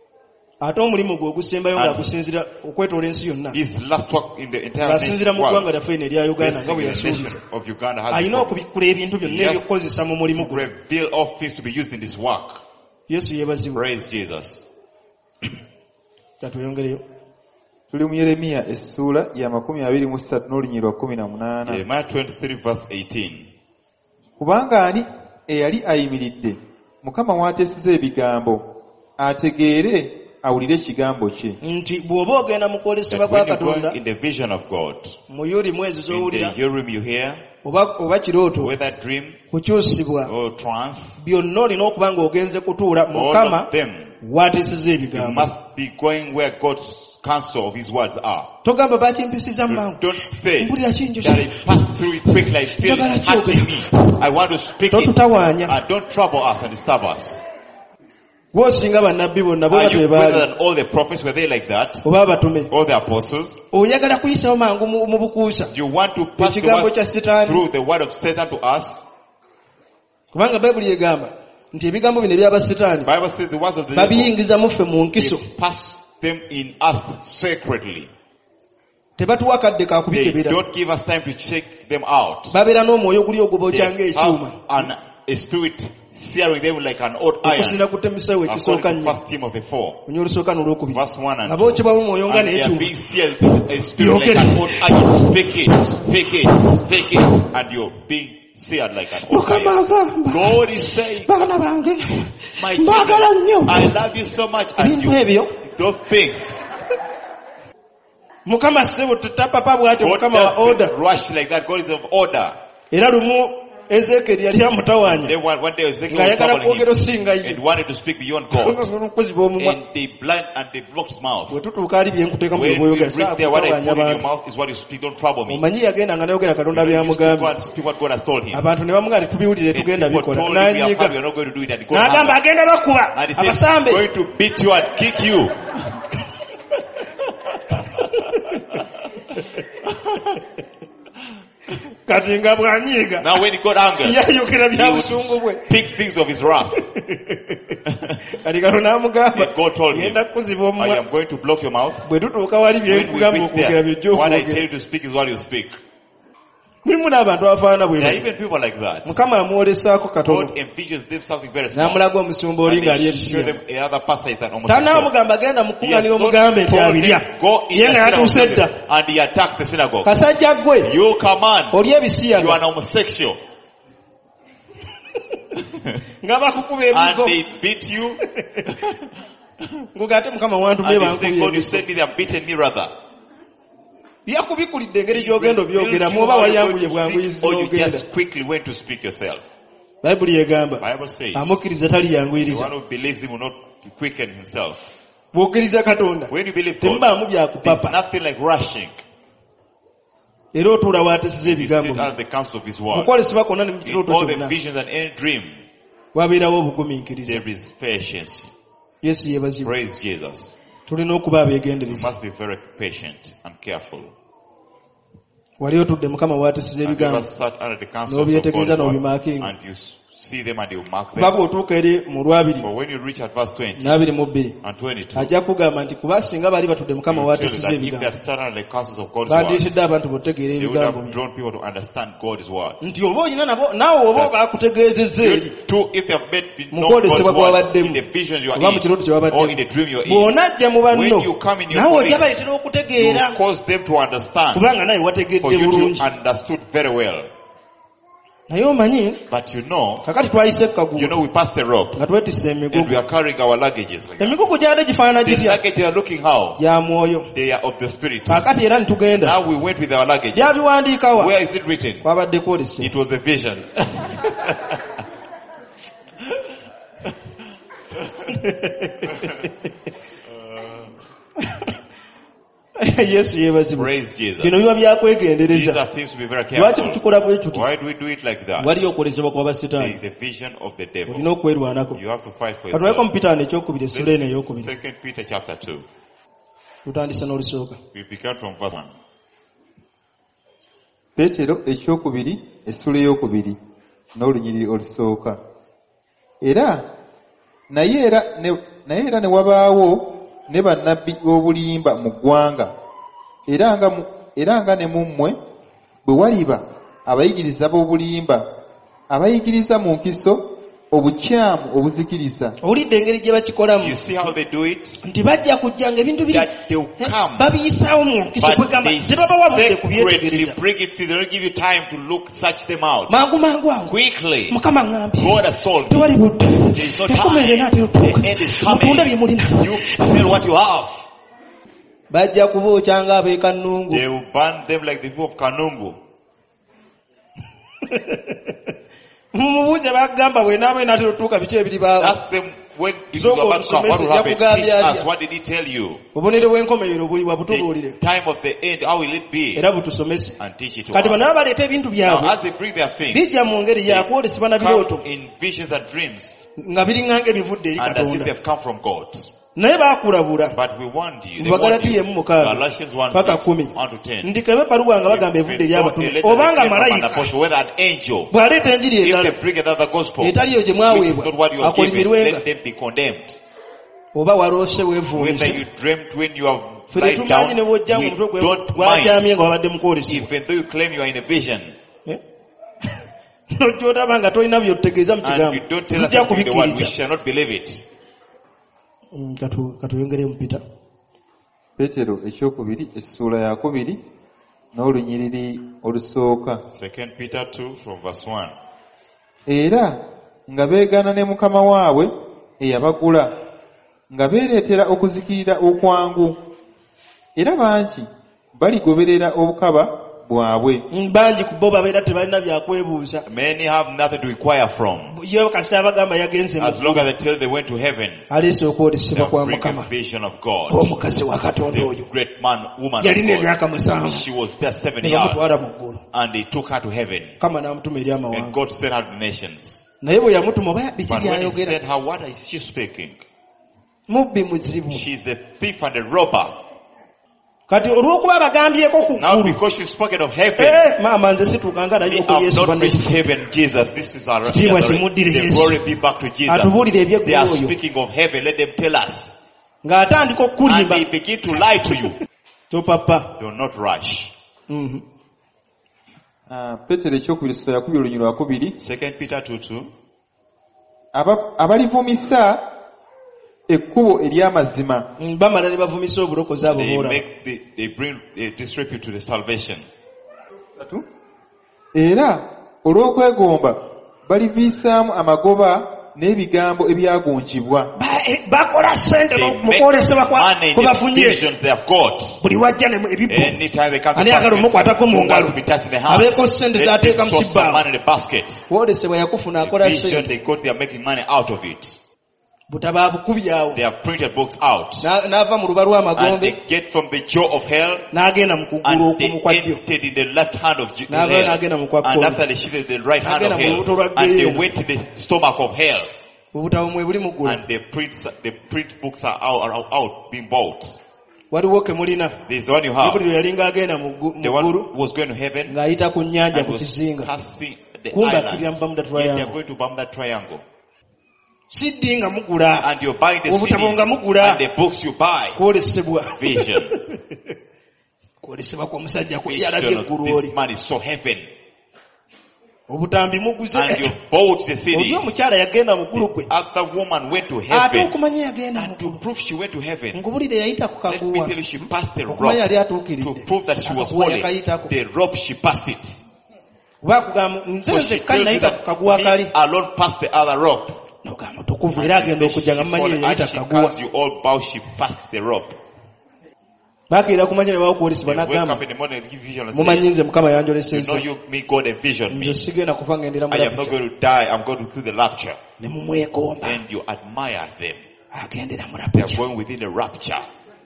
Ate omulimu gwe ogusembayo And ng'agusinzira okwetoola ensi yonna. His last work in the entire Ng'asinzira mu ggwanga world. lyaffe eno erya Uganda nga bwe Blessing the yasuubiza. nation of Uganda has Alina been okubikkula ebintu byonna Yes. ebyokukozesa mu mulimu to gwe. reveal all things to be used in this work. Yesu yeebazibwe. Praise Jesus. Katuyongereyo. Tuli mu Yeremiya essula ya makumi abiri mu ssatu n'olunyiriri lwa kumi na munaana. Jeremiah twenty-three verse eighteen. Kubanga ani eyali ayimiridde Mukama w'ateesiza ebigambo ategeere awulire ekigambo kye. Nti bw'oba ogenda mu kwolesebwa That kwa when you're Katonda going in the vision of God, mu yuli mwezi in z'owulira the Urim you hear, oba oba kirooto whether dream kukyusibwa or trance, byonna olina okuba ng'ogenze kutuula all Mukama of them, w'ateesiza you ebigambo. must be going where God's counsel of His words are. Togamba bakimpisiza mu mangu. Don't say Mpulira kinjo that it passed through it quickly. I feel it's hurting me. I want to speak it. Totutawaanya. And don't trouble us and disturb us. Gw'osinga bannabbi bonna bo Are batwe you better baali than all the prophets? Were they like that? oba abatume. All the apostles? Oyagala kuyisawo mangu mu mu bukuusa You want to pass the ekigambo word kya Setaani. through the word of Satan to us? Kubanga Bayibuli egamba nti ebigambo bino ebyaba The Setaani Bible says the words of the devil, babiyingiza muffe mu nkiso. they pass them in earth secretly. Tebatuwa kadde ka They kubikebera. don't give us time to check them out. Babeera n'omwoyo guli ogubookya They ng'ekyuma. have an, a spirit searing them like an old iron. Okusinira ku Timoseewo ekisooka According to nnyo. First Timothy four, Onyo olusooka n'olwokubiri. verse one and Nga two. bookyebwamu omwoyo nga And they are n'ekyuma. being sealed with a spirit like an old iron. Speak it, speak it, speak it, and you're being seared like an old Mukama iron. agamba God is saying, baana bange my mbaagala children, nnyo. I love you so much, and Ebintu you, ebyo those things. Mukama ssebo tetapapa bw'ati God Mukama wa order. doesn't rush like that. God is of order. Era lumu Ezekiel yali amutawaanya Then one, one day Ezekiel was ng'ayagala troubling kwogera him osinga ye. and wanted to speak beyond God. Okuziba omumwa. And they blind and they blocked his mouth. Bwe tutuuka ali bye nkuteeka mu When byoboyo we ga reach saa there, what I kutawaanya put in your abantu. mouth is what you speak. Don't trouble me. Omanyi yagenda nga nayogera Katonda You used to go byamugambye. and speak what God has told him. Abantu ne bamugamba nti tubiwulire And tugenda people bikola. told him, we have N'anyiga. heard, we are not going to do it. And God N'agamba answered. agenda bakuba And he said, abasambe. going to beat you and kick you. Kati nga bw'anyiiga Now when he got angry, yayogera bya he busungu bwe. would speak things of his wrath. Kati Katonda n'amugamba And God told him, ngenda kukuziba I omumwa. am going to block your mouth. Bwe tutuuka wali bye When we nkugamba reach okwogera there, by'ojja what I tell okwogera. you to speak is what you speak. Mulimu n'abantu abafaanana bwe There are batyo. even people like that. Mukama amwolesaako katono. God envisions them something very small. N'amulaga omusumba oli And ng'ali they show ebisiya. them another pastor is an homosexual. Tanaamugamba genda mu He has kkuŋŋaaniro not omugambe nti told abirya. him, go in Ye the nga yatuuse synagogue dda. and he attacks the synagogue. Kasajja ggwe You come on, oli ebisiya you are an homosexual. nga bakukuba And ebigo. they beat you. Nguga ate Mukama wantumye And you say, bankubye God, you ebigo. send me, they have beaten me rather. Yakubikulidde engeri gy'ogenda Will obyogera you mu oba know how you're wayanguye going to bwanguyizi speak, or you n'ogenda. just quickly went to speak yourself. Bayibuli egamba Bible says, amukkiriza the taliyanguyiriza. one who believes him will not quicken himself. Bw'okkiriza Katonda When you believe God, temubaamu there's byakupapa. nothing like rushing. Era otuula w'atesiza You ebigambo sit bye. under the counsel of his Mu word. kwolesebwa kwonna ne mu In kirooto all the kyonna visions and any dream, wabeerawo obugumiikiriza. there is patience. Yesu yeebazibwa. Praise Jesus. Tulina okuba You abeegendereza. must be very patient and careful. Wali otudde Mukama w'atesiza Have you ever ebigambo. sat under the counsel of N'obyetegereza God n'obimaakinga. and you see them and you mark Kuba them? bw'otuuka eri mu lwabiri But when you reach at verse twenty n'abiri mu bbiri and twenty-two, ajja kugamba nti kuba singa bali batudde Mukama you tell you w'atesiza that if they ebigambo had sat under the counsels of God's word, bandireetedde abantu botegeera they would ebigambo have bye. drawn people to understand God's words. Nti oba olina nabo naawe oba baakutegeezezza eri You too, if you have made mu known God's kwolesebwa word kwabaddemu in the vision you are oba mu kirooto kye in, or in babaddemu the dream you are in, bw'onajja mu banno when you come in your naawe ojja colleagues, baleetera okutegeera you cause them to understand, kubanga naye for wategedde you bulungi. to understood very well. Naye omanyi But you know, kakati twayise you ekkagulo know we passed the rope nga twetisse and we emigugu. are carrying our luggages like that. Emigugu gyade gifaanana These gitya? luggages are looking how? Gya mwoyo. They are of the spirit. Kaakati era nitugenda. Now we went with our luggages. Byabiwandiika wa? Where is it written? Kwabadde kwolesebwa. It was a vision. Yesu yeebazibwa. Praise Jesus. Bino biba These byakwegendereza. are things to be very Lwaki careful. tutukola bwe tuti? Why do we do it like that? Waliyo okwolesebwa kwa There basitaani. is a vision of the Olina devil. okwerwanako. You have to fight for Katulabeko mu yourself. Pitaani ekyokubiri essula eno ey'okubiri. Second Peter chapter two. Tutandise n'olusooka. We began from verse one. Peetero ekyokubiri essula ey'okubiri n'olunyiriri olusooka. Era naye era ne naye era ne wabaawo ne bannabbi b'obulimba mu ggwanga, era nga mu- era nga ne mu mmwe bwe waliba abayigiriza b'obulimba abayigiriza mu nkiso obukyamu obuzikiriza. Owulidde engeri gye bakikolamu You see how they do it? nti bajja kujjanga ebintu biri That they will come, babiyisaawo mu mpisa but kwegamba they zebabawabudde secretly kubyetegereza bring it to you. They don't give you time to look, search them out. mangu mangu awo Quickly. mukama ngambye God has told me. tewali budde There is no enkomerero time. naatera otuuka The end is mutunda bye coming. mulina You sell what you have. bajja kubookya ng'ab'eka nnungu They will burn them like the people of Kanungu. mumubuuze bagamba bwenaaba enaatera otuuka biki ebiri baawo Ask them when this is So about to come. What will happen? Yakugambi Teach us. alya. What did he tell you? obubonero bw'enkomerero buli wabutubuulire The time of the end. How will it be? era butusomese And teach it to kati us. banaba baleeta ebintu Now, byabwe as they bring their things, bijja mu ngeri yakwolesebwa na birooto come in visions and dreams, nga biringanga ebivudde eri and as if katonda they've come from God. naye baakulabula But we warned you. mu They warned bagalatiya you. emu mukaaga Galatians one paka six, kumi one to ten. ndikabe ebbaluwa nga bagamba evudde eri If abatume a letter obanga came from an malayika apostle, whether an angel, bw'aleeta enjiri if endala they bring another gospel, etaliyo gye which is mwaweebwa not what you are given, akolimirwenga let them be condemned. oba waloose Whether weevuunise you dreamt when you have ffe lied tetumanyi ne down, bw'ojja mu we mutwe gwe don't mind. gwakyamye nga wabadde mukwolesebwa Even though you claim you are in a vision, nojja otaba nga tolina byotutegeeza mu and kigambo you don't tell us tujja something in the word, we kubikkiriza shall not believe it. Mm, katu- katuyongere mu pita Peetero ekyokubiri essuula ya kubiri n'olunyiriri olusooka. Second Peter two from verse one. Era nga beegaana ne mukama waabwe eyabagula nga beereetera okuzikirira okwangu, era bangi baligoberera obukaba bwabwe. Mm, bangi ku bo babeera tebalina byakwebuuza Many have nothing to inquire from. ye kasita abagamba yagenze mu As long as they tell they went to heaven, aleese okwolesebwa they'll kwa bring mukama a vision of God. omukazi wa katonda The oyo great man, woman yalina of God. emyaka musanvu She was there seven ne years, bamutwala mu ggulu and they took her to heaven. kama n'amutuma eri And amawanga God sent her to the nations. naye bwe yamutuma oba biki But when he byayogera sent her, what is she speaking? mubbi muzibu She's a thief and a robber. kati olw'okuba abagambyeko ku Now, ggulu because she's spoken of heaven, Eh, maama nze situukanga naye we oko have yesu not banne reached heaven, Jesus. This is our Kitiibwa yes, kimuddire the Yesu. glory be back to Jesus. atubuulire They eby'eggulu are oyo speaking of heaven. Let them tell us. ng'atandika And okukulimba they begin to lie to you. topapa Do not rush. Mhm. Ah, Peetero ekyokubiri essuula ya kubiri olunyiriri lwa kubiri. Second Peter two two. Aba- abalivumisa ekkubo ery'amazima Mm, bamala ne bavumisa obulokozi abo They boolaba make the, they bring a disrepute to the salvation. era olw'okwegomba baliviisaamu amagoba n'ebigambo ebyagunjibwa. Ba- eh, bakola ssente They mu make kwolesebwa kwa- money in kwe the bafunye visions they have got. buli wajja ne mu- ebibbo Anytime they come to ani agala basket, omukwatako mu who wants ngalo to be touched in the hand, abeeko ssente let z'ateeka them mu throw some kibbaawo money in the basket. kwolesebwa yakufuna The akola vision ssente they got, they are making money out of it. butaba bukubyawo They have printed books out. Na- n'ava mu luba And lw'amagombe they get from the jaw of hell, n'agenda mu kugulu and they okumu kwa ddyo entered in the left hand of Ju- N'ava hell. n'agenda mu kwa And kkono. after they shifted the right hand of N'agenda mu lubuto lwa hell, and they Geyeena. went to the stomach of hell. obutabo mwe buli mu ggulu And the print, the print books are out, are out, out being bought. waliwo ke mulina This is the one you have. ebuliro yalinga agenda mu ggu- mu The one ggulu who was going to heaven ng'ayita ku nnyanja and ku was kizinga passing the Kumbe islands. akirira mu Bermuda Yet they are Triangle. going to Bermuda Triangle. siddi nga mugula And you're buying the C obutabo nga Ds mugula and the books you buy. kwolesebwa Vision. kwolesebwa kw'omusajja kwe yalabye Vision eggulu of this oli man is so heaven. obutambi muguze And you bought the C oli Ds. omukyala yagenda mu ggulu kwe Other woman went to ate heaven. okumanya yagenda mu And to ggulu prove she went to heaven, nkubulire yayita ku let me kaguwa tell you, she passed the okumanya rope. yali To atuukiridde prove that she was Akaguwa holy, yakayitako the rope she passed it. oba kugamba nze So she nzekka tells you nayita ku that kaguwa kali me alone passed the other rope. nogamba tukuvu era agenda And she okujja nga says, mumanyi she yayita as she kaguwa comes, you all bow, she passed the rope. bakeera kumanya ne bawokwolesebwa They wake nagamba up in the morning and give vision and mumanyi say, nze mukama you yanjolesezza know you, me, God envisioned me. nze sigenda kufa ngendera mu I am not rapture. going to die, I'm going to do the rapture. ne mumwegomba And you admire them. agendera mu They are rapture. going within the rapture.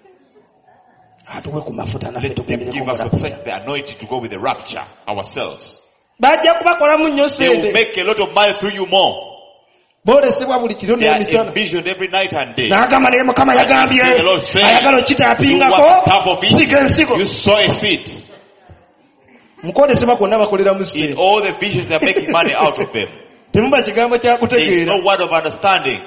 atuwe ku mafuta naffe Let them tugendereko give mu us rapture. such the anointing to go with the rapture ourselves. bajja kubakolamu nnyo They will sente make a lot of money through you more. boolesebwa buli kiro They are n'emisana envisioned every night and day. n'agamba naye mukama yagambye The Lord said, ayagala You okitaapingako want top of siga it, ensigo you sow a seed. mukwolesebwa kwonna bakolera mu In sente all the visions they are making money out of them. temuba kigambo There is kyakutegeera no word of understanding.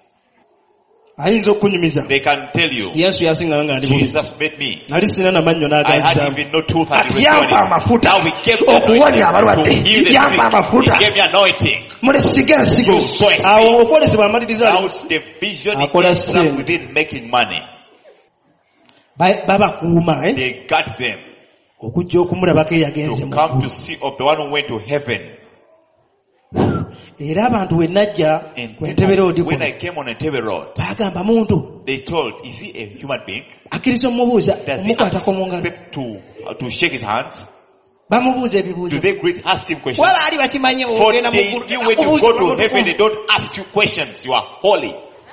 ayinza okukunyumiza They can tell you, yesu yasinganga nga ndi bubi Jesus made me. nali sina namannyo I had n'agazaamu even no tooth and ati he yampa restored it. amafuta Now we gave the okuwonya anointing to abalwadde heal the yampa sick. amafuta He gave me anointing. mulesiga nsigo You sow a seed. awo okwolesebwa amaliriza Now ali the vision Akola ends up sente. within making money. ba- babakuuma eh? They got them okujja okumulabako eyagenze to mu come to ggulu. see of the one who went to heaven. Era abantu we najja And ku when ntebe roodi I, when I kuno came on Entebbe Road, bagamba muntu they told, is he a human being? akkiriza omubuuza Does he omukwatako mu ngalo accept to, uh, to shake his hands? bamubuuza Do ebibuuzo they greet, ask him questions? waba ali bakimanyi For ogenda mu they ggulu knew when you go to heaven, they don't ask you questions. You are holy.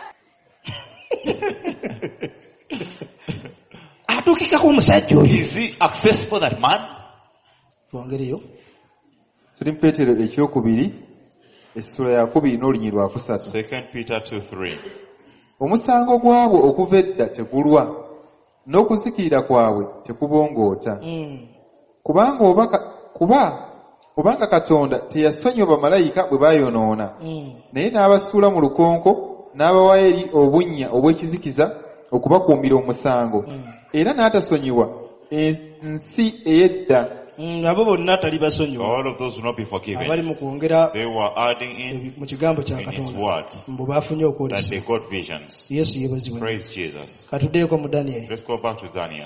atuukikako omusajja oyo Is he accessible, that man? twongereyo tuli mu Peetero ekyokubiri essula ya kubiri n'olunyi lwa kusatu. Second Peter two three. Omusango gwabwe okuva edda tegulwa, n'okuzikirira kwabwe tekubongoota. Mm. Kubanga obaka, kuba kubanga Katonda teyasonyiwa bamalayika bwe baayonoona, Mm. naye n'abasuula mu lukonko n'abawa eri obunnya obw'ekizikiza okubakuumira omusango, Mm. era n'atasonyiwa ensi ey'edda. Mm, abo bonna tali basonyiwa All of those will not be forgiven. abali mu kwongera They were adding in ebi- mu kigambo kya in his Katonda words mbu baafunye that okwolesa. they got visions. Yesu yeebazibwe. Praise Jesus. Katuddeeko mu Daniel Let's go back to Daniel.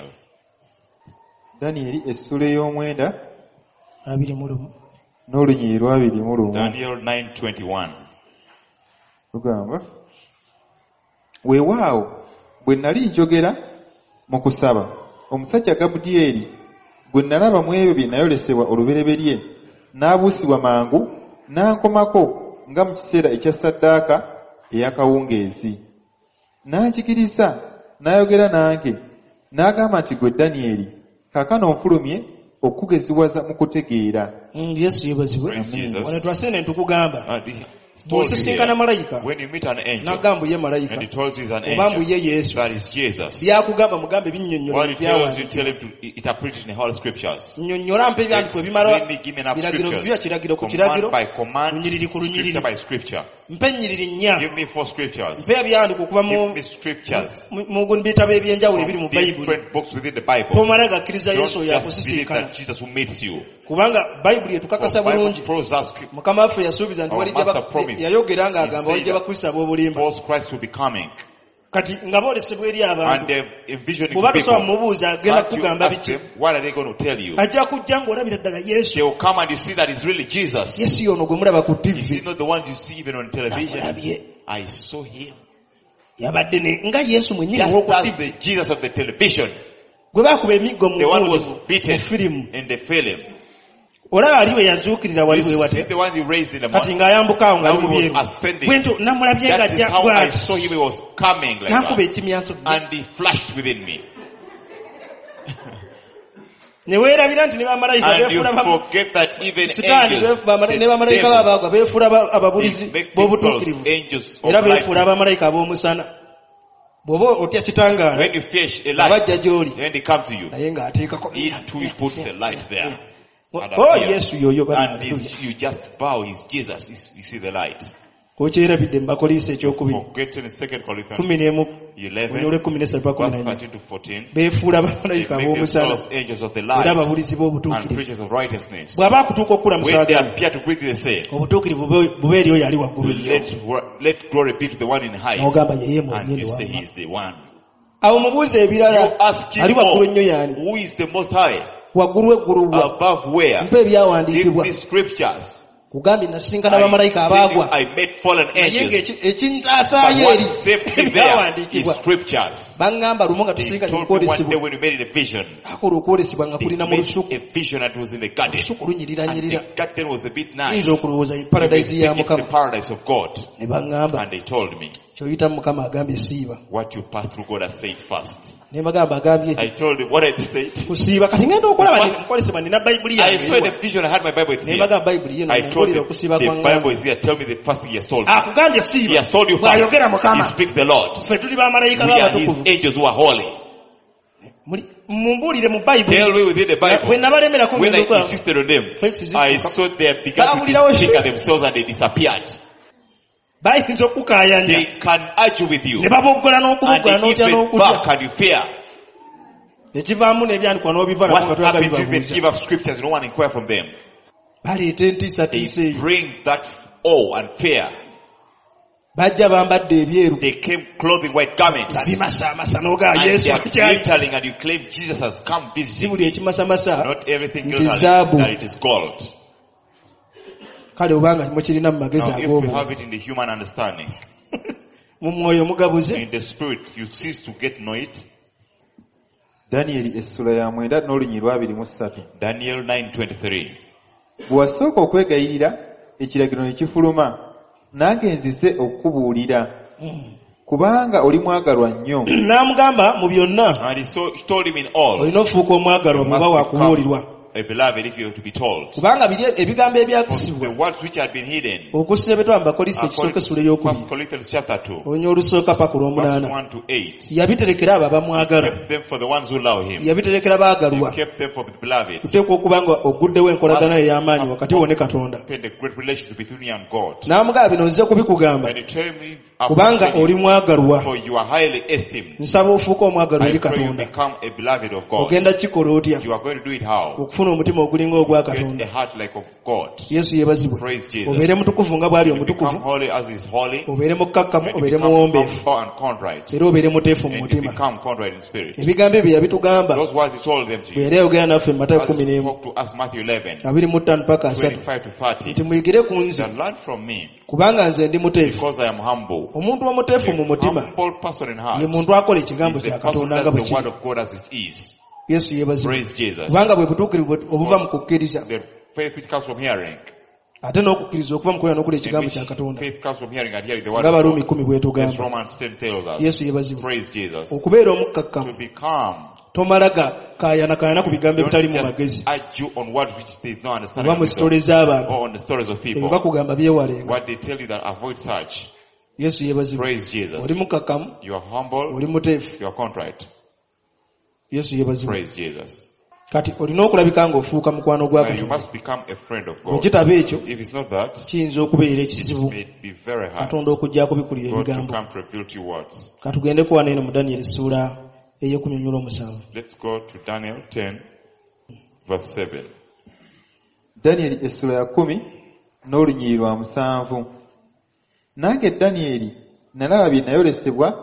Danyeri essula ey'omwenda abiri mu lumu. n'olunyi lwabiri mu lumu Daniel nine twenty-one. lugamba, weewaawo bwe nnali njogera mu kusaba, omusajja Gabudyeri gwe nalaba mu ebyo bye nayolesebwa olubereberye n'abuusibwa mangu n'ankomako nga mu kiseera ekya ssaddaaka ey'akawungeezi. N'anjigiriza n'ayogera nange n'agamba nti, ggwe Danyeri, kaakano nfulumye okugeziwaza mu kutegeera. Mm, Yesu yeebazibwe. Praise Jesus. Wano twasene ntukugamba Uh, the- told you bw'osisinkana here, malayika when you meet an angel n'agamba ye malayika and he tells you he's an oba mbu ye angel, Yesu that is Jesus. byakugamba mugambe binnyonnyola What he tells you, byawandiikibwa. tell him to interpret it in the Holy Scriptures. nnyonnyola mpa ebyandiko ebimala Explain me, give me enough biragiro scriptures. bibya kiragiro ku kiragiro Command by command, lunyiriri ku lunyiriri scripture by scripture. mpa ennyiriri nnya Give me four scriptures. mpa ebyandiko okuva mu Give me scriptures. mu- mu bitabo ebyenjawulo ebiri mu bayibuli Different books within the Bible. tomala gakkiriza Don't Yesu oyo just believe akusisinkana that Jesus who meets you. kubanga bayibuli For etukakasa Bible bulungi proves us mukama waffe yasuubiza nti Our walijja master bak- promised. yayogera ng'agamba He walijja said bakristo ab'obulimba false Christ will be coming. kati nga boolesebwa eri And abantu they're envisioning bw'oba tosobola people. mumubuuza agenda Can't you kukugamba ask biki them, what are they going to tell you? ajja kujja ng'olabira ddala yesu They will come and you see that it's really Jesus. yesu yono gwe mulaba ku Is he tivi not the one you see even on television? Namulabye. I saw him. yabadde ne nga yesu mwennyini Just ow'oku as tivi the Jesus of the television. gwe baakuba emiggo mu The one who gundi was beaten mu firimu in the film. olaba ali we yazuukirira wali bwe You wate see the one you raised in the kati morning. ng'ayambuka awo ng'ali Now mu he was byeru ascending. bwe ntu namulabye That is ng'ajja how I bw'ati saw him. He was coming like n'ankuba that. ekimyanso bye And he flashed within me. ne weerabira nti ne bamalayika And you beefuula ba- forget that even sitaani angels, be- bamala- ne the bamalayika devils, baabagwa beefuula ba- they ababulizi make b'obutuukirivu themselves angels of era beefuula light. abamalayika ab'omusana bw'oba otya kitangaala When you fish a light, abajja gy'oli when they come to you, naye ng'ateekako he too puts a light there. And oh appears. yesu yoyo And this, you just bow, he's Jesus. He's- You see the light. kokyerabidde mu bakoliisa ekyokubiri Forget in Second kumi Corinthians n'emu eleven, onyole kumi n'esatu pa kumi verse na nnya thirteen to fourteen. beefuula They bamalayika make ab'omusana themselves angels of the era light ababulizi and b'obutuukirivu preachers of righteousness. bw'aba akutuuka When okulamusa they agamba appear to greet you, they say, obutuukirivu bube- buba eri oyo ali waggulu ennyo let, wor- let glory be to the one in height. n'ogamba yeye And mwennyini you say wamma he's the one. awo mubuuza You ebirala ask him ali waggulu more, ennyo yaani who is the most high? waggulu eggulu bwa Above where? mpa Give ebyawandiikibwa me scriptures. kugambye nasisinkana I, bamalayika tell you, abaagwa I met fallen naye angels. ng'eki- But ekintaasaayo what eri saved me there is ebyawandiikibwa scriptures. baŋŋamba lumu nga They tusinkanye told me one day okwolesebwa when we made it a vision, akola okwolesebwa nga they kulina mu made lusuku a vision that was in the garden. olusuku And lunyiriranyirira the garden was a bit nice. yinza okulowooza They paradise ya think it's the mukama paradise of God. ne baŋŋamba And they told me, kyoyita mukama agambye siiba what you pass through, God has said first. ne bagamba agambye I told him what I said. kusiiba kati ngenda okulaba ne- nkolesebwa nina bayibuli I saw yange the vision, I had my Bible, it's ne here. bagamba bayibuli yeno I told mumbulire him, okusiiba the kwa Bible ŋŋamba is here, tell me the first thing he has told me. akugambye He siiba has told you bw'ayogera first. He mukama speaks the Lord. ffe tuli bamalayika We are his b'abatukuvu angels who are holy. Muli- mumbuulire mu bayibuli Tell me within the bwe Bible. nabalemerako When I ngenda okulaba insisted on them, Thanks, is it? I saw they began to Baawulirawo disfigure ki? themselves and they disappeared. bayinza okukaayanya They can argue with you. ne baboggola And n'okuboggola they n'otya give it n'okutya back and you fear. ekivaamu n'ebyandikwa n'obiva nabo nga What twaga happens if you even bibabuuza give up scriptures? You don't want to inquire from them. baleeta entiisatiisa They eyo bring that awe and fear. bajja bambadde ebyeru They came clothing white garments. nga bimasamasa n'ogaa And yesu they are akyali glittering, and you claim Jesus has come si visiting. buli ekimasamasa Not everything nti glittering, zaabu. that it is gold. kale obanga mukirina mu magezi Now, if we have ag'obwo it in the human understanding, mu mwoyo mugabuze in the spirit, you cease to get know it. Danyeri essula ya mwenda n'olunyi lwabiri mu ssatu. Daniel nine twenty-three. Bwe wasooka okwegayirira ekiragiro ne kifuluma, nange nzize okukubuulira, kubanga oli mwagalwa nnyo. n'amugamba mu byonna And he, so, he told him in all, olina okufuuka omwagalwa you muba must wakubuulirwa become a beloved if you are to be told. kubanga biri ebigambo For ebyakisibwa the words which had been hidden, okusinga betwaba bakolisa ekisooka according essula to ey'okubiri First Corinthians chapter two, olunya olusooka paka verse olw'omunaana one to eight, yabiterekera abo abamwagala kept them for the ones who love him. yabiterekera baagalwa He kept them for the beloved. tuteekwa okuba nga oguddewo enkolagana ey'amaanyi wakati wo ne katonda Spend a great relationship between you and God. n'amugamba bino nzize kubikugamba And he told me, kubanga oli mwagalwa for you are highly esteemed. nsaba ofuuka omwagalwa I eri pray you katonda become a beloved of God. ogenda kikola otya You are going to do it how? okufuna omutima ogulinga ogwa Get a katonda heart like of God. yesu yeebazibwe Praise Jesus. obeere mutukuvu nga bw'ali You become omutukuvu holy as is holy. obeere mukkakkamu And you obeere become muwombeefu humble and contrite. era obeere muteefu mu And you mutima become contrite in spirit. ebigambo ebyo yabitugamba Those words he told them to bwe you. yali ayogera naffe mu matayo As kumi he n'emu spoke to us, Matthew eleven, abiri mu ttaano paka asatu twenty-five to thirty. nti muyigire ku nze That learn from me, kubanga nze ndi muteefu because I am humble. omuntu omuteefu mu A mutima humble person in heart ye muntu akola ekigambo is the kya person katonda who nga bwe does the word kiri of God as it is. yesu yeebazibwe Praise Jesus. kubanga bwe butuukirivu obuva mu kukkiriza The faith which comes from hearing. ate n'okukkiriza okuva mu kukola n'okola In ekigambo which kya katonda faith comes from hearing and hearing the word nga of baruumi God. kumi bwe As tugamba Romans ten tells us. yesu yeebazibwe Praise Jesus. okubeera To omukkakkamu become, tomala ga kaayana ku bigambo don't ebitali mu just magezi argue on words which there is no understanding oba mu of sitole it, z'abantu or on the stories of ebyo people. bakugamba byewalenga What they tell you that avoid such. yesu yeebazibwe Praise Jesus. oli mukkakkamu You are humble. oli muteefu You are contrite. yesu yeebazibwe Praise Jesus. kati olina okulabika ng'ofuuka mukwano gwa Now you katonda must become a friend of bwe God. kitaba ekyo If it's not that, kiyinza okubeera it ekizibu may be very hard. katonda okujja kubikulira God to ebigambo come to reveal to you words. katugende kuwana eno mu danyeri essuula ey'okunyonyola omusanvu Let's go to Daniel ten, verse seven. Danyeri essula ya kumi n'olunyiri lwa musanvu. Nange Danyeri nalaba bye nayolesebwa,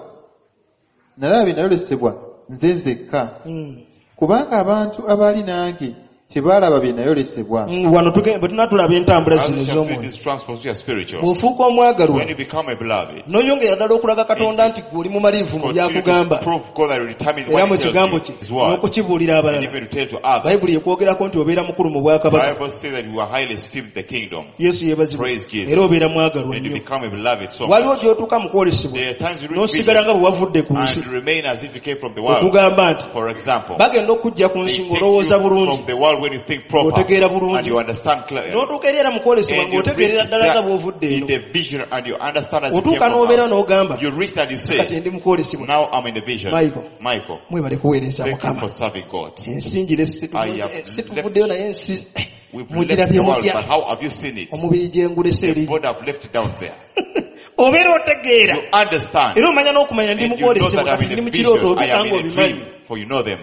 nalaba bye nayolesebwa nze nzekka, kubanga abantu abaali nange tebaalaba bye nayolesebwa. Mm, wano tuge- bwe tunatulaba entambula As zino we shall see ez'omwoyo this transpose to your spiritual. bw'ofuuka omwagalwa When you become a beloved, n'oyongera ddala okulaga katonda nti gwe oli mumaliivu mu continue to byakugamba prove God that you determine era mu what he kigambo tells kye you, his word, n'okukibuulira and abalala even to tell to others. bayibuli ekwogerako nti obeera mukulu mu The bwakabaka Bible says that you are highly esteemed in the kingdom, yesu yeebazibwe Praise Jesus. era obeera mwagalwa and you nnyo become a beloved so waliwo much. gy'otuuka mu kwolesebwa There are times you reach n'osigala nga vision bwe wavudde ku nsi and remain as if you came from the world. okugamba nti For example, bagenda okujja ku they nsi take you ng'olowooza bulungi from the world when you think proper ng'otegeera bulungi and you understand clearly. n'otuuka eri era mu kwolesebwa And you ng'otegeerera reach ddala nga that bw'ovudde in eno the vision and you understand as you came otuuka from n'obeera out. n'ogamba You reach that you kati say, ndi mu kwolesebwa now I'm in the vision. Michael. Michael, mwebale kuweereza thank you mukama for serving God. ensinjire I have situvuddeyo naye ensi We've left mugirabye the world, mutya but how have you seen it? omubiri gye ngulese The eri body have left it down there. obeera otegeera You understand. era omanya n'okumanya ndi And mu you know kwolesebwa that I'm kati in ndi a mu kirooto vision. I obika am nga in a obimanyi dream. For you know them.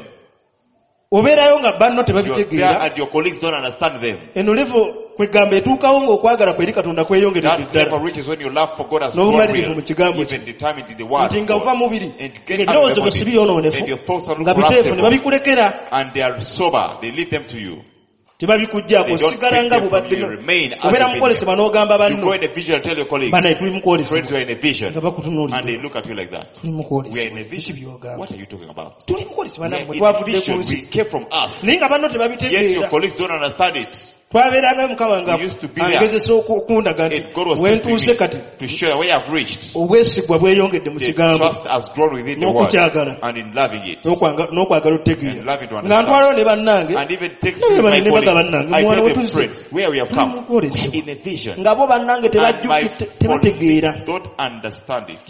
obeerayo nga banno You are there tebabitegeera and your colleagues don't understand them. eno levo kwegamba etuukawo ng'okwagala kweri katonda kweyongeredde That level ddala reaches when your love for God has grown n'obumalirivu mu real, kigambo kye even determined in the word nti of nga va God. mubiri And you get out of ng'ebirowoozo the byo si body, byonoonefu and your thoughts are nga biteefu ne corruptible, babikulekera and they are sober. They lead them to you. tebabikugjaako They don't osigala take nga them from bubadde you. You remain as obeera you've mu kwolesebwa been. n'ogamba You go banno in a vision and tell your colleagues, banaye tuli mu friends, kwolesebwa we are in a vision, nga and they bakutunuulira look at you like that. tuli mu We are in a kwolesebwa vision. byogamba What are you talking about? tuli mu kwolesebwa We are nammwe in a twavudde ku vision. nsi We came from earth. naye nga banno Yet your tebabitegeera colleagues don't understand it. twabeerangayo mukama nga We used to be there. angezesa okundaga nti And God was wentuuse testing kati me to show that where I've reached. obwesigwa bweyongedde mu The kigambo trust has grown within the word n'okukyagala and in loving it. n'okwanga- n'okwagala And otegeera loving to nga understand. ntwalawo ne bannange And even takes Nawe me bane my ne baga colleagues. bannange, I muwala tell them wetuze. friends where we have Tuli mu come. kwolesebwa. In a vision. nga bo bannange And my tebajjukira te- tebategeera colleagues don't understand it.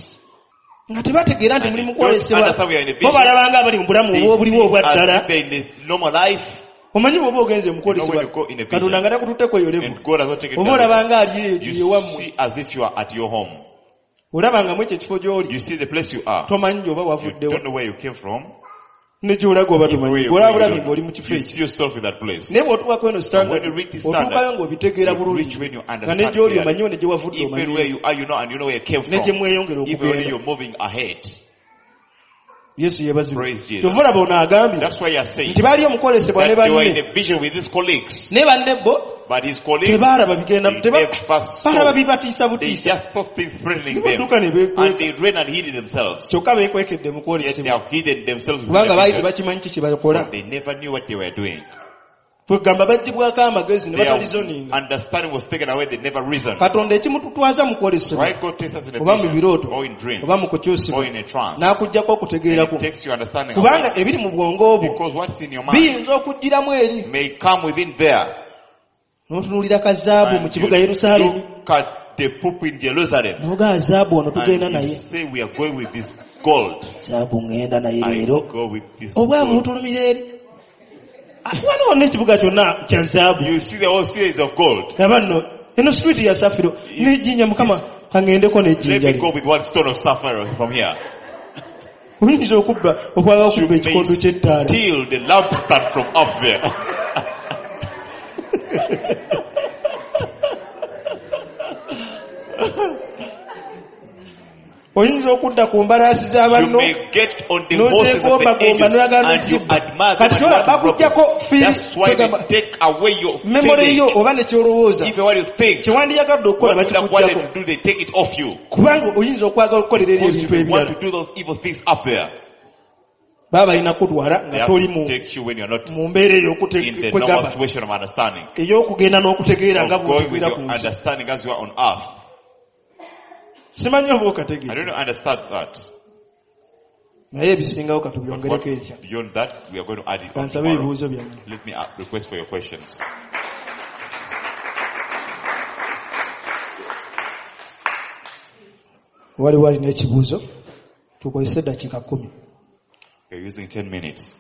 nga tebategeera nti And muli mu don't kwolesebwa understand we are in a bo vision. balabanga abali mu bulamu They obwo obuliwo see obwa as ddala if they're in the normal life. omanyi bw'oba ogenze mu You know when kwolesebwa you go in a katonda vision nga takututte kweyolevu and God has not taken oba care of olabanga ali eyo you, gye you wammwe see as if you are at your home. olabangamu ekyo ekifo gy'oli You see the place you are. tomanyi oba You wavuddewo don't know where you came from. ne gy'olaga oba tomanyi olabulabi ng'oli mu kifo you ekyo see yourself in that place. naye bw'otuuka kweno When standard you read this standard, otuukayo ng'obitegeera you bulungi reach when you nga understand ne gy'oli clearly. omanyiwo ne gye wavudde Even where omanyi you are, you know, and you know where you came ne gye from. mweyongera Even when okugenda you're moving ahead. yesu yeebazibwa Praise Jesus. kyova olaba ono agambye That's why you're saying nti baali omukolesebwa ne that they were in banne a vision with his colleagues. naye banne bo But his colleagues, tebaalaba bigenda they teba- never saw. balaba bibatiisa They butiisa just thought things threatening ne them. badduka ne And beekweka they ran and hid themselves. kyokka beekwekedde mu Yet they kwolesebwa have hidden themselves within kubanga the baali vision. tebakimanyi ki kye bakola They never knew what they were doing. kwegamba baggibwako amagezi ne Their batalizoninga understanding was taken away. They never reasoned. katonda ekimututwaza mu kwolesebwa Why God takes us in a oba mu vision, birooto or in dreams, oba mu kukyusibwa or in a trance, n'akugyako and okutegeerako it takes your understanding kubanga away. ebiri mu bwongo obwo Because what's in your mind biyinza okujjiramu eri may come within there. n'otunuulira ka zaabu mu And kibuga you yerusaalemi look at the poop in Jerusalem, nogaa zaabu ono tugenda and you naye say we are going with this gold. zaabu ngenda naye I leero go with this obwamu gold. butulumira eri wano wonna ekibuga kyonna kya zaabu You see the whole series of gold. aba nno eno street ya safiro n'ejjinja mukama kangendeko Let n'ejjinja me lye go with one stone of sapphire from here. oyinza okubba okwagala You okubba may ekikondo ky'ettaala steal the lampstand from up there. oyinza okudda ku mbalaasi You z'abanno may get on the horses of the n'ozeegombagomba angels n'oyagala and you n'ozibba admire them kati and you tola want to rob bakugyako them. firi That's why togamba they take away your memore yo feeling. oba ne kyolowooza Even what you think, kyewandiyagadde okukola what you have wanted bakikugyako to do, they take it off you. kubanga oyinza okwagala okukolera eri Because ebintu you want ebirala to do those evil things up there. baba balina kutwala They nga have toli to mu take you when you're not mu mbeera in the normal ey'okwegamba situation of understanding. ey'okugenda n'okutegeera nga Of going with bw'otegeera your ku nsi understanding as you are on earth. simanyi oba I okategeera don't understand that. naye ebisingawo But katubyongereko what's ekya beyond that, we are going to add it on kansabe tomorrow. ebibuuzo byammwe Let me uh, request for your questions. waliwo alina ekibuuzo tukozese eddakiika kumi You're using ten minutes.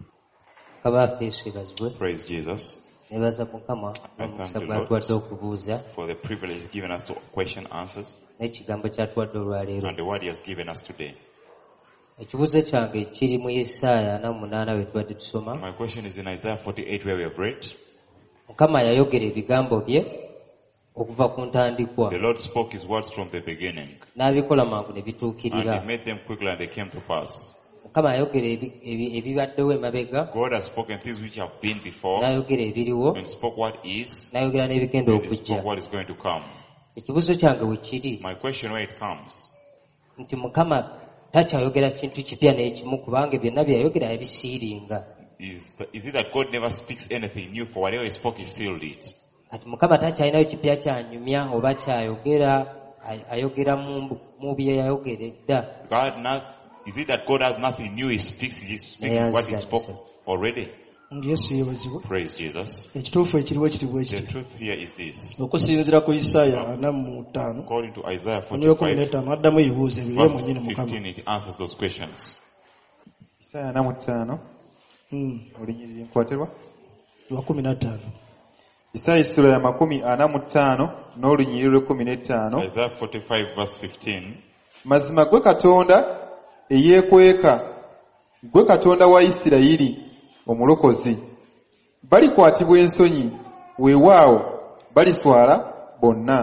kabaafi yesu ebazibwe Praise Jesus nebaza mukama thank omukisa the gwatuwadde okubuuza for the privilege He's given us to question answers n'ekigambo kyatuwadde olwaleero and the word He has given us today. ekibuuzo kyange kiri mu Yesaaya ana mu munaana bwe tubadde tusoma My question is in Isaiah forty-eight where we have read. mukama yayogera ebigambo bye okuva ku ntandikwa The Lord spoke His words from the beginning n'abikola mangu ne and bituukirira He made them quickly and they came to pass. mukama yayogera ebi- ebi- ebibaddewo emabega God has spoken things which have been before n'ayogera ebiriwo and spoke what is n'ayogera n'ebigenda and He okujja spoke what is going to come. ekibuuzo kyange we kiri My question where it comes nti mukama takyayogera kintu kipya n'ekimu kubanga byonna byayogera yabisiiringa is, the, is it that God never speaks anything new, for whatever He spoke He sealed it? kati mukama takyalinayo kipya kyanyumya oba kyayogera ay- ayogera mu mu bye yayogera edda God not, is it that God has nothing new He speaks, He is speaking Yes, what He yes, spoke yes. already? nga yesu yeebazibwa Praise Jesus. ekituufu ekiriwo kiri bwe The kiti truth here is this. okusinziira ku isaaya ana mu ttaano According to Isaiah omuliro kumi forty-five, n'ettaano addamu ebibuuzo ebyo ye verse mwennyini mukama fifteen, it answers those questions. Isaaya ana mu ttaano Mm, olunyiriri nkwatirwa. lwa kumi na ttaano Isaaya essula ya makumi ana mu ttaano n'olunyiriri lw'ekkumi n'ettaano. Isaiah forty-five verse fifteen. Mazima gwe Katonda eyeekweka, gwe Katonda wa Isirayiri omulokozi. Balikwatibwa ensonyi, weewaawo baliswala bonna.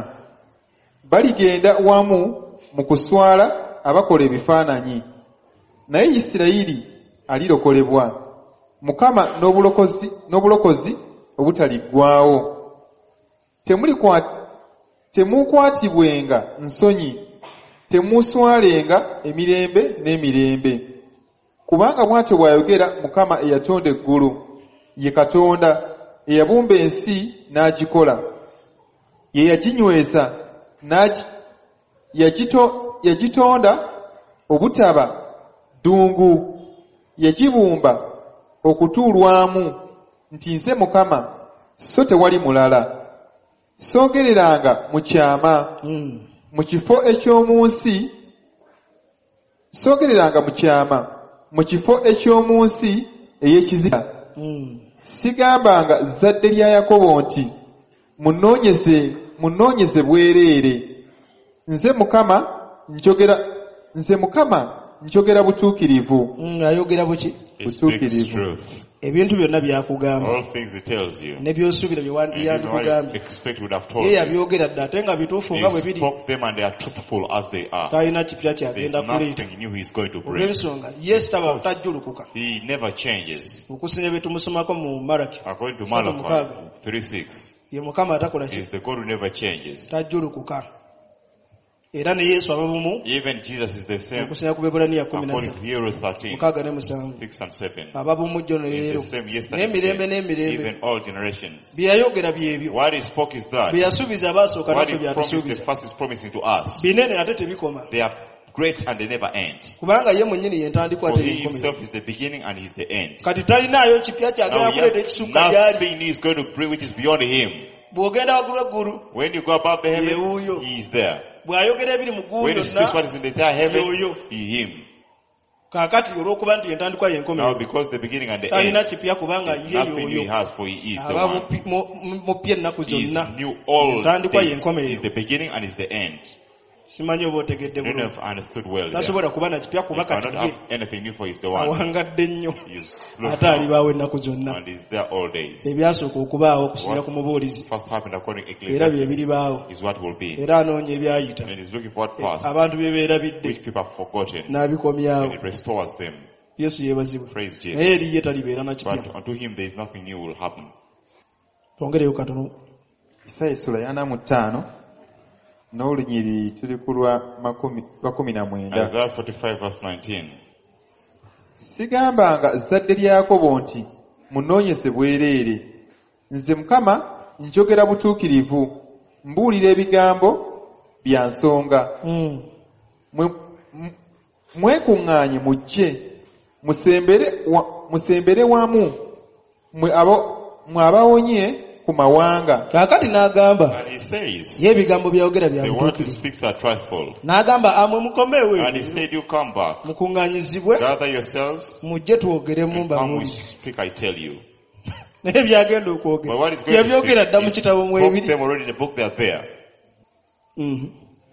Baligenda wamu mu kuswala abakola ebifaananyi. Naye Isirayiri alirokolebwa. Mukama n'obulokozi n'obulokozi obutaliggwaawo. Temulikwat temukwatibwenga nsonyi, temuswalenga emirembe n'emirembe. Kubanga bw'atyo bw'ayogera Mukama eyatonda eggulu, ye Katonda eyabumba ensi n'agikola, ye yaginyweza n'agi yagito yagitonda obutaba ddungu, yagibumba okutuulwamu, nti nze Mukama so tewali mulala. Soogereranga mu kyama Mm, mu kifo eky'omu nsi, soogereranga mu kyama mu kifo eky'omu nsi ey'ekizikiza. mm, Sigambanga zadde lya Yakobo nti munoonyeze munoonyeze bwereere. Nze Mukama njogera nze Mukama njogera butuukirivu. mm, ayogera buki It speaks butuukirivu. truth. ebintu byonna byakugamba All things it tells you. ne by'osuubira bye And you know what you yandikugambye expect would have told ye you. yabyogera dda ate nga bituufu nga bwe He biri spoke them and they are truthful as they are. talina kipya There's kyagenda kuleeta nothing new he's going to bring. olw'ensonga yesu taba tajjulukuka He never changes. okusinga bye tumusomako mu malaki According to Soma Malachi mukaaga. three six, ye mukama atakola he ki is the God who never changes. tajjulukuka era ne yesu aba bumu Even Jesus is the same. okusinga ku beburaniya kumi na According to ssatu Hebrews thirteen mukaaga ne musanvu six and seven, aba bumu jjo ne he leero is the same yesterday, n'emirembe today, n'emirembe even all generations. bye yayogera byebyo What he spoke is that. bye yasuubiza abaasooka What naffe he promised, the byatusuubiza first is promising to us. binene ate tebikoma They are great and they never end. kubanga ye mwennyini yentandikwa For he teyenkomera himself is the beginning and he is the end. kati talinaayo kipya Now kyagenda he kuleeta has ekisukka gy'ali nothing he is going to bring which is beyond him. bw'ogenda waggulu eggulu When you go above the heavens, Yewuyo. he is there. bw'ayogera ebiri mu ggulu When you speak what yonna is in the entire heavens, Yewuyo. he him. kaakati olw'okuba nti yentandikwa Now yenkomera because the beginning and the talina end, kipya kubanga there's ye nothing new he yoyo has, for he is the aba one. mupi- mu- mupya ennaku He is zonna new all Entandikwa days. y'enkomerero. He is the beginning and he is the end. simanyi oba otegedde I don't know bulungi if I understood well there. tasobola kuba na kipya He kuba cannot kati have ye anything new for he is the one. awangadde nnyo He is ate close alibaawo ennaku zonna and he is there all days. ebyasooka okubaawo okusinira ku mubuulizi First happened according to era bye Ecclesiastes biribaawo is what will be. era anoonya ebyayita And he's looking for what past, abantu bye beerabidde which people have forgotten. n'abikomyawo And it restores them. yesu yeebazibwe Praise naye Jesus. eri ye talibeera na kipya But unto him there is nothing new will happen. twongereyo katono Isaaya sula yana mu ttaano n'olunyiri tuli ku lwa makumi- lwa kumi na mwenda. Isaiah forty-five verse nineteen. Sigambanga zadde lya Yakobo nti munoonyese bwereere. Nze Mukama njogera butuukirivu, mbuulira ebigambo bya nsonga. Mwe- m- mwekuŋŋaanye mujje, musembere wa- musembere wamu, mwe abo- mwe abawonye ku mawanga. kaakati n'agamba And he says, ye ebigambo byayogera bya the word he butuukirivu speaks are truthful. n'agamba amwe mukomewe And he said, you come back, mukuŋŋaanyizibwe gather yourselves, mujje twogeremu and come we mbabuulire speak, I tell you. naye byagenda But what okwogera is going to yabyogera dda mu speak, kitabo he mu spoke ebiri them already in the book, they are there. Mhm.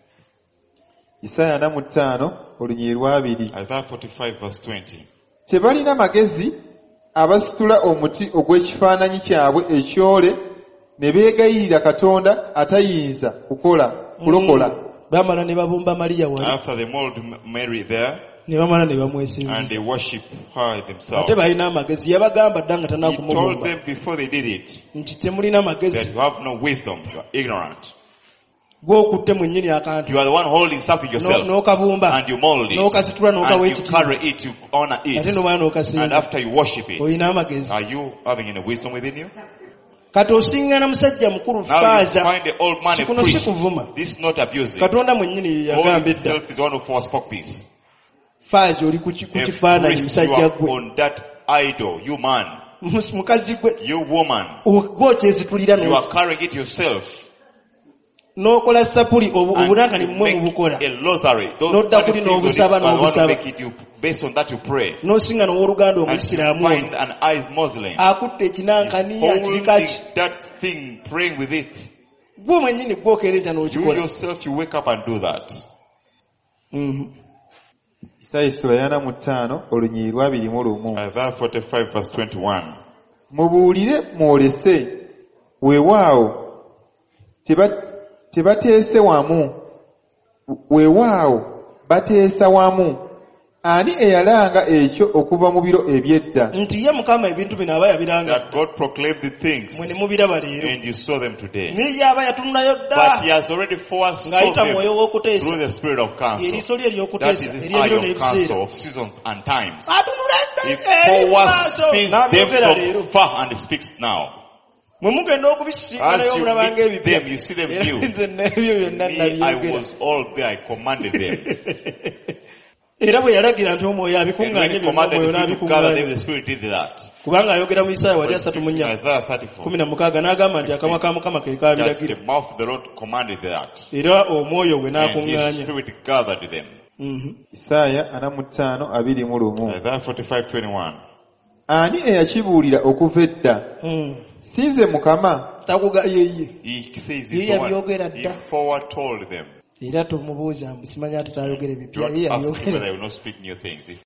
Isaaya ana mu ttaano olunyiri lwabiri. Isaiah forty-five verse twenty. Tebalina magezi abasitula omuti ogw'ekifaananyi kyabwe ekyole ne beegayirira Katonda atayinza kukola kulokola. bamala ne babumba maliya wali After they molded Mary there, ne bamala ne and bamwesinziza they worship her themselves. ate balina amagezi yabagamba dda nga He told tanakumubumba them before they did it nti temulina that magezi you have no wisdom, you are ignorant. gw'okutte mu nnyini akantu You are the one holding something No- yourself, n'okabumba and you mold it, n'okasitula n'okawa and you ekitiibwa carry it, you honor ate it, n'omala and n'okasinza after you worship it, olina amagezi are you having any wisdom within you? kati osiŋŋana musajja mukulu Now you faaza find the old man si a kuno si priest. kuvuma This is not abusing. katonda mu nnyini ye God yagamba edda himself is the one who forspoke this. faaza oli ku ki- ku A kifaananyi priest, you musajja are gwe on that idol, you man, Mus- mukazi gwe you woman, gwokyezitulira you are carrying it yourself. n'okola sapuli obu- And obulankani you mumwe make mubukola a rosary. Those N'odda other kuli things on it, n'obusaba you are the one who n'obusaba. make it, you, based on that you pray. n'osinga n'owooluganda And you omuisiraamu ono find an eye Muslim akutte ekinankani akirika holding ki that thing, praying with it. gwe mwennyini gwokeereza You n'okikola yourself, you wake up and do that. Mhm. Isaaya essula yana mu ttaano olunyiri lwabiri mu lumu. Isaiah forty-five verse twenty-one. Mubuulire mwolese, weewaawo teba- tebateese wamu, weewaawo bateesa wamu. Ani eyalanga ekyo okuva mu biro eby'edda? nti ye mukama ebintu bino aba yabiranga That God proclaimed the things mwe ne mubiraba leero and you saw them today. naye yaba yatunulayo But dda he has already foresaw ng'ayita them mwoyo w'okuteesa through the spirit of counsel. eriiso lye That ery'okuteesa is his ery'ebiro eye of n'ebiseera counsel of seasons and times. atunula He dda eri mu maaso foresees them n'abyogera leero from far and speaks now. mwe mugenda okubisinkanayo As you mulaba meet ng'ebipya them, you see them Era new. nze n'ebyo byonna Me, I nabyogera was all there. I commanded them. era bwe yalagira nti omwoyo And when abikuŋŋaanye he byonna commanded omwoyo the people to gather, then n'abikuŋŋaanye the Spirit did that. kubanga ayogera mu isaaya wali asatu mu nnya Isaiah thirty-four. kumi na mukaaga n'agamba nti akamwa ka mukama ke That kaabiragira the mouth of the Lord commanded that. era omwoyo gwe And his n'akuŋŋaanya Spirit gathered them. Mhm. Isaaya ana mu ttaano abiri mu lumu. Isaiah forty-five twenty-one. Ani eyakibuulira okuva edda? Mm. Si nze Mukama? takuga yeye He says Ye he's the one. yabyogera He dda. foretold them. era tomubuuza mbu simanyi ate tayogera Do ebipya not ye ask him whether yabyogera he will not speak new things. If